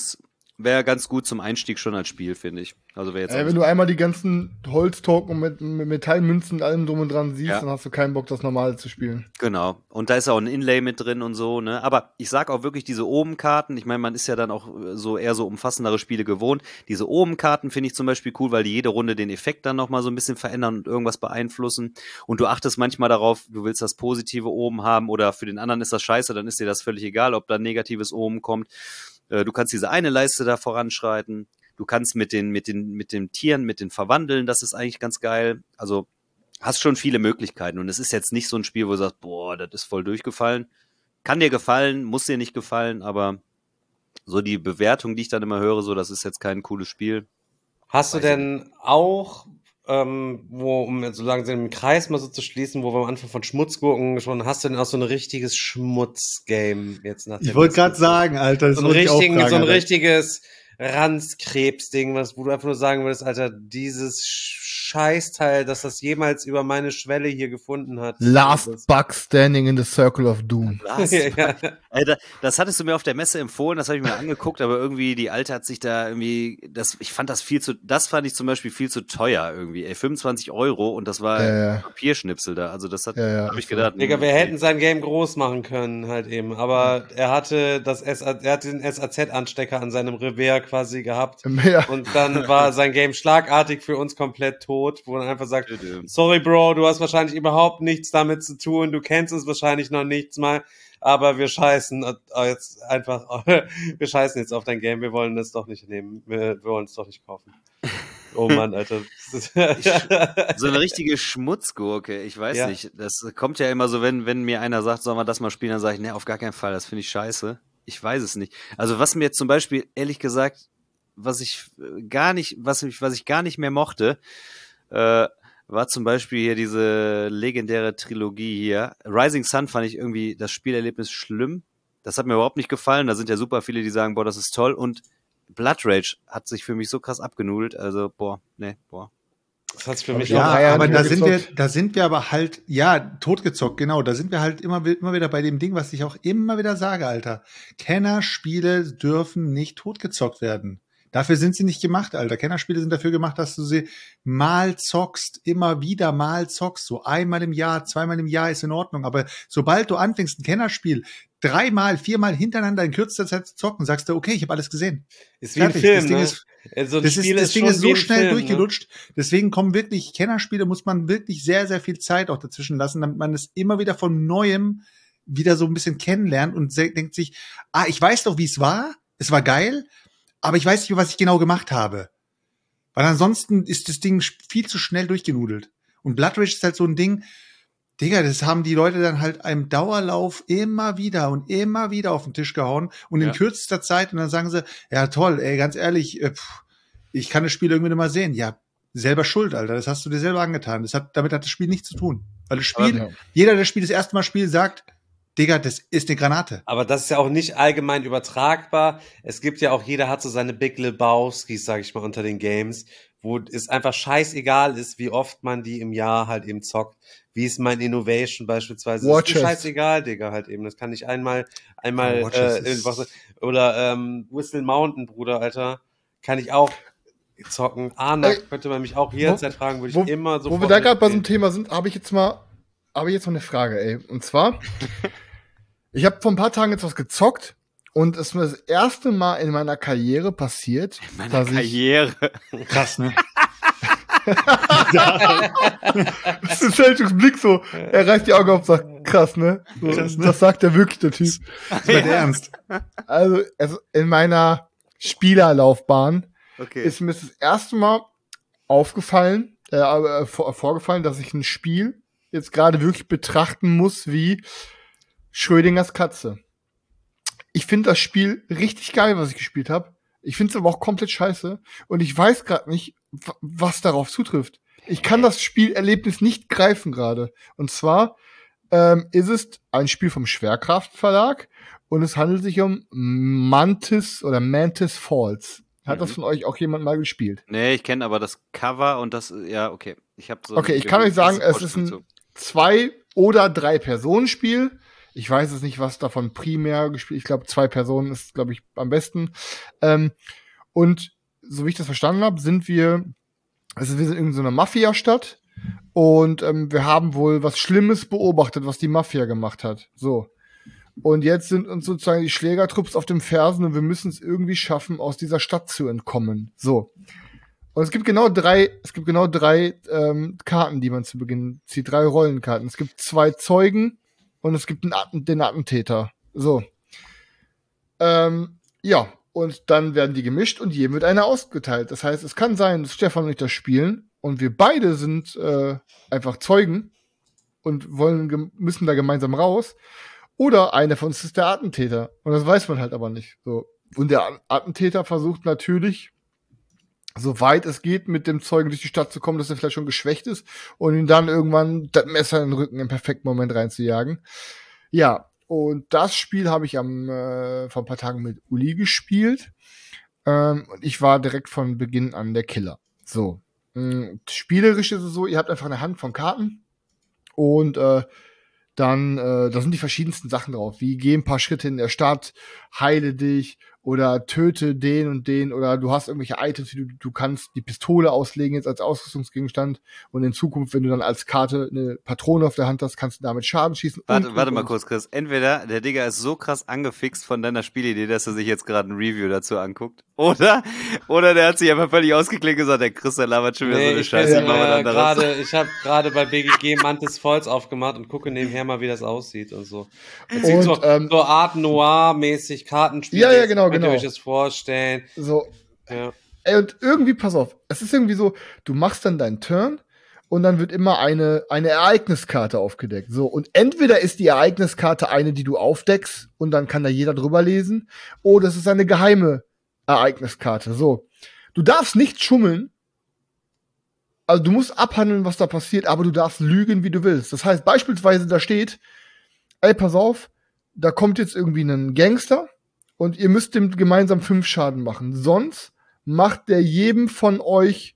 wäre ganz gut zum Einstieg schon als Spiel, finde ich. Also wäre jetzt wenn du einmal die ganzen Holztoken mit Metallmünzen und allem drum und dran siehst, Ja. dann hast du keinen Bock, das Normale zu spielen. Genau. Und da ist auch ein Inlay mit drin und so, ne? Aber ich sag auch wirklich diese Oben-Karten, ich meine, man ist ja dann auch eher so umfassendere Spiele gewohnt. Diese Oben-Karten finde ich zum Beispiel cool, weil die jede Runde den Effekt dann nochmal so ein bisschen verändern und irgendwas beeinflussen. Und du achtest manchmal darauf, du willst das Positive oben haben oder für den anderen ist das scheiße, dann ist dir das völlig egal, ob da ein negatives oben kommt. Du kannst diese eine Leiste da voranschreiten. Du kannst mit den Tieren, mit den verwandeln. Das ist eigentlich ganz geil. Also hast schon viele Möglichkeiten. Und es ist jetzt nicht so ein Spiel, wo du sagst, boah, das ist voll durchgefallen. Kann dir gefallen, muss dir nicht gefallen, aber so die Bewertung, die ich dann immer höre, so, das ist jetzt kein cooles Spiel. Hast du denn auch, um so langsam den Kreis mal so zu schließen, wo wir am Anfang von Schmutzgurken schon, hast du denn auch so ein richtiges Schmutzgame jetzt nach Ich wollte gerade sagen, Alter, das so ein wollte ich auch fragen, Alter. richtiges Ranzkrebsding, wo du einfach nur sagen würdest, Alter, dieses Scheißteil, dass das jemals über meine Schwelle hier gefunden hat. Last Bug Standing in the Circle of Doom. Ja. Alter, das hattest du mir auf der Messe empfohlen, das habe ich mir angeguckt, aber irgendwie die Alte hat sich da irgendwie, das fand ich zum Beispiel viel zu teuer irgendwie, 25 € und das war ein Papierschnipsel da, also das habe ich gedacht. Digga, wir hätten sein Game groß machen können halt eben, aber er hatte den SAZ-Anstecker an seinem Revers quasi gehabt und dann war sein Game schlagartig für uns komplett tot, wo man einfach sagt, sorry Bro, du hast wahrscheinlich überhaupt nichts damit zu tun, du kennst es wahrscheinlich noch nichts mal, aber wir scheißen jetzt einfach, wir scheißen jetzt auf dein Game, wir wollen es doch nicht nehmen, wir wollen es doch nicht kaufen. Oh Mann, Alter. So eine richtige Schmutzgurke, ich weiß nicht. Das kommt ja immer so, wenn mir einer sagt, soll man das mal spielen, dann sage ich, nee, auf gar keinen Fall, das finde ich scheiße. Ich weiß es nicht. Also was mir jetzt zum Beispiel, ehrlich gesagt, was ich gar nicht mehr mochte, war zum Beispiel hier diese legendäre Trilogie hier. Rising Sun fand ich irgendwie das Spielerlebnis schlimm. Das hat mir überhaupt nicht gefallen. Da sind ja super viele, die sagen, boah, das ist toll. Und Blood Rage hat sich für mich so krass abgenudelt. Also, boah. Das hat's für mich ja, aber da sind wir aber halt, totgezockt, genau. Da sind wir halt immer wieder bei dem Ding, was ich auch immer wieder sage, Alter. Kennerspiele dürfen nicht totgezockt werden. Dafür sind sie nicht gemacht, Alter. Kennerspiele sind dafür gemacht, dass du sie mal zockst, immer wieder mal zockst. So einmal im Jahr, zweimal im Jahr ist in Ordnung. Aber sobald du anfängst, ein Kennerspiel 3-mal, 4-mal hintereinander in kürzester Zeit zu zocken, sagst du, okay, ich habe alles gesehen. Ist wie ein Film, das Ding ist so schnell durchgelutscht. Ne? Deswegen kommen wirklich Kennerspiele, muss man wirklich sehr, sehr viel Zeit auch dazwischen lassen, damit man es immer wieder von Neuem wieder so ein bisschen kennenlernt und denkt sich, ich weiß doch, wie es war geil, aber ich weiß nicht, was ich genau gemacht habe. Weil ansonsten ist das Ding viel zu schnell durchgenudelt. Und Blood Rage ist halt so ein Ding, Digga, das haben die Leute dann halt einem Dauerlauf immer wieder auf den Tisch gehauen und in kürzester Zeit und dann sagen sie, ja toll, ey, ganz ehrlich, ich kann das Spiel irgendwie nicht mal sehen. Ja, selber schuld, Alter, das hast du dir selber angetan. Damit hat das Spiel nichts zu tun. Weil das Spiel, jeder, der das Spiel das erste Mal spielt, sagt, Digga, das ist eine Granate. Aber das ist ja auch nicht allgemein übertragbar. Es gibt ja auch, jeder hat so seine Big Lebowskis, sag ich mal, unter den Games, wo es einfach scheißegal ist, wie oft man die im Jahr halt eben zockt. Wie ist mein Innovation beispielsweise? Das ist mir scheißegal, Digga, halt eben. Das kann ich einmal oder Whistle Mountain, Bruder, Alter, kann ich auch zocken. Anak könnte man mich auch jederzeit fragen, würde ich immer so. Wo wir da gerade bei so einem Thema sind, habe ich jetzt mal eine Frage, ey. Und zwar, ich habe vor ein paar Tagen jetzt was gezockt und es ist mir das erste Mal in meiner Karriere passiert. Krass, ne? Das ist Selchuks Blick so. Er reißt die Augen auf und sagt, krass, ne? So, krass, ne? Das sagt er wirklich, der Typ. Das war der Ernst. Also in meiner Spielerlaufbahn ist mir das erste Mal vorgefallen, dass ich ein Spiel jetzt gerade wirklich betrachten muss wie Schrödingers Katze. Ich finde das Spiel richtig geil, was ich gespielt habe. Ich finde es aber auch komplett scheiße. Und ich weiß gerade nicht, was darauf zutrifft. Ich kann das Spielerlebnis nicht greifen gerade. Und zwar ist es ein Spiel vom Schwerkraft Verlag und es handelt sich um Mantis Falls. Hat das von euch auch jemand mal gespielt? Nee, ich kenne aber das Cover und das, ja, okay. Ich kann euch sagen, es ist ein 2- oder 3-Personen-Spiel. Ich weiß es nicht, was davon primär gespielt. Ich glaube, 2 Personen ist, glaube ich, am besten. Und so wie ich das verstanden habe, sind wir sind in so einer Mafia-Stadt und wir haben wohl was Schlimmes beobachtet, was die Mafia gemacht hat. So. Und jetzt sind uns sozusagen die Schlägertrupps auf dem Fersen und wir müssen es irgendwie schaffen, aus dieser Stadt zu entkommen. So. Und es gibt genau drei Karten, die man zu Beginn zieht. 3 Rollenkarten. Es gibt 2 Zeugen und es gibt den Attentäter. So. Ja. Und dann werden die gemischt und jedem wird einer ausgeteilt. Das heißt, es kann sein, dass Stefan und ich das spielen und wir beide sind einfach Zeugen und müssen da gemeinsam raus. Oder einer von uns ist der Attentäter. Und das weiß man halt aber nicht. So. Und der Attentäter versucht natürlich, soweit es geht, mit dem Zeugen durch die Stadt zu kommen, dass er vielleicht schon geschwächt ist und ihn dann irgendwann das Messer in den Rücken im perfekten Moment reinzujagen. Ja, und das Spiel habe ich vor ein paar Tagen mit Uli gespielt. Und ich war direkt von Beginn an der Killer. So. Spielerisch ist es so, ihr habt einfach eine Hand von Karten und dann da sind die verschiedensten Sachen drauf, wie geh ein paar Schritte in der Stadt, heile dich oder töte den und den oder du hast irgendwelche Items, du kannst die Pistole auslegen jetzt als Ausrüstungsgegenstand und in Zukunft, wenn du dann als Karte eine Patrone auf der Hand hast, kannst du damit Schaden schießen. Warte mal kurz, Chris. Entweder der Digga ist so krass angefixt von deiner Spielidee, dass er sich jetzt gerade ein Review dazu anguckt, oder der hat sich einfach völlig ausgeklickt und gesagt, der Chris, der labert schon wieder so eine Scheiße. Ich habe gerade bei BGG Mantis Falls aufgemacht und gucke nebenher mal, wie das aussieht und so. Es sieht so Art Noir-mäßig Kartenspiel. Ja, genau. Könnt ihr euch das vorstellen? So. Ja. Ey, und irgendwie, pass auf, es ist irgendwie so, du machst dann deinen Turn und dann wird immer eine Ereigniskarte aufgedeckt. So, und entweder ist die Ereigniskarte eine, die du aufdeckst und dann kann da jeder drüber lesen, oder es ist eine geheime Ereigniskarte. So. Du darfst nicht schummeln. Also du musst abhandeln, was da passiert, aber du darfst lügen, wie du willst. Das heißt, beispielsweise da steht, ey, pass auf, da kommt jetzt irgendwie ein Gangster und ihr müsst dem gemeinsam 5 Schaden machen. Sonst macht der jedem von euch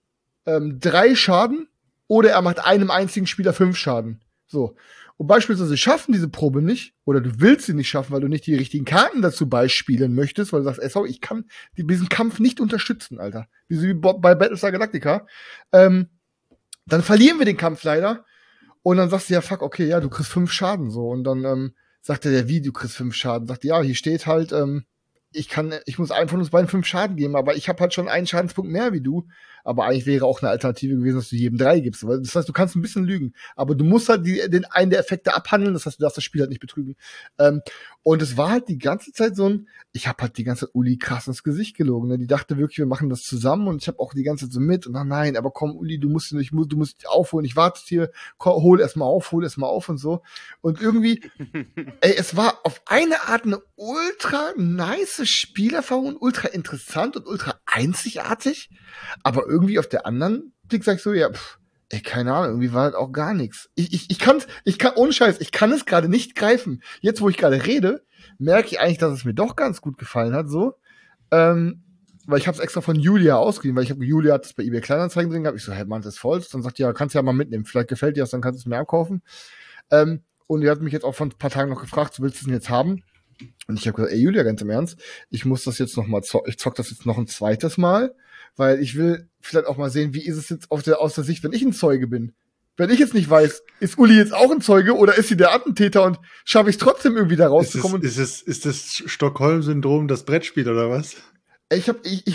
3 Schaden oder er macht einem einzigen Spieler 5 Schaden. So. Und beispielsweise schaffen diese Probe nicht oder du willst sie nicht schaffen, weil du nicht die richtigen Karten dazu beispielen möchtest, weil du sagst, ey, sorry, ich kann diesen Kampf nicht unterstützen, Alter. Wie bei Battlestar Galactica. Dann verlieren wir den Kampf leider und dann sagst du, ja, fuck, okay, ja, du kriegst 5 Schaden, so. Und dann sagt er, wie, du kriegst 5 Schaden? Sagt er, ja, hier steht halt, ich muss einem von uns beiden 5 Schaden geben, aber ich habe halt schon einen Schadenspunkt mehr wie du. Aber eigentlich wäre auch eine Alternative gewesen, dass du jedem 3 gibst. Das heißt, du kannst ein bisschen lügen. Aber du musst halt den einen der Effekte abhandeln. Das heißt, du darfst das Spiel halt nicht betrügen. Und es war halt die ganze Zeit ich habe halt die ganze Zeit Uli krass ins Gesicht gelogen. Ne? Die dachte wirklich, wir machen das zusammen. Und ich habe auch die ganze Zeit so mit. Und nein, aber komm, Uli, du musst aufholen. Ich warte hier, hol erst mal auf und so. Und irgendwie, es war auf eine Art eine ultra nice Spielerfahrung, ultra interessant und ultra einzigartig. Aber irgendwie auf der anderen Blick sag ich so, keine Ahnung, irgendwie war halt auch gar nichts. Ohne Scheiß, ich kann es gerade nicht greifen. Jetzt, wo ich gerade rede, merke ich eigentlich, dass es mir doch ganz gut gefallen hat, so. Weil ich habe es extra von Julia ausgeliehen, weil Julia hat es bei eBay Kleinanzeigen drin gehabt. Ich so, hey Mann, das ist voll. Dann sagt die, ja, kannst du ja mal mitnehmen. Vielleicht gefällt dir das, dann kannst du es mir abkaufen. Und die hat mich jetzt auch vor ein paar Tagen noch gefragt, willst du es denn jetzt haben? Und ich habe gesagt, ey Julia, ganz im Ernst, ich muss das jetzt noch mal ich zock das jetzt noch ein zweites Mal, weil ich will vielleicht auch mal sehen, wie ist es jetzt aus der Sicht, wenn ich ein Zeuge bin. Wenn ich jetzt nicht weiß, ist Uli jetzt auch ein Zeuge oder ist sie der Attentäter und schaffe ich es trotzdem irgendwie da rauszukommen? Ist das Stockholm-Syndrom das Brettspiel oder was? Es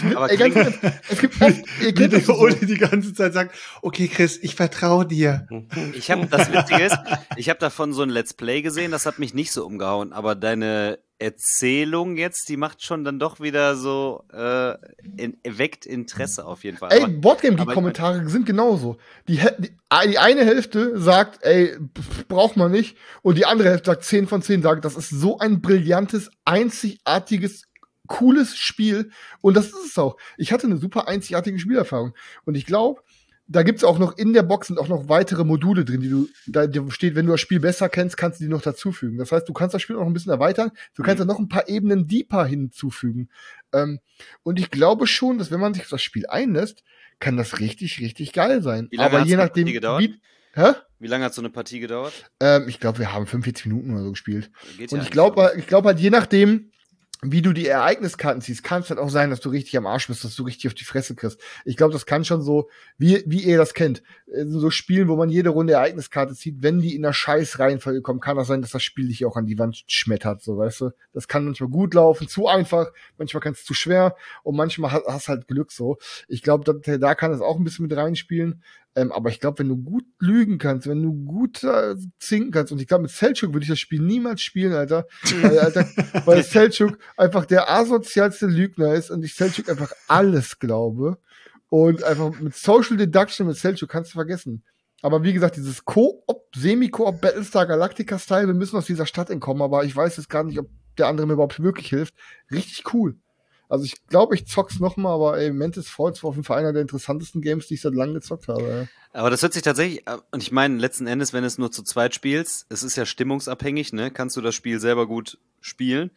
gibt oft, ihr kennt das so. Uli die ganze Zeit sagt, okay Chris, ich vertraue dir. Das Witzige ist, ich habe davon so ein Let's Play gesehen, das hat mich nicht so umgehauen, aber deine Erzählung jetzt, die macht schon dann doch wieder so, weckt Interesse auf jeden Fall. Boardgame-Kommentare sind genauso. Die eine Hälfte sagt, braucht man nicht, und die andere Hälfte sagt 10 von 10, sagt, das ist so ein brillantes, einzigartiges, cooles Spiel, und das ist es auch. Ich hatte eine super einzigartige Spielerfahrung, und ich glaube, da gibt's auch noch in der Box sind auch noch weitere Module drin, da steht, wenn du das Spiel besser kennst, kannst du die noch dazufügen. Das heißt, du kannst das Spiel auch noch ein bisschen erweitern, du kannst da noch ein paar Ebenen deeper hinzufügen. Und ich glaube schon, dass wenn man sich auf das Spiel einlässt, kann das richtig, richtig geil sein. Wie lange Aber hat's je eine nachdem, Partie gedauert? Wie lange hat so eine Partie gedauert? Ich glaube, wir haben 45 Minuten oder so gespielt. Geht Und ja ich glaube halt, je nachdem, wie du die Ereigniskarten ziehst, kann es halt auch sein, dass du richtig am Arsch bist, dass du richtig auf die Fresse kriegst. Ich glaube, das kann schon so, wie ihr das kennt, so Spielen, wo man jede Runde Ereigniskarte zieht, wenn die in der Scheiß-Reihenfolge kommen, kann das sein, dass das Spiel dich auch an die Wand schmettert, so, weißt du. Das kann manchmal gut laufen, zu einfach, manchmal kann es zu schwer, und manchmal hast halt Glück, so. Ich glaube, da kann es auch ein bisschen mit reinspielen. Aber ich glaube, wenn du gut lügen kannst, wenn du gut zinken kannst, und ich glaube, mit Selçuk würde ich das Spiel niemals spielen, Alter. Weil Selçuk einfach der asozialste Lügner ist und ich Selçuk einfach alles glaube. Und einfach mit Social Deduction mit Selçuk kannst du vergessen. Aber wie gesagt, dieses Semi-Koop Battlestar Galactica-Style, wir müssen aus dieser Stadt entkommen, aber ich weiß jetzt gar nicht, ob der andere mir überhaupt wirklich hilft. Richtig cool. Also ich glaube, ich zock's noch mal, aber Mantis Falls war auf jeden Fall einer der interessantesten Games, die ich seit langem gezockt habe. Ja. Aber das hört sich tatsächlich, und ich meine, letzten Endes, wenn es nur zu zweit spielst, es ist ja stimmungsabhängig, ne? Kannst du das Spiel selber gut spielen?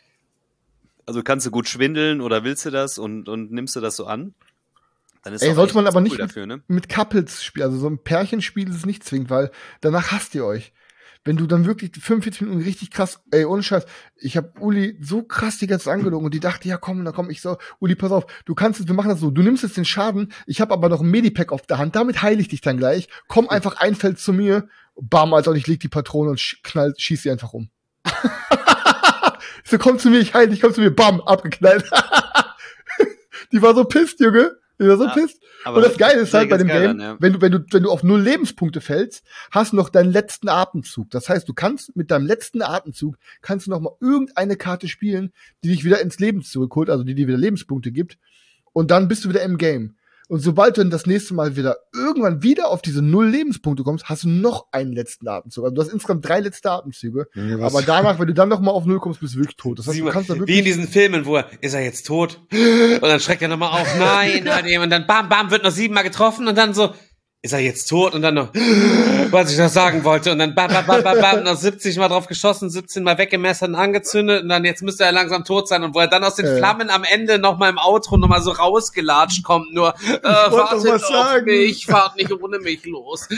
Also kannst du gut schwindeln oder willst du das und nimmst du das so an? Dann ist sollte man aber nicht dafür, ne? mit Couples spielen, also so ein Pärchenspiel ist es nicht zwingend, weil danach hasst ihr euch. Wenn du dann wirklich 45 Minuten richtig krass, ohne Scheiß, ich habe Uli so krass die ganze Zeit angelogen und die dachte, ja komm, ich so, Uli, pass auf, wir machen das so, du nimmst jetzt den Schaden, ich habe aber noch ein Medipack auf der Hand, damit heile ich dich dann gleich, komm einfach ein Feld zu mir, bam, Alter, und ich leg die Patrone und schieß sie einfach um. So, komm zu mir, ich heile dich, komm zu mir, bam, abgeknallt. Die war so pisst, Junge. Pisst. Und das Geile ist halt bei dem Game, dann, ja. wenn du auf 0 Lebenspunkte fällst, hast du noch deinen letzten Atemzug. Das heißt, du kannst mit deinem letzten Atemzug noch mal irgendeine Karte spielen, die dich wieder ins Leben zurückholt, also die dir wieder Lebenspunkte gibt. Und dann bist du wieder im Game. Und sobald du dann das nächste Mal irgendwann wieder auf diese 0 Lebenspunkte kommst, hast du noch einen letzten Atemzug. Also du hast insgesamt 3 letzte Atemzüge. Ja, aber danach, wenn du dann noch mal auf 0 kommst, bist du wirklich tot. Das heißt, du kannst da wirklich wie in diesen Filmen, ist er jetzt tot? Und dann schreckt er nochmal auf, nein, und dann bam, bam, wird noch 7 Mal getroffen und dann so, ist er jetzt tot? Und dann noch, was ich noch sagen wollte. Und dann bam, noch 70 Mal drauf geschossen, 17 Mal weggemessert und angezündet. Und dann jetzt müsste er langsam tot sein. Und wo er dann aus den Flammen am Ende nochmal im Outro nochmal so rausgelatscht kommt. Nur, wartet auf mich, fahrt nicht ohne mich los.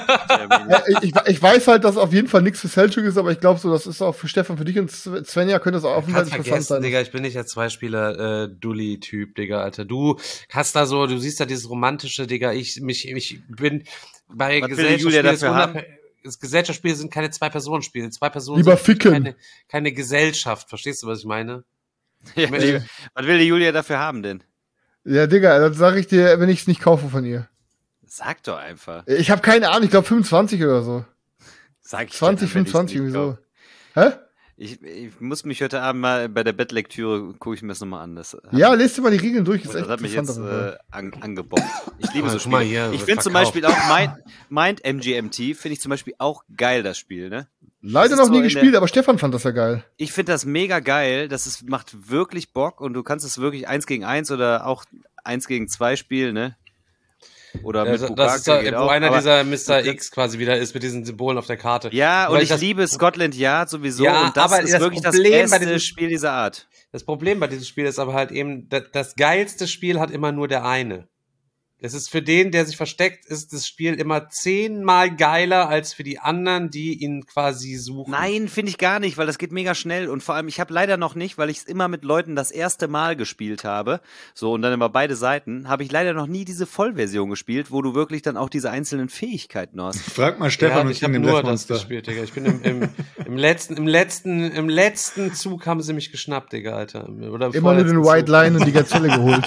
Ich weiß halt, dass auf jeden Fall nichts für Selçuk ist, aber ich glaube so, das ist auch für Stefan, für dich und Svenja könnte das auch auf jeden Fall interessant sein. Digga, ich bin nicht der Zweispieler-Dulli-Typ, Digga, Alter. Du hast da so, du siehst da dieses romantische, Digga, ich bin bei Gesellschaftsspiele sind keine 2-Personen-Spiele. 2 Personen lieber sind ficken. Keine Gesellschaft. Verstehst du, was ich meine? Ja, was will die Julia dafür haben denn? Ja, Digga, das sag ich dir, wenn ich es nicht kaufe von ihr. Sag doch einfach. Ich habe keine Ahnung, ich glaube 25 oder so. Sag ich 20, dir, wenn ich's 25 nicht irgendwie so. kauf. Hä? Ich muss mich heute Abend mal bei der Bettlektüre, gucke ich mir das nochmal an. Ja, lest dir mal die Regeln durch, ist das echt hat mich jetzt interessant. Auf jeden Fall. angebockt. Ich liebe so Guck mal Spiele. hier, Ich finde zum verkauft. Beispiel auch Mind MGMT, finde ich zum Beispiel auch geil, das Spiel, ne? Leider Das noch ist so nie in gespielt, aber Stefan fand das ja geil. Ich finde das mega geil, macht wirklich Bock und du kannst es wirklich 1 gegen 1 oder auch 1 gegen 2 spielen, ne? Oder mit Das Bukake ist da, geht wo auch, einer aber- dieser Mr. X quasi wieder ist mit diesen Symbolen auf der Karte. Ja, Aber und ich das- liebe Scotland Yard sowieso Ja, und das aber ist das wirklich das Problem bei beste diesem- Spiel dieser Art. Das Problem bei diesem Spiel ist aber halt eben, das geilste Spiel hat immer nur der eine. Es ist für den, der sich versteckt, ist das Spiel immer 10-mal geiler als für die anderen, die ihn quasi suchen. Nein, finde ich gar nicht, weil das geht mega schnell und vor allem, ich habe leider noch nicht, weil ich es immer mit Leuten das erste Mal gespielt habe, so und dann immer beide Seiten, habe ich leider noch nie diese Vollversion gespielt, wo du wirklich dann auch diese einzelnen Fähigkeiten hast. Frag mal Stefan und ich habe King nur im das Monster. gespielt, Digga. Ich bin im letzten Zug haben sie mich geschnappt, Digga, Alter. Oder Immer nur den vorletzten White Zug. Line und die Gazelle geholt.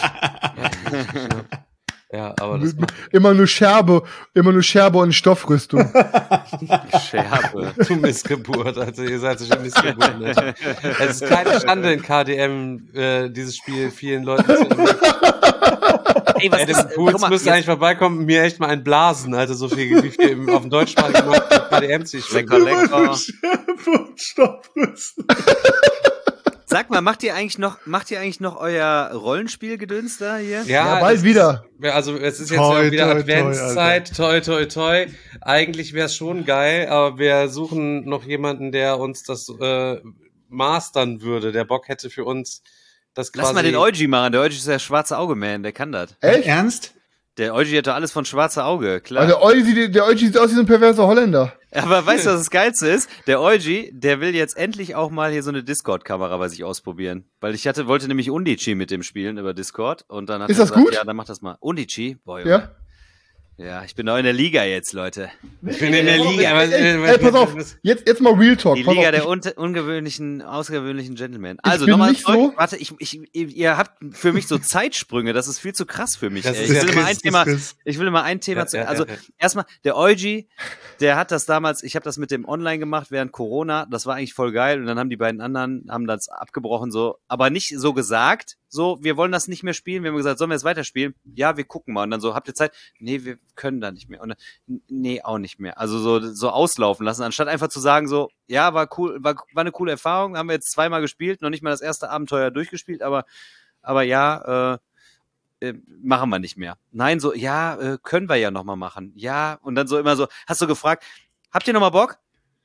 Ja, aber das war Immer nur Scherbe und Stoffrüstung. Scherbe. zu Missgeburt. Also ihr seid so schön Missgeburt. Alter. Es ist keine Schande in KDM, dieses Spiel vielen Leuten zu empfehlen. Ey, was Adam ist, Pools guck mal, müsste jetzt- eigentlich vorbeikommen und mir echt mal einen blasen, Alter, so viel, wie viel auf dem deutschsprachigen Markt KDM zu spielen. Lecker, lecker. Stopprüsten. Sag mal, macht ihr eigentlich noch euer Rollenspielgedöns da hier? Ja, bald das wieder. Also es ist jetzt Toi, ja wieder toi, toi, Adventszeit, toi, toi, toi. Eigentlich wäre es schon geil, aber wir suchen noch jemanden, der uns das mastern würde, der Bock hätte für uns das quasi... Lass mal den Eugi machen, der Eugi ist der schwarze Auge-Man, der kann das. Echt? Ernst? Der Eugi hat doch alles von schwarze Auge, klar. Also der Eugi sieht aus wie so ein perverser Holländer. Aber weißt du, was das Geilste ist? Der Eugi, der will jetzt endlich auch mal hier so eine Discord-Kamera bei sich ausprobieren. Weil wollte nämlich Undici mit dem spielen über Discord. Und dann hat Ist er das gut? Ja, dann mach das mal. Undici? Boah, Junge. Ja? Ja, ich bin doch in der Liga jetzt, Leute. Ich bin in der Liga. Ey, pass auf. Jetzt mal Real Talk. Die Pass Liga auf. der außergewöhnlichen Gentlemen. Also bin nochmal nicht so- Warte, ihr habt für mich so Zeitsprünge, das ist viel zu krass für mich. Das Ey. ist ja Ich will immer ein Thema zu. Ja, Also ja. erstmal, der Eugi, der hat das damals, ich habe das mit dem online gemacht während Corona, das war eigentlich voll geil und dann haben die beiden anderen, haben das abgebrochen so, aber nicht so gesagt, so, wir wollen das nicht mehr spielen, wir haben gesagt, sollen wir jetzt weiterspielen? Ja, wir gucken mal und dann so, habt ihr Zeit? Nee, wir können da nicht mehr und dann, nee, auch nicht mehr. Also so auslaufen lassen, anstatt einfach zu sagen so, ja, war cool, war eine coole Erfahrung, haben wir jetzt zweimal gespielt, noch nicht mal das erste Abenteuer durchgespielt, aber ja, machen wir nicht mehr. Nein, so, ja, können wir ja nochmal machen. Ja, und dann so immer so, hast du gefragt, habt ihr nochmal Bock?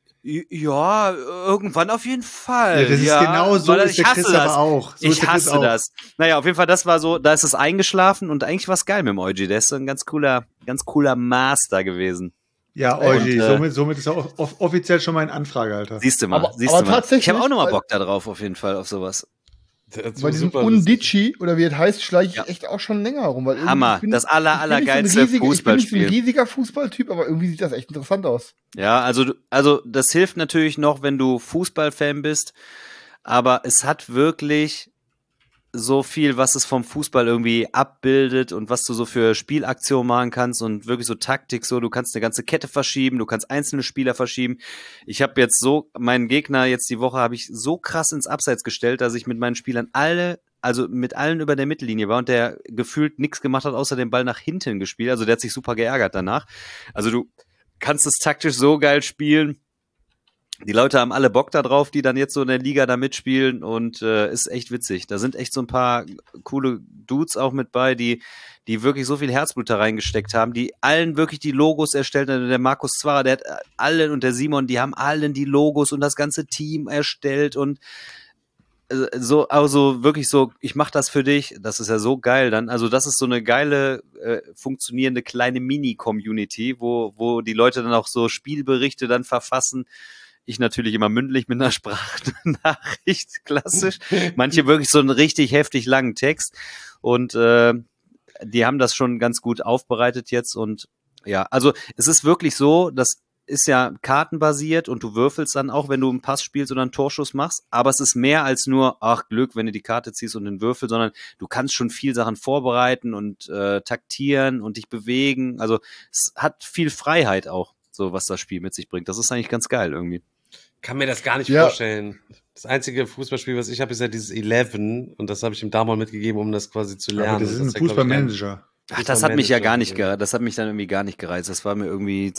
Ja, irgendwann auf jeden Fall. Ja, das ist genau so, weil ist der Chris aber auch. So ist Ich der Chris hasse auch. das. Naja, auf jeden Fall, das war so, da ist es eingeschlafen und eigentlich war es geil mit dem Eugi. Der ist so ein ganz cooler Master gewesen. Ja, Eugi, Und, somit ist er offiziell schon mal in Anfrage, Alter. Siehst du mal, Aber siehst du mal. tatsächlich, Ich habe auch nochmal weil- Bock da drauf, auf jeden Fall, auf sowas. Bei diesem Undici, oder wie es heißt, schlage ich echt auch schon länger rum. Weil irgendwie- Hammer, ich bin- das ich bin nicht so ein allergeilste riesiger- Ich bin nicht so Fußballspiel. ein riesiger Fußballtyp, aber irgendwie sieht das echt interessant aus. Ja, also das hilft natürlich noch, wenn du Fußballfan bist, aber es hat wirklich so viel, was es vom Fußball irgendwie abbildet und was du so für Spielaktionen machen kannst und wirklich so Taktik, so du kannst eine ganze Kette verschieben, du kannst einzelne Spieler verschieben. Ich habe jetzt so meinen Gegner jetzt die Woche habe ich so krass ins Abseits gestellt, dass ich mit meinen Spielern mit allen über der Mittellinie war und der gefühlt nichts gemacht hat, außer den Ball nach hinten gespielt. Also der hat sich super geärgert danach. Also du kannst es taktisch so geil spielen. Die Leute haben alle Bock da drauf, die dann jetzt so in der Liga da mitspielen und ist echt witzig. Da sind echt so ein paar coole Dudes auch mit bei, die wirklich so viel Herzblut da reingesteckt haben, die allen wirklich die Logos erstellt haben. Der Markus Zwarer, der hat allen und der Simon, die haben allen die Logos und das ganze Team erstellt und so, also wirklich so, ich mach das für dich, das ist ja so geil dann. Also das ist so eine geile, funktionierende kleine Mini-Community, wo die Leute dann auch so Spielberichte dann verfassen. Ich natürlich immer mündlich mit einer Sprachnachricht, klassisch. Manche wirklich so einen richtig heftig langen Text. Und die haben das schon ganz gut aufbereitet jetzt. Und ja, also es ist wirklich so, dass ist ja kartenbasiert und du würfelst dann auch, wenn du einen Pass spielst oder einen Torschuss machst, aber es ist mehr als nur, Glück, wenn du die Karte ziehst und den Würfel, sondern du kannst schon viel Sachen vorbereiten und taktieren und dich bewegen, also es hat viel Freiheit auch, so was das Spiel mit sich bringt. Das ist eigentlich ganz geil irgendwie. Kann mir das gar nicht vorstellen. Das einzige Fußballspiel, was ich habe, ist ja dieses 11 und das habe ich ihm damals mitgegeben, um das quasi zu lernen. Aber das ist ein ja, Fußballmanager. Ach, das hat mich ja gar nicht das hat mich dann irgendwie gar nicht gereizt. Das war mir irgendwie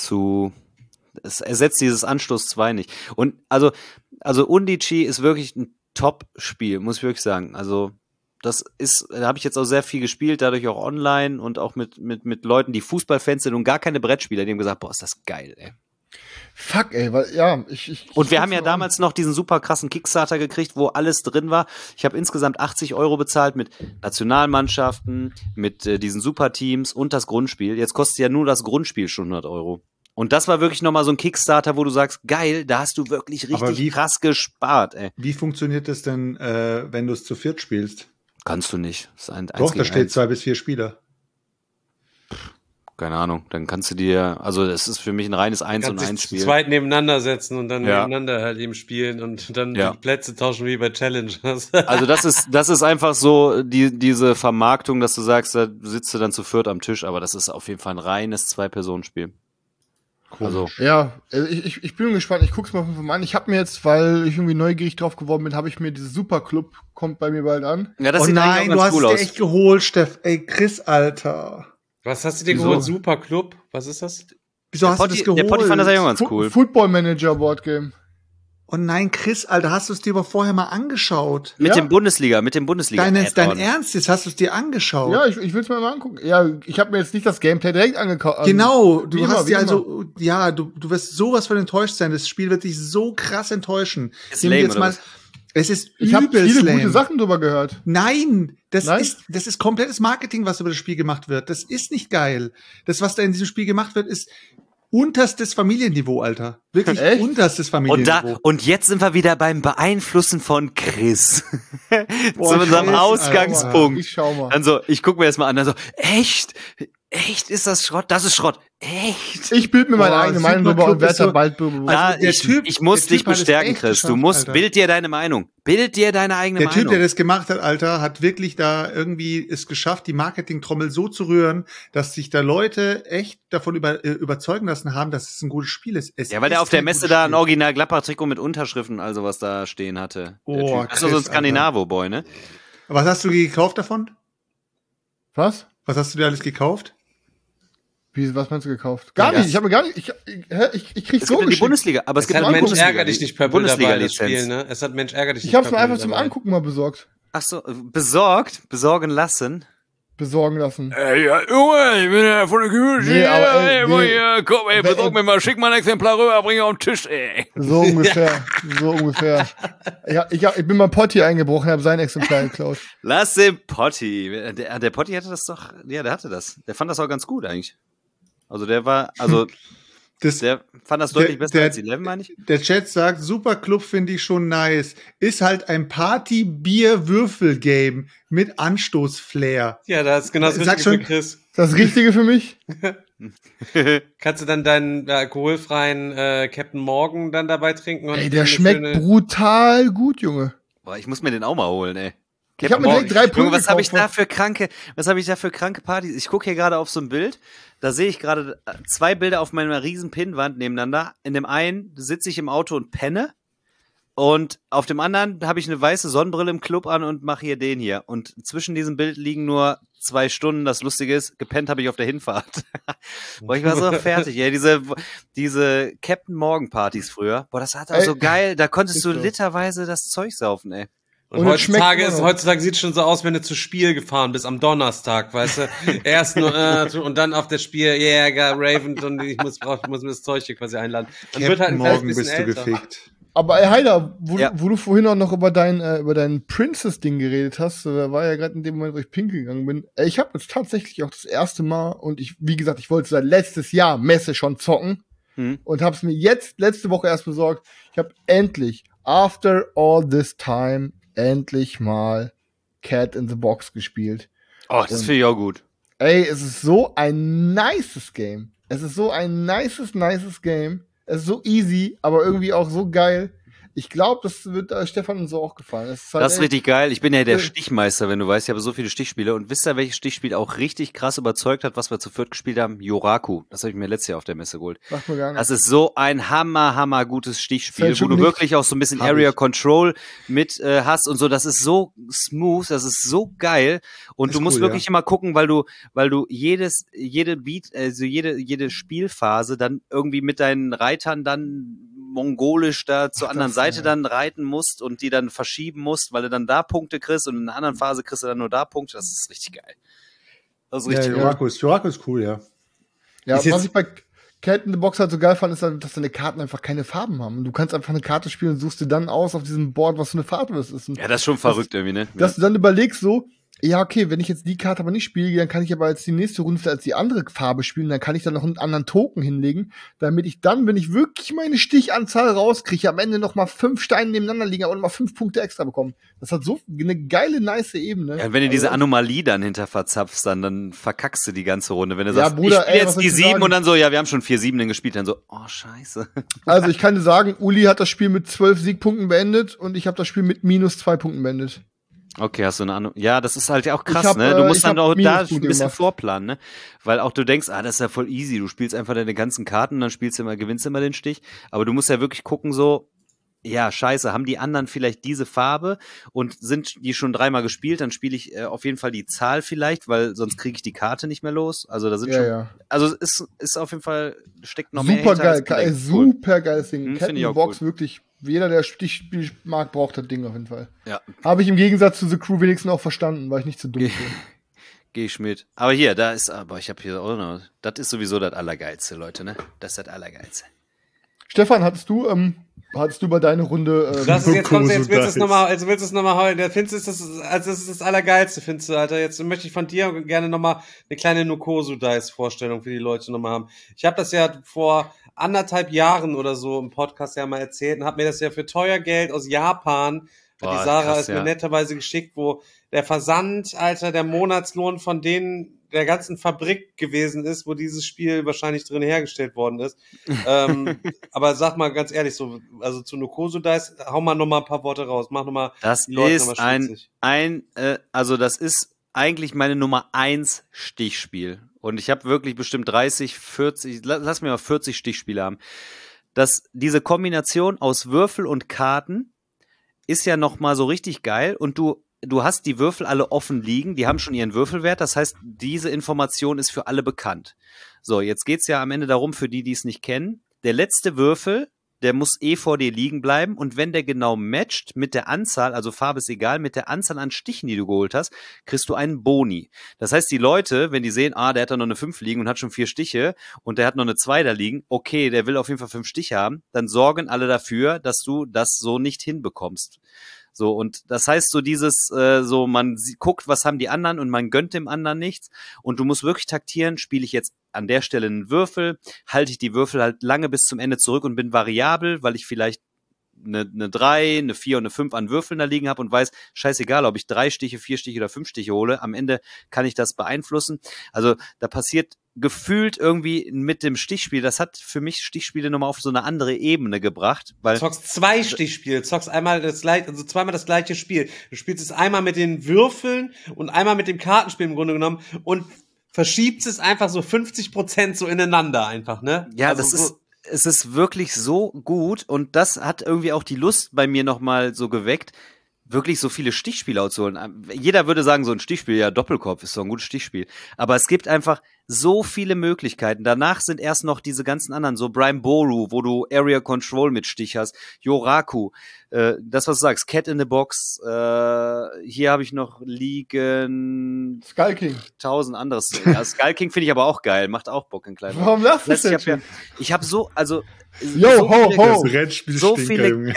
es ersetzt dieses Anstoß 2 nicht. Und also Undici ist wirklich ein Top-Spiel, muss ich wirklich sagen. Also da habe ich jetzt auch sehr viel gespielt, dadurch auch online und auch mit Leuten, die Fußballfans sind und gar keine Brettspieler, die haben gesagt, boah, ist das geil, ey. Fuck, ey, weil, ja, Und wir haben ja damals noch diesen super krassen Kickstarter gekriegt, wo alles drin war. Ich habe insgesamt 80 € bezahlt mit Nationalmannschaften, mit diesen Superteams und das Grundspiel. Jetzt kostet ja nur das Grundspiel schon 100 €. Und das war wirklich nochmal so ein Kickstarter, wo du sagst, geil, da hast du wirklich richtig krass gespart, ey. Wie funktioniert das denn, wenn du es zu viert spielst? Kannst du nicht. Das ist Doch, da steht 2 bis 4 Spieler. Keine Ahnung, dann kannst du dir, also das ist für mich ein reines 1 und 1 Spiel. Zu zweit nebeneinander setzen und dann nebeneinander halt eben spielen und dann die Plätze tauschen wie bei Challengers. Also das ist einfach so diese Vermarktung, dass du sagst, da sitzt du dann zu viert am Tisch, aber das ist auf jeden Fall ein reines 2-Personen-Spiel. Also. Ja, ich bin gespannt, ich guck's mal von an. Ich habe mir jetzt, weil ich irgendwie neugierig drauf geworden bin, habe ich mir dieses Superclub, kommt bei mir bald an. Ja, das oh sieht nein, du hast es dir echt geholt, Steff. Ey, Chris, Alter. Was hast du dir geholt? Super Club? Was ist das? Wieso hast du das geholt? Der Potti fand das ja ganz cool. Football Manager Board Game. Oh nein, Chris, Alter, hast du es dir aber vorher mal angeschaut? Mit dem Bundesliga. Dein Ernst, jetzt hast du es dir angeschaut? Ja, ich will es mir mal angucken. Ja, ich habe mir jetzt nicht das Gameplay direkt angekauft. Genau, du wirst sowas von enttäuscht sein. Das Spiel wird dich so krass enttäuschen. Ist lame, jetzt mal, es ist ich habe viele lame. gute Sachen drüber gehört. Nein, das ist komplettes Marketing, was über das Spiel gemacht wird. Das ist nicht geil. Das, was da in diesem Spiel gemacht wird, ist unterstes Familienniveau, Alter. Wirklich Echt? Unterstes Familienniveau. Und jetzt sind wir wieder beim Beeinflussen von Chris. Zu unserem Ausgangspunkt. Ich schau mal. Also, ich gucke mir das mal an. Also, echt ist das Schrott? Das ist Schrott. Echt? Ich bild mir meine eigene Meinung drüber und werde da bald ich muss dich bestärken, Chris. Du musst, bild dir deine Meinung. Bild dir deine eigene Meinung. Der Typ, der das gemacht hat, Alter, hat wirklich da irgendwie es geschafft, die Marketingtrommel so zu rühren, dass sich da Leute echt davon überzeugen lassen haben, dass es ein gutes Spiel ist. Ja, weil der auf der Messe da ein Original Gladbach-Trikot mit Unterschriften, also was da stehen hatte. Oh, das ist so ein Skandinavo-Boy, ne? Was hast du gekauft davon? Was? Was hast du dir alles gekauft? Was meinst du gekauft? Gar nicht, ich habe gar nicht, ich krieg's so die Bundesliga, aber es gibt hat Mensch ärger dich nicht per Bundesliga-Lizenz. Spiel, ne? Es hat Mensch ärger dich nicht. Ich hab's mir einfach zum Angucken mal besorgt. Ach so, besorgen lassen. Besorgen lassen. Ja, Junge, ich bin ja von der Community. Nee, aber komm, besorg mir mal, schick mal ein Exemplar rüber, bring auf den Tisch, ey. So ungefähr. Ich bin mal Potti eingebrochen, habe sein Exemplar geklaut. Lass den Potti. Der Potti hatte das doch, ja, der hatte das. Der fand das auch ganz gut eigentlich. Also der fand das deutlich besser als 11, meine ich. Der Chat sagt, Superclub finde ich schon nice. Ist halt ein Party-Bier-Würfel-Game mit Anstoß-Flair. Ja, das ist genau das Richtige für Chris. Das Richtige für mich? Kannst du dann deinen alkoholfreien Captain Morgan dann dabei trinken? Und ey, der schmeckt brutal gut, Junge. Boah, ich muss mir den auch mal holen, ey. Ich habe mir direkt 3 Punkte. Was habe ich da für kranke Partys? Ich gucke hier gerade auf so ein Bild. Da sehe ich gerade 2 Bilder auf meiner riesen Pinnwand nebeneinander. In dem einen sitze ich im Auto und penne. Und auf dem anderen habe ich eine weiße Sonnenbrille im Club an und mache hier den hier. Und zwischen diesem Bild liegen nur 2 Stunden. Das Lustige ist, gepennt habe ich auf der Hinfahrt. Boah, ich war so fertig. Ey. Diese Captain Morgan Partys früher. Boah, das war so geil. Da konntest du literweise das Zeug saufen, ey. Und heutzutage sieht es schon so aus, wenn du zu Spiel gefahren bist am Donnerstag, weißt du? Erst nur und dann auf das Spiel Jäger, Raven und ich muss mir das Zeug hier quasi einladen. Dann wird halt morgen bist du gefickt. Aber ey, Heider, wo du vorhin auch noch über dein Princess-Ding geredet hast, da war ja gerade in dem Moment, wo ich pinkeln gegangen bin. Ich habe jetzt tatsächlich auch das erste Mal und wie gesagt, ich wollte seit letztes Jahr Messe schon zocken und habe es mir jetzt letzte Woche erst besorgt. Ich habe endlich, after all this time, endlich mal Cat in the Box gespielt. Oh, das finde ich auch gut. Ey, es ist so ein nices Game. Es ist so ein nices Game. Es ist so easy, aber irgendwie auch so geil. Ich glaube, das wird Stefan und so auch gefallen. Das ist, halt Das ist echt- richtig geil. Ich bin ja der Ja. Stichmeister, wenn du weißt. Ich habe so viele Stichspiele. Und wisst ihr, welches Stichspiel auch richtig krass überzeugt hat, was wir zu viert gespielt haben? Yoraku. Das habe ich mir letztes Jahr auf der Messe geholt. Macht mir gar nicht. Das ist so ein hammer gutes Stichspiel, Selchuk wo du nicht. wirklich auch so ein bisschen Hab Area ich. Control mit hast und so. Das ist so smooth, das ist so geil. Und Ist du musst cool, wirklich immer gucken, weil du jede Beat, also jede Spielphase dann irgendwie mit deinen Reitern dann mongolisch da zur anderen Seite dann reiten musst und die dann verschieben musst, weil du dann da Punkte kriegst und in einer anderen Phase kriegst du dann nur da Punkte. Das ist richtig geil. Das ist Ja, richtig cool. Yoraku ist cool, ja. Ja, Ist jetzt- was ich bei Cat in the Box halt so geil fand, ist, dass deine Karten einfach keine Farben haben. Und du kannst einfach eine Karte spielen und suchst dir dann aus auf diesem Board, was für eine Farbe das ist. Und Ja, das ist schon verrückt irgendwie, ne? dass du dann überlegst so, ja, okay, wenn ich jetzt die Karte aber nicht spiele, dann kann ich aber jetzt die nächste Runde als die andere Farbe spielen, dann kann ich dann noch einen anderen Token hinlegen, damit ich dann, wenn ich wirklich meine Stichanzahl rauskriege, am Ende noch mal 5 Steine nebeneinander liegen und noch mal 5 Punkte extra bekommen. Das hat so eine geile, nice Ebene. Ja, wenn du diese Also, Anomalie dann hinter verzapfst, dann verkackst du die ganze Runde. Wenn du Ja, sagst, Bruder, ich spiele ey, was jetzt soll die ich dir 7 sagen? und dann so, ja, wir haben schon 4 Siebenen gespielt, dann so, oh, scheiße. Also ich kann dir sagen, Uli hat das Spiel mit 12 Siegpunkten beendet und ich habe das Spiel mit minus 2 Punkten beendet. Okay, hast du eine Ahnung? Ja, das ist halt auch krass, Ich hab, ne? Du musst ich dann hab auch da ein Minuspunkte bisschen gemacht. vorplanen, ne? Weil auch du denkst, das ist ja voll easy. Du spielst einfach deine ganzen Karten und dann gewinnst du immer den Stich. Aber du musst ja wirklich gucken, so, ja, scheiße, haben die anderen vielleicht diese Farbe und sind die schon 3-mal gespielt, dann spiele ich auf jeden Fall die Zahl vielleicht, weil sonst kriege ich die Karte nicht mehr los. Also da sind schon, Ja. also es ist auf jeden Fall, steckt noch mehr Super hinter als geil, man denkt. Cool. super geiles Ding. Hm, Cat find in ich the auch Box, cool. wirklich, jeder, der Stichspiel mag, braucht das Ding auf jeden Fall. Ja, Habe ich im Gegensatz zu The Crew wenigstens auch verstanden, weil ich nicht zu dumm bin. gehe ich mit. Aber hier, ich habe hier auch noch, das ist sowieso das Allergeilste, Leute, ne? Das ist das Allergeilste. Stefan, hattest du über deine Runde Das ist jetzt, kommst du, jetzt willst du es Nice. nochmal, jetzt willst du es nochmal heulen. Findest du das ist das Allergeilste, findest du, Alter. Jetzt möchte ich von dir gerne nochmal eine kleine Nukosu-Dice-Vorstellung für die Leute nochmal haben. Ich habe das ja vor 1,5 Jahren oder so im Podcast ja mal erzählt und habe mir das ja für teuer Geld aus Japan, Boah, die Sarah krass, ist mir ja. netterweise geschickt, wo der Versand, Alter, der Monatslohn von denen der ganzen Fabrik gewesen ist, wo dieses Spiel wahrscheinlich drin hergestellt worden ist. Aber sag mal ganz ehrlich, so, also zu Nukosu Dice, hau mal noch mal ein paar Worte raus. Mach noch mal Das die Leute ist noch mal schwitzig. also das ist eigentlich meine Nummer 1 Stichspiel. Und ich habe wirklich bestimmt 30, 40, lass mir mal 40 Stichspiele haben. Diese Kombination aus Würfel und Karten ist ja nochmal so richtig geil und du hast die Würfel alle offen liegen, die haben schon ihren Würfelwert, das heißt, diese Information ist für alle bekannt. So, jetzt geht's ja am Ende darum, für die es nicht kennen, der letzte Würfel, der muss vor dir liegen bleiben und wenn der genau matcht mit der Anzahl, also Farbe ist egal, mit der Anzahl an Stichen, die du geholt hast, kriegst du einen Boni. Das heißt, die Leute, wenn die sehen, der hat da noch eine 5 liegen und hat schon 4 Stiche und der hat noch eine 2 da liegen, okay, der will auf jeden Fall 5 Stiche haben, dann sorgen alle dafür, dass du das so nicht hinbekommst. So, und das heißt so dieses, man guckt, was haben die anderen und man gönnt dem anderen nichts und du musst wirklich taktieren, spiele ich jetzt an der Stelle einen Würfel, halte ich die Würfel halt lange bis zum Ende zurück und bin variabel, weil ich vielleicht eine 3, eine 4 und eine 5 an Würfeln da liegen habe und weiß, scheißegal, ob ich 3 Stiche, 4 Stiche oder 5 Stiche hole, am Ende kann ich das beeinflussen. Also da passiert gefühlt irgendwie mit dem Stichspiel, das hat für mich Stichspiele nochmal auf so eine andere Ebene gebracht, weil Zockst 2 Stichspiele, zockst einmal zweimal das gleiche Spiel. Du spielst es einmal mit den Würfeln und einmal mit dem Kartenspiel im Grunde genommen und verschiebst es einfach so 50% so ineinander einfach, ne? ja, Also es ist wirklich so gut und das hat irgendwie auch die Lust bei mir nochmal so geweckt, wirklich so viele Stichspiele auszuholen. Jeder würde sagen, so ein Stichspiel, ja, Doppelkopf ist so ein gutes Stichspiel. Aber es gibt einfach so viele Möglichkeiten. Danach sind erst noch diese ganzen anderen, so Brian Boru, wo du Area Control mit Stich hast, Yoraku, das, was du sagst, Cat in the Box, hier habe ich noch liegen Skull King. 1000 anderes. Ja, Skull King finde ich aber auch geil, macht auch Bock in kleinen. Warum lachst du Das heißt, denn ich habe so, also Yo, so ho, viele- ho. Das Rennspiel so Stinker, viele Junge.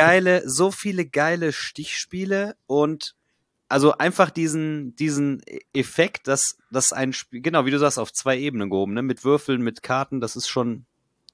geile Stichspiele und also einfach diesen Effekt, dass ein Spiel, genau wie du sagst, auf 2 Ebenen gehoben, ne, mit Würfeln, mit Karten, das ist schon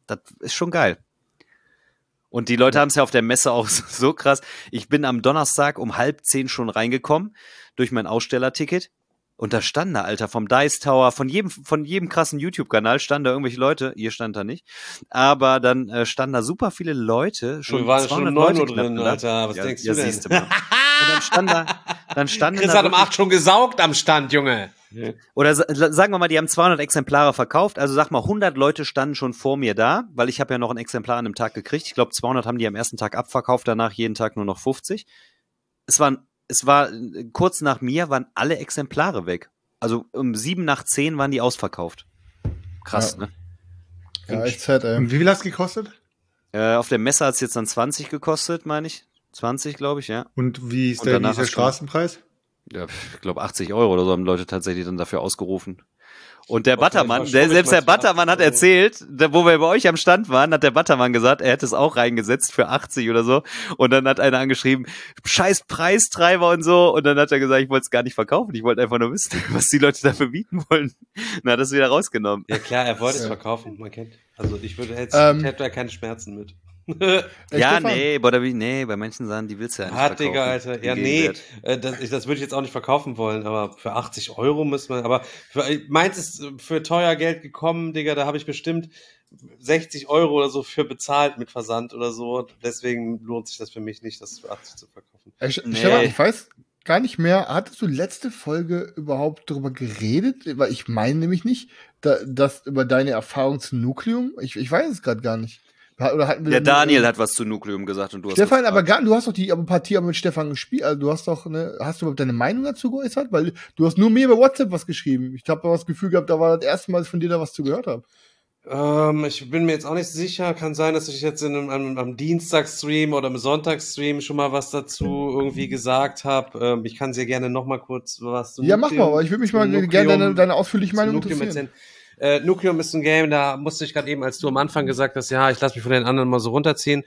geil. Und die Leute haben es ja auf der Messe auch so krass. Ich bin am Donnerstag um 9:30 schon reingekommen durch mein Ausstellerticket. Und da standen da, Alter, vom Dice Tower, von jedem krassen YouTube-Kanal standen da irgendwelche Leute, ihr stand da nicht, aber dann standen da super viele Leute, Wir waren schon um 9 Uhr drin, knapp, Alter, was denkst du denn? Siehst du mal. Und dann standen Chris da hat um 8 schon gesaugt am Stand, Junge. oder sagen wir mal, die haben 200 Exemplare verkauft, also sag mal, 100 Leute standen schon vor mir da, weil ich habe ja noch ein Exemplar an einem Tag gekriegt, ich glaube 200 haben die am ersten Tag abverkauft, danach jeden Tag nur noch 50. Es war kurz nach mir, waren alle Exemplare weg. Also um 7 nach 10 waren die ausverkauft. Krass, Ja. ne? Ja, echt sad, ey. Und wie viel hat's gekostet? Auf der Messe hat es jetzt dann 20 gekostet, meine ich. 20, glaube ich, ja. Und wie ist Und der danach hast du- Straßenpreis? Ja, ich glaube 80 € oder so haben Leute tatsächlich dann dafür ausgerufen. Und der Boah, Buttermann, vielleicht war selbst der schon mal Buttermann hat 80 €. erzählt, wo wir bei euch am Stand waren, hat der Buttermann gesagt, er hätte es auch reingesetzt für 80 oder so. Und dann hat einer angeschrieben, scheiß Preistreiber und so. Und dann hat er gesagt, ich wollte es gar nicht verkaufen. Ich wollte einfach nur wissen, was die Leute dafür bieten wollen. Dann hat er es wieder rausgenommen. Ja klar, er wollte es verkaufen, man kennt. Also ich hätte da keine Schmerzen mit. Ja, Stefan? nee, bei manchen Sachen, die willst du ja nicht Hart, verkaufen. Digga, Alter. Ja, Im nee, Gegenwert. das würde ich jetzt auch nicht verkaufen wollen, aber für 80 € muss man, aber meins ist für teuer Geld gekommen, Digga, da habe ich bestimmt 60 € oder so für bezahlt mit Versand oder so. Deswegen lohnt sich das für mich nicht, das für 80 zu verkaufen. Nee. Stefan, ich weiß gar nicht mehr, hattest du letzte Folge überhaupt darüber geredet? Weil ich meine nämlich nicht, dass über deine Erfahrung zu Nukleum. Ich weiß es gerade gar nicht. Oder hatten wir Der nur- Daniel hat was zu Nukleum gesagt und du hast Stefan, das aber gefragt. du hast doch die Partie mit Stefan gespielt. Also du hast doch hast du überhaupt deine Meinung dazu geäußert? Weil du hast nur mir über WhatsApp was geschrieben. Ich habe das Gefühl gehabt, da war das erste Mal, dass ich von dir da was zu gehört habe. Ich bin mir jetzt auch nicht sicher. Kann sein, dass ich jetzt am Dienstagsstream oder am Sonntagsstream schon mal was dazu irgendwie gesagt habe. Ich kann sehr gerne noch mal kurz was zu Ja, mach mal, aber ich würde mich mal gerne deine ausführliche Meinung Nukleum interessieren. erzählen. Nukleum ist ein Game, da musste ich gerade eben, als du am Anfang gesagt hast, ja, ich lasse mich von den anderen mal so runterziehen,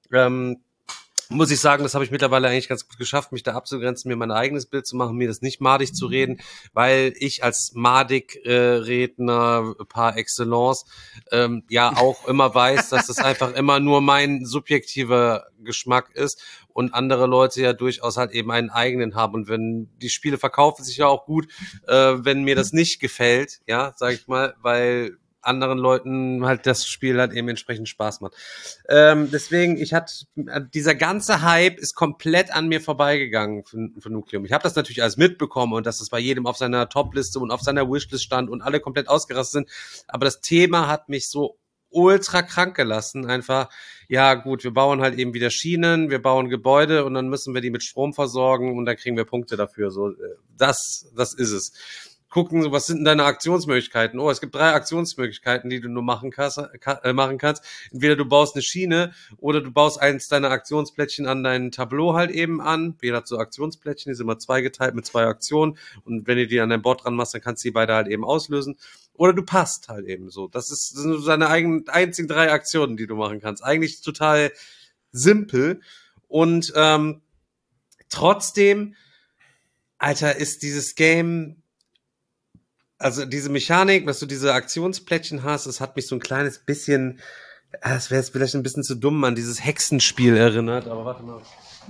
muss ich sagen, das habe ich mittlerweile eigentlich ganz gut geschafft, mich da abzugrenzen, mir mein eigenes Bild zu machen, mir das nicht madig zu reden, weil ich als Madig-Redner par excellence ja auch immer weiß, dass das einfach immer nur mein subjektiver Geschmack ist und andere Leute ja durchaus halt eben einen eigenen haben. Und wenn die Spiele verkaufen sich ja auch gut, wenn mir das nicht gefällt, ja, sag ich mal, weil anderen Leuten halt das Spiel halt eben entsprechend Spaß macht. Deswegen, dieser ganze Hype ist komplett an mir vorbeigegangen für Nukleum. Ich habe das natürlich alles mitbekommen und dass das bei jedem auf seiner Top-Liste und auf seiner Wishlist stand und alle komplett ausgerastet sind. Aber das Thema hat mich so ultra krank gelassen. Einfach, ja gut, wir bauen halt eben wieder Schienen, wir bauen Gebäude und dann müssen wir die mit Strom versorgen und dann kriegen wir Punkte dafür. So, das ist es. Gucken, so, was sind denn deine Aktionsmöglichkeiten? Oh, es gibt 3 Aktionsmöglichkeiten, die du nur machen kannst. Entweder du baust eine Schiene oder du baust eins deiner Aktionsplättchen an dein Tableau halt eben an. Jeder hat so Aktionsplättchen, die sind immer zweigeteilt mit 2 Aktionen. Und wenn du die an dein Board dran machst, dann kannst du die beide halt eben auslösen. Oder du passt halt eben so. Das sind so deine einzigen 3 Aktionen, die du machen kannst. Eigentlich total simpel. Und trotzdem, Alter, ist dieses Game... Also diese Mechanik, dass du diese Aktionsplättchen hast, das hat mich so ein kleines bisschen, das wäre jetzt vielleicht ein bisschen zu dumm, an dieses Hexenspiel erinnert, aber warte mal.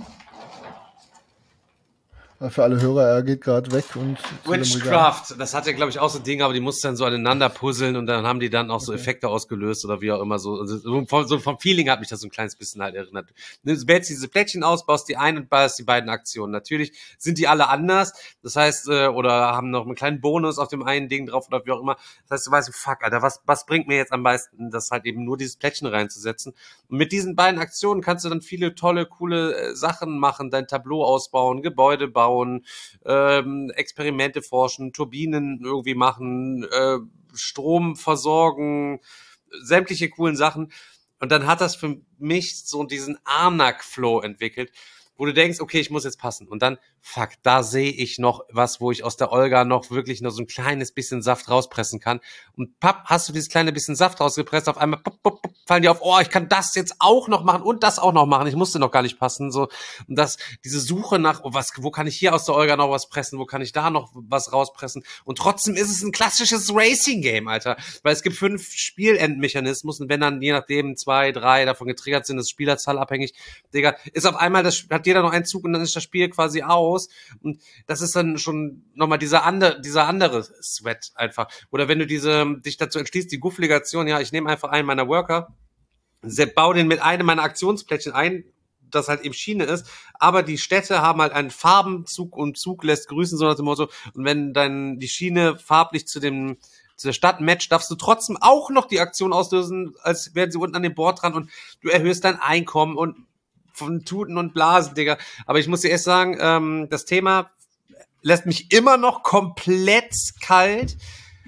Für alle Hörer, er geht gerade weg und zu dem Regal. Witchcraft, das hat ja, glaube ich, auch so Dinge, aber die musst du dann so aneinander puzzeln und dann haben die dann auch so Effekte ausgelöst oder wie auch immer so. Also so vom Feeling hat mich das so ein kleines bisschen halt erinnert. Du wählst diese Plättchen aus, baust die ein und baust die beiden Aktionen. Natürlich sind die alle anders, das heißt, oder haben noch einen kleinen Bonus auf dem einen Ding drauf oder wie auch immer. Das heißt, du weißt, fuck, Alter, was bringt mir jetzt am meisten, das halt eben nur dieses Plättchen reinzusetzen. Und mit diesen beiden Aktionen kannst du dann viele tolle, coole Sachen machen, dein Tableau ausbauen, Gebäude bauen, Experimente forschen, Turbinen irgendwie machen, Strom versorgen, sämtliche coolen Sachen. Und dann hat das für mich so diesen Arnak-Flow entwickelt, wo du denkst, okay, ich muss jetzt passen. Und dann, fuck, da sehe ich noch was, wo ich aus der Olga noch wirklich noch so ein kleines bisschen Saft rauspressen kann. Und papp, hast du dieses kleine bisschen Saft rausgepresst, auf einmal fallen dir auf, oh, ich kann das jetzt auch noch machen und das auch noch machen. Ich musste noch gar nicht passen. So. Und diese Suche nach, wo kann ich hier aus der Olga noch was pressen, wo kann ich da noch was rauspressen? Und trotzdem ist es ein klassisches Racing-Game, Alter. Weil es gibt 5 Spielendmechanismen und wenn dann je nachdem 2, 3 davon getriggert sind, ist Spielerzahl abhängig, Digga, ist auf einmal hat jeder noch einen Zug und dann ist das Spiel quasi aus. raus. Und das ist dann schon nochmal dieser andere Sweat einfach. Oder wenn du dich dazu entschließt, die Guff-Legation, ja, ich nehme einfach einen meiner Worker, baue den mit einem meiner Aktionsplättchen ein, das halt eben Schiene ist, aber die Städte haben halt einen Farbenzug und Zug lässt grüßen, so nach dem Motto, und wenn dann die Schiene farblich zu der Stadt matcht, darfst du trotzdem auch noch die Aktion auslösen, als wären sie unten an dem Board dran und du erhöhst dein Einkommen und von Tuten und Blasen, Digga. Aber ich muss dir erst sagen, das Thema lässt mich immer noch komplett kalt,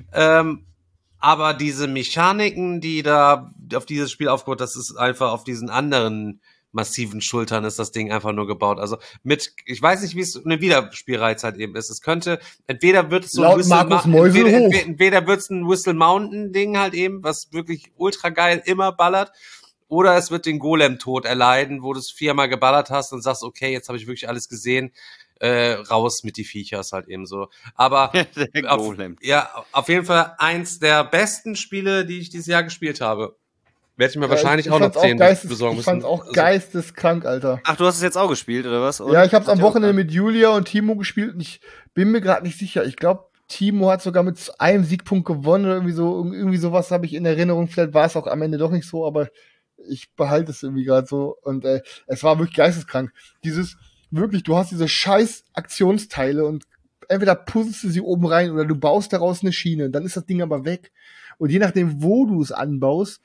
aber diese Mechaniken, die da auf dieses Spiel aufgebaut, das ist einfach auf diesen anderen massiven Schultern ist das Ding einfach nur gebaut. Also ich weiß nicht, wie es eine Wiederspielreiz halt eben ist. Es könnte, entweder wird es so ein Whistle Mountain Ding halt eben, was wirklich ultra geil immer ballert, oder es wird den Golem-Tod erleiden, wo du es 4-mal geballert hast und sagst, okay, jetzt habe ich wirklich alles gesehen, raus mit die Viechers halt eben so. Aber auf jeden Fall eins der besten Spiele, die ich dieses Jahr gespielt habe. Werde ich mir wahrscheinlich auch noch 10 besorgen müssen. Ich fand's auch geisteskrank, Alter. Ach, du hast es jetzt auch gespielt, oder was? Ja, ich hab's am Wochenende mit Julia und Timo gespielt und ich bin mir gerade nicht sicher. Ich glaube, Timo hat sogar mit einem Siegpunkt gewonnen oder irgendwie sowas habe ich in Erinnerung. Vielleicht war es auch am Ende doch nicht so, aber ich behalte es irgendwie gerade so. Und es war wirklich geisteskrank. Du hast diese scheiß Aktionsteile und entweder puzzelst du sie oben rein oder du baust daraus eine Schiene. Dann ist das Ding aber weg. Und je nachdem, wo du es anbaust,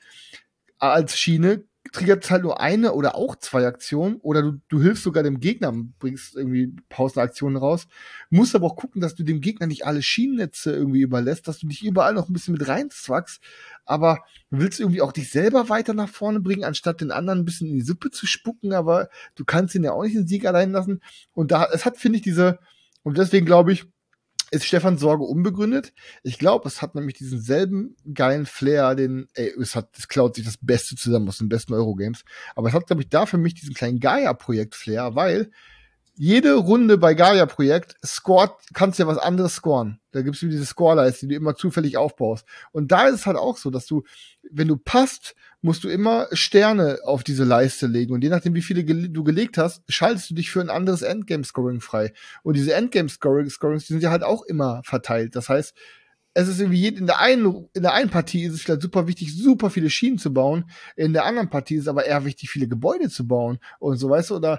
als Schiene, triggert es halt nur eine oder auch 2 Aktionen oder du hilfst sogar dem Gegner, bringst irgendwie Pausenaktionen raus, musst aber auch gucken, dass du dem Gegner nicht alle Schienennetze irgendwie überlässt, dass du dich überall noch ein bisschen mit reinzwackst, aber du willst irgendwie auch dich selber weiter nach vorne bringen, anstatt den anderen ein bisschen in die Suppe zu spucken, aber du kannst ihn ja auch nicht den Sieg allein lassen und finde ich und deswegen glaube ich, ist Stefans Sorge unbegründet. Ich glaube, es hat nämlich diesen selben geilen Flair, es klaut sich das Beste zusammen aus den besten Eurogames. Aber es hat, glaube ich, da für mich diesen kleinen Gaia-Projekt-Flair, weil jede Runde bei Gaia-Projekt kannst du ja was anderes scoren. Da gibt's wie diese Scoreleiste, die du immer zufällig aufbaust. Und da ist es halt auch so, dass du, wenn du passt, musst du immer Sterne auf diese Leiste legen. Und je nachdem, wie viele du gelegt hast, schaltest du dich für ein anderes Endgame-Scoring frei. Und diese Endgame-Scorings, die sind ja halt auch immer verteilt. Das heißt, es ist irgendwie in der einen Partie ist es vielleicht super wichtig, super viele Schienen zu bauen. In der anderen Partie ist es aber eher wichtig, viele Gebäude zu bauen und so, weißt du, oder.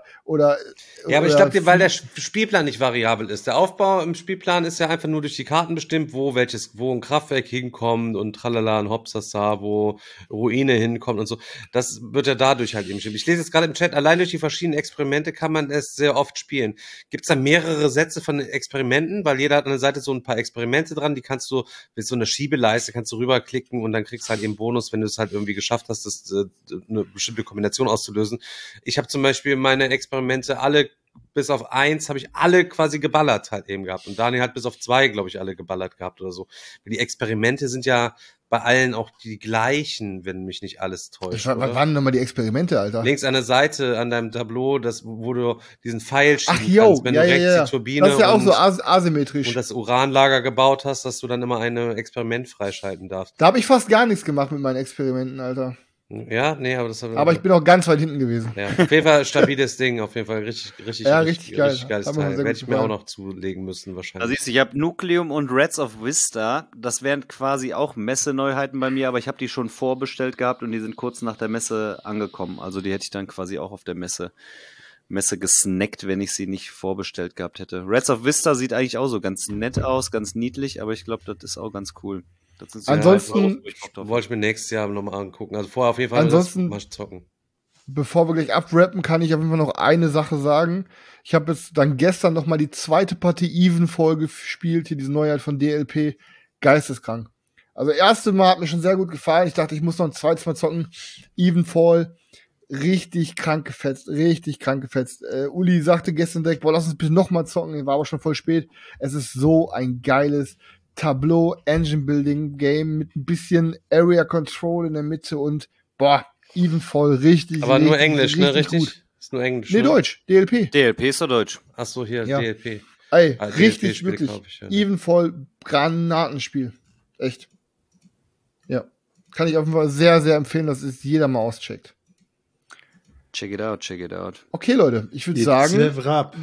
Ja, aber ich glaube, weil der Spielplan nicht variabel ist. Der Aufbau im Spielplan ist ja einfach nur durch die Karten bestimmt, wo ein Kraftwerk hinkommt und tralala, ein Hopsasa, wo Ruine hinkommt und so. Das wird ja dadurch halt eben bestimmt. Ich lese jetzt gerade im Chat, allein durch die verschiedenen Experimente kann man es sehr oft spielen. Gibt's da mehrere Sätze von Experimenten? Weil jeder hat an der Seite so ein paar Experimente dran, die kannst du mit so einer Schiebeleiste kannst du rüberklicken und dann kriegst du halt eben Bonus, wenn du es halt irgendwie geschafft hast, eine bestimmte Kombination auszulösen. Ich habe zum Beispiel meine Experimente alle, bis auf 1, habe ich alle quasi geballert halt eben gehabt. Und Daniel hat bis auf 2, glaube ich, alle geballert gehabt oder so. Die Experimente sind ja bei allen auch die gleichen, wenn mich nicht alles täuscht. Was waren nochmal die Experimente, Alter? Links an der Seite, an deinem Tableau, wo du diesen Pfeil schieben kannst, wenn du rechts die Turbine das ist ja auch so asymmetrisch. Und das Uranlager gebaut hast, dass du dann immer ein Experiment freischalten darfst. Da habe ich fast gar nichts gemacht mit meinen Experimenten, Alter. Ja, nee, aber aber ich bin auch ganz weit hinten gewesen. Ja, auf jeden Fall stabiles Ding, auf jeden Fall richtig geil. Richtig geiles Teil. Werde ich mir auch noch zulegen müssen wahrscheinlich. Also ich habe Nucleum und Reds of Vista, das wären quasi auch Messeneuheiten bei mir, aber ich habe die schon vorbestellt gehabt und die sind kurz nach der Messe angekommen. Also die hätte ich dann quasi auch auf der Messe gesnackt, wenn ich sie nicht vorbestellt gehabt hätte. Reds of Vista sieht eigentlich auch so ganz nett aus, ganz niedlich, aber ich glaube, das ist auch ganz cool. Ansonsten wollte ich mir nächstes Jahr nochmal angucken. Also vorher auf jeden Fall mal zocken. Bevor wir gleich abrappen, kann ich auf jeden Fall noch eine Sache sagen. Ich habe jetzt dann gestern noch mal die zweite Partie Evenfall gespielt, hier diese Neuheit von DLP. Geisteskrank. Also erste Mal hat mir schon sehr gut gefallen. Ich dachte, ich muss noch ein zweites Mal zocken. Evenfall, richtig krank gefetzt. Uli sagte gestern direkt, boah, lass uns bitte noch mal zocken. War aber schon voll spät. Es ist so ein geiles Tableau Engine Building Game mit ein bisschen Area Control in der Mitte und Evenfall richtig. Aber nur Englisch, ne? Richtig? Gut. Ist nur Englisch. Nee, Deutsch. DLP. DLP ist doch Deutsch. Ach so, hier, ja. DLP. Ey, richtig, wirklich. Evenfall, Granatenspiel. Echt. Ja. Kann ich auf jeden Fall sehr, sehr empfehlen, dass es jeder mal auscheckt. Check it out. Okay, Leute, ich würde It's sagen, never up.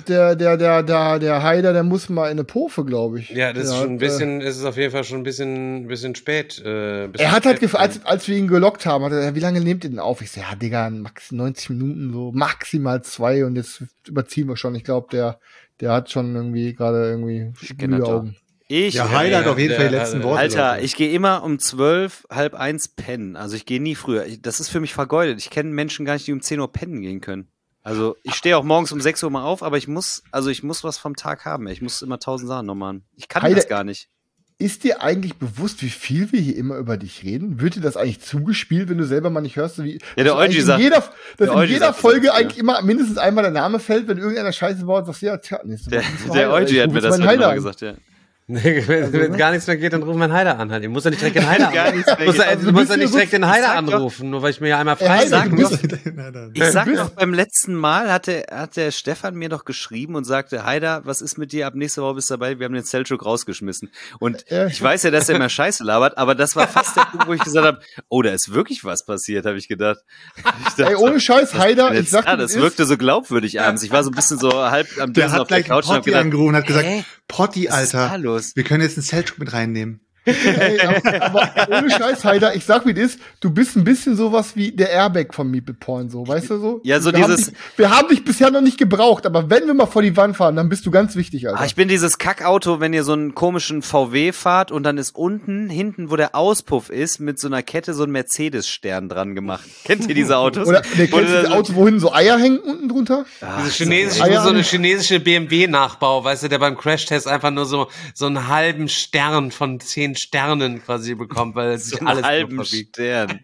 der Haider, der muss mal in eine Pofe, glaube ich. Ja, das ist Der schon ein hat, bisschen, ist es auf jeden Fall schon ein bisschen spät. Er hat halt gefragt, als wir ihn gelockt haben, hat er, wie lange nehmt ihr denn auf? Ich so, ja, Digga, max 90 Minuten, so maximal 2 und jetzt überziehen wir schon. Ich glaube, der hat schon irgendwie gerade irgendwie müde Augen. Ja, Haider hat auf jeden Fall die letzten Worte. Alter, Leute. ich gehe immer um 12, 12:30 pennen. Also ich gehe nie früher. Das ist für mich vergeudet. Ich kenne Menschen gar nicht, die um 10 Uhr pennen gehen können. Also ich stehe auch morgens um 6 Uhr mal auf, aber ich muss was vom Tag haben. Ich muss immer 1000 Sachen noch machen. Ich kann Haider, das gar nicht. Ist dir eigentlich bewusst, wie viel wir hier immer über dich reden? Wird dir das eigentlich zugespielt, wenn du selber mal nicht hörst? Wie, Ja, der Eugi sagt. Dass in jeder Folge das, eigentlich immer mindestens einmal der Name fällt, wenn irgendeiner Scheiße baut, sagst du, ja, tja, nächste Woche ist Der Haider. Eugi Ich hat ruf mir jetzt das meinen heute Haider mal an. gesagt, ja. Wenn gar nichts mehr geht, dann rufen wir einen Haider an halt. Ihr muss ja nicht direkt den Haider Gar nichts mehr anrufen. geht. Du musst ja nicht direkt den Haider sag doch- anrufen, nur weil ich mir ja einmal frei Haider, sage. du bist- Ich sag doch, beim letzten Mal hat der Stefan mir doch geschrieben und sagte, Haider, was ist mit dir? Ab nächste Woche bist du dabei, wir haben den Selçuk rausgeschmissen. Und Ja. ich weiß ja, dass er immer Scheiße labert, aber das war fast der Punkt, wo ich gesagt habe, oh, da ist wirklich was passiert, habe ich gedacht. Ich dachte Ey, ohne Scheiß, Haider, ich sag dir, das wie es wirkte so glaubwürdig abends. Ich war so ein bisschen so halb am Der Dösen hat auf der gleich Couch und hab Potti gedacht, angerufen und hat gesagt, hä? Potti, Was ist da Alter, los? wir können jetzt einen Selchuk mit reinnehmen. Ey, aber ohne Scheiß, Haider, ich sag, wie es ist, du bist ein bisschen sowas wie der Airbag von Meeple Porn, so, weißt du so? Ja, so wir haben dich bisher noch nicht gebraucht, aber wenn wir mal vor die Wand fahren, dann bist du ganz wichtig, Alter. Ich bin dieses Kackauto, wenn ihr so einen komischen VW fahrt und dann ist hinten, wo der Auspuff ist, mit so einer Kette so ein Mercedes-Stern dran gemacht. Kennt ihr diese Autos? Oder der kennst du das Auto, wo hinten so Eier hängen unten drunter? So eine chinesische BMW-Nachbau, weißt du, der beim Crashtest einfach nur so einen halben Stern von 10 Sternen quasi bekommt, weil es So sich einen alles halben nur verbiegt. Stern.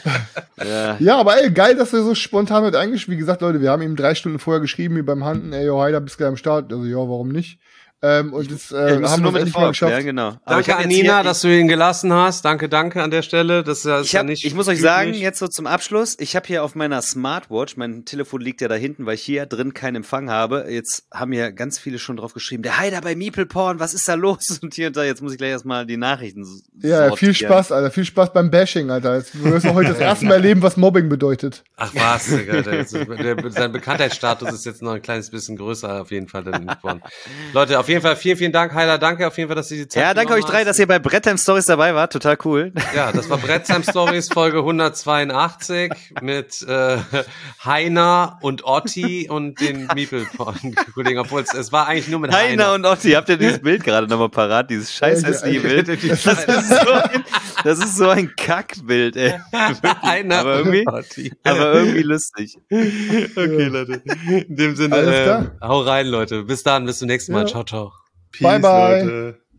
Ja. Ja, aber ey, geil, dass er so spontan mit eingeschrieben. Wie gesagt, Leute, wir haben ihm 3 Stunden vorher geschrieben, wie beim Handen, ey, yo, Haider, bist gleich am Start. Also, ja, warum nicht? Und das Ja, haben wir nur mit endlich der mal Frau geschafft. erklären, genau. Aber ich Danke, hab jetzt Anina, hier- dass du ihn gelassen hast. Danke an der Stelle. Das ist ja nicht Ich muss euch üblich. sagen, jetzt so zum Abschluss, ich habe hier auf meiner Smartwatch, mein Telefon liegt ja da hinten, weil ich hier drin keinen Empfang habe. Jetzt haben hier ganz viele schon drauf geschrieben, der Haider bei Meeple Porn, was ist da los? Und hier und da, jetzt muss ich gleich erstmal die Nachrichten Ja, viel sortieren. Spaß, Alter. Viel Spaß beim Bashing, Alter. Jetzt wirst du heute das erste Mal erleben, was Mobbing bedeutet. Ach was, Digga, sein Bekanntheitsstatus ist jetzt noch ein kleines bisschen größer auf jeden Fall dann geworden. Leute, auf jeden Fall vielen Dank, Haider, danke auf jeden Fall, dass ihr die Zeit Ja, danke euch genommen drei, hast. dass ihr bei Brettheim Stories dabei wart, total cool. Ja, das war Brettheim Stories Folge 182 mit Heiner und Otti und den Meeple-Kollegen, obwohl es war eigentlich nur mit Heiner Heiner. und Otti, habt ihr dieses Bild gerade nochmal parat, dieses scheiß hässliche Bild? Das ist so ein Kackbild, ey. Heiner aber und irgendwie, Otti. aber irgendwie lustig. Okay, Leute. In dem Alles Sinne, klar. hau rein, Leute. Bis dann, bis zum nächsten Mal. Ja. Ciao, ciao. Peace, Bye, bye. Leute.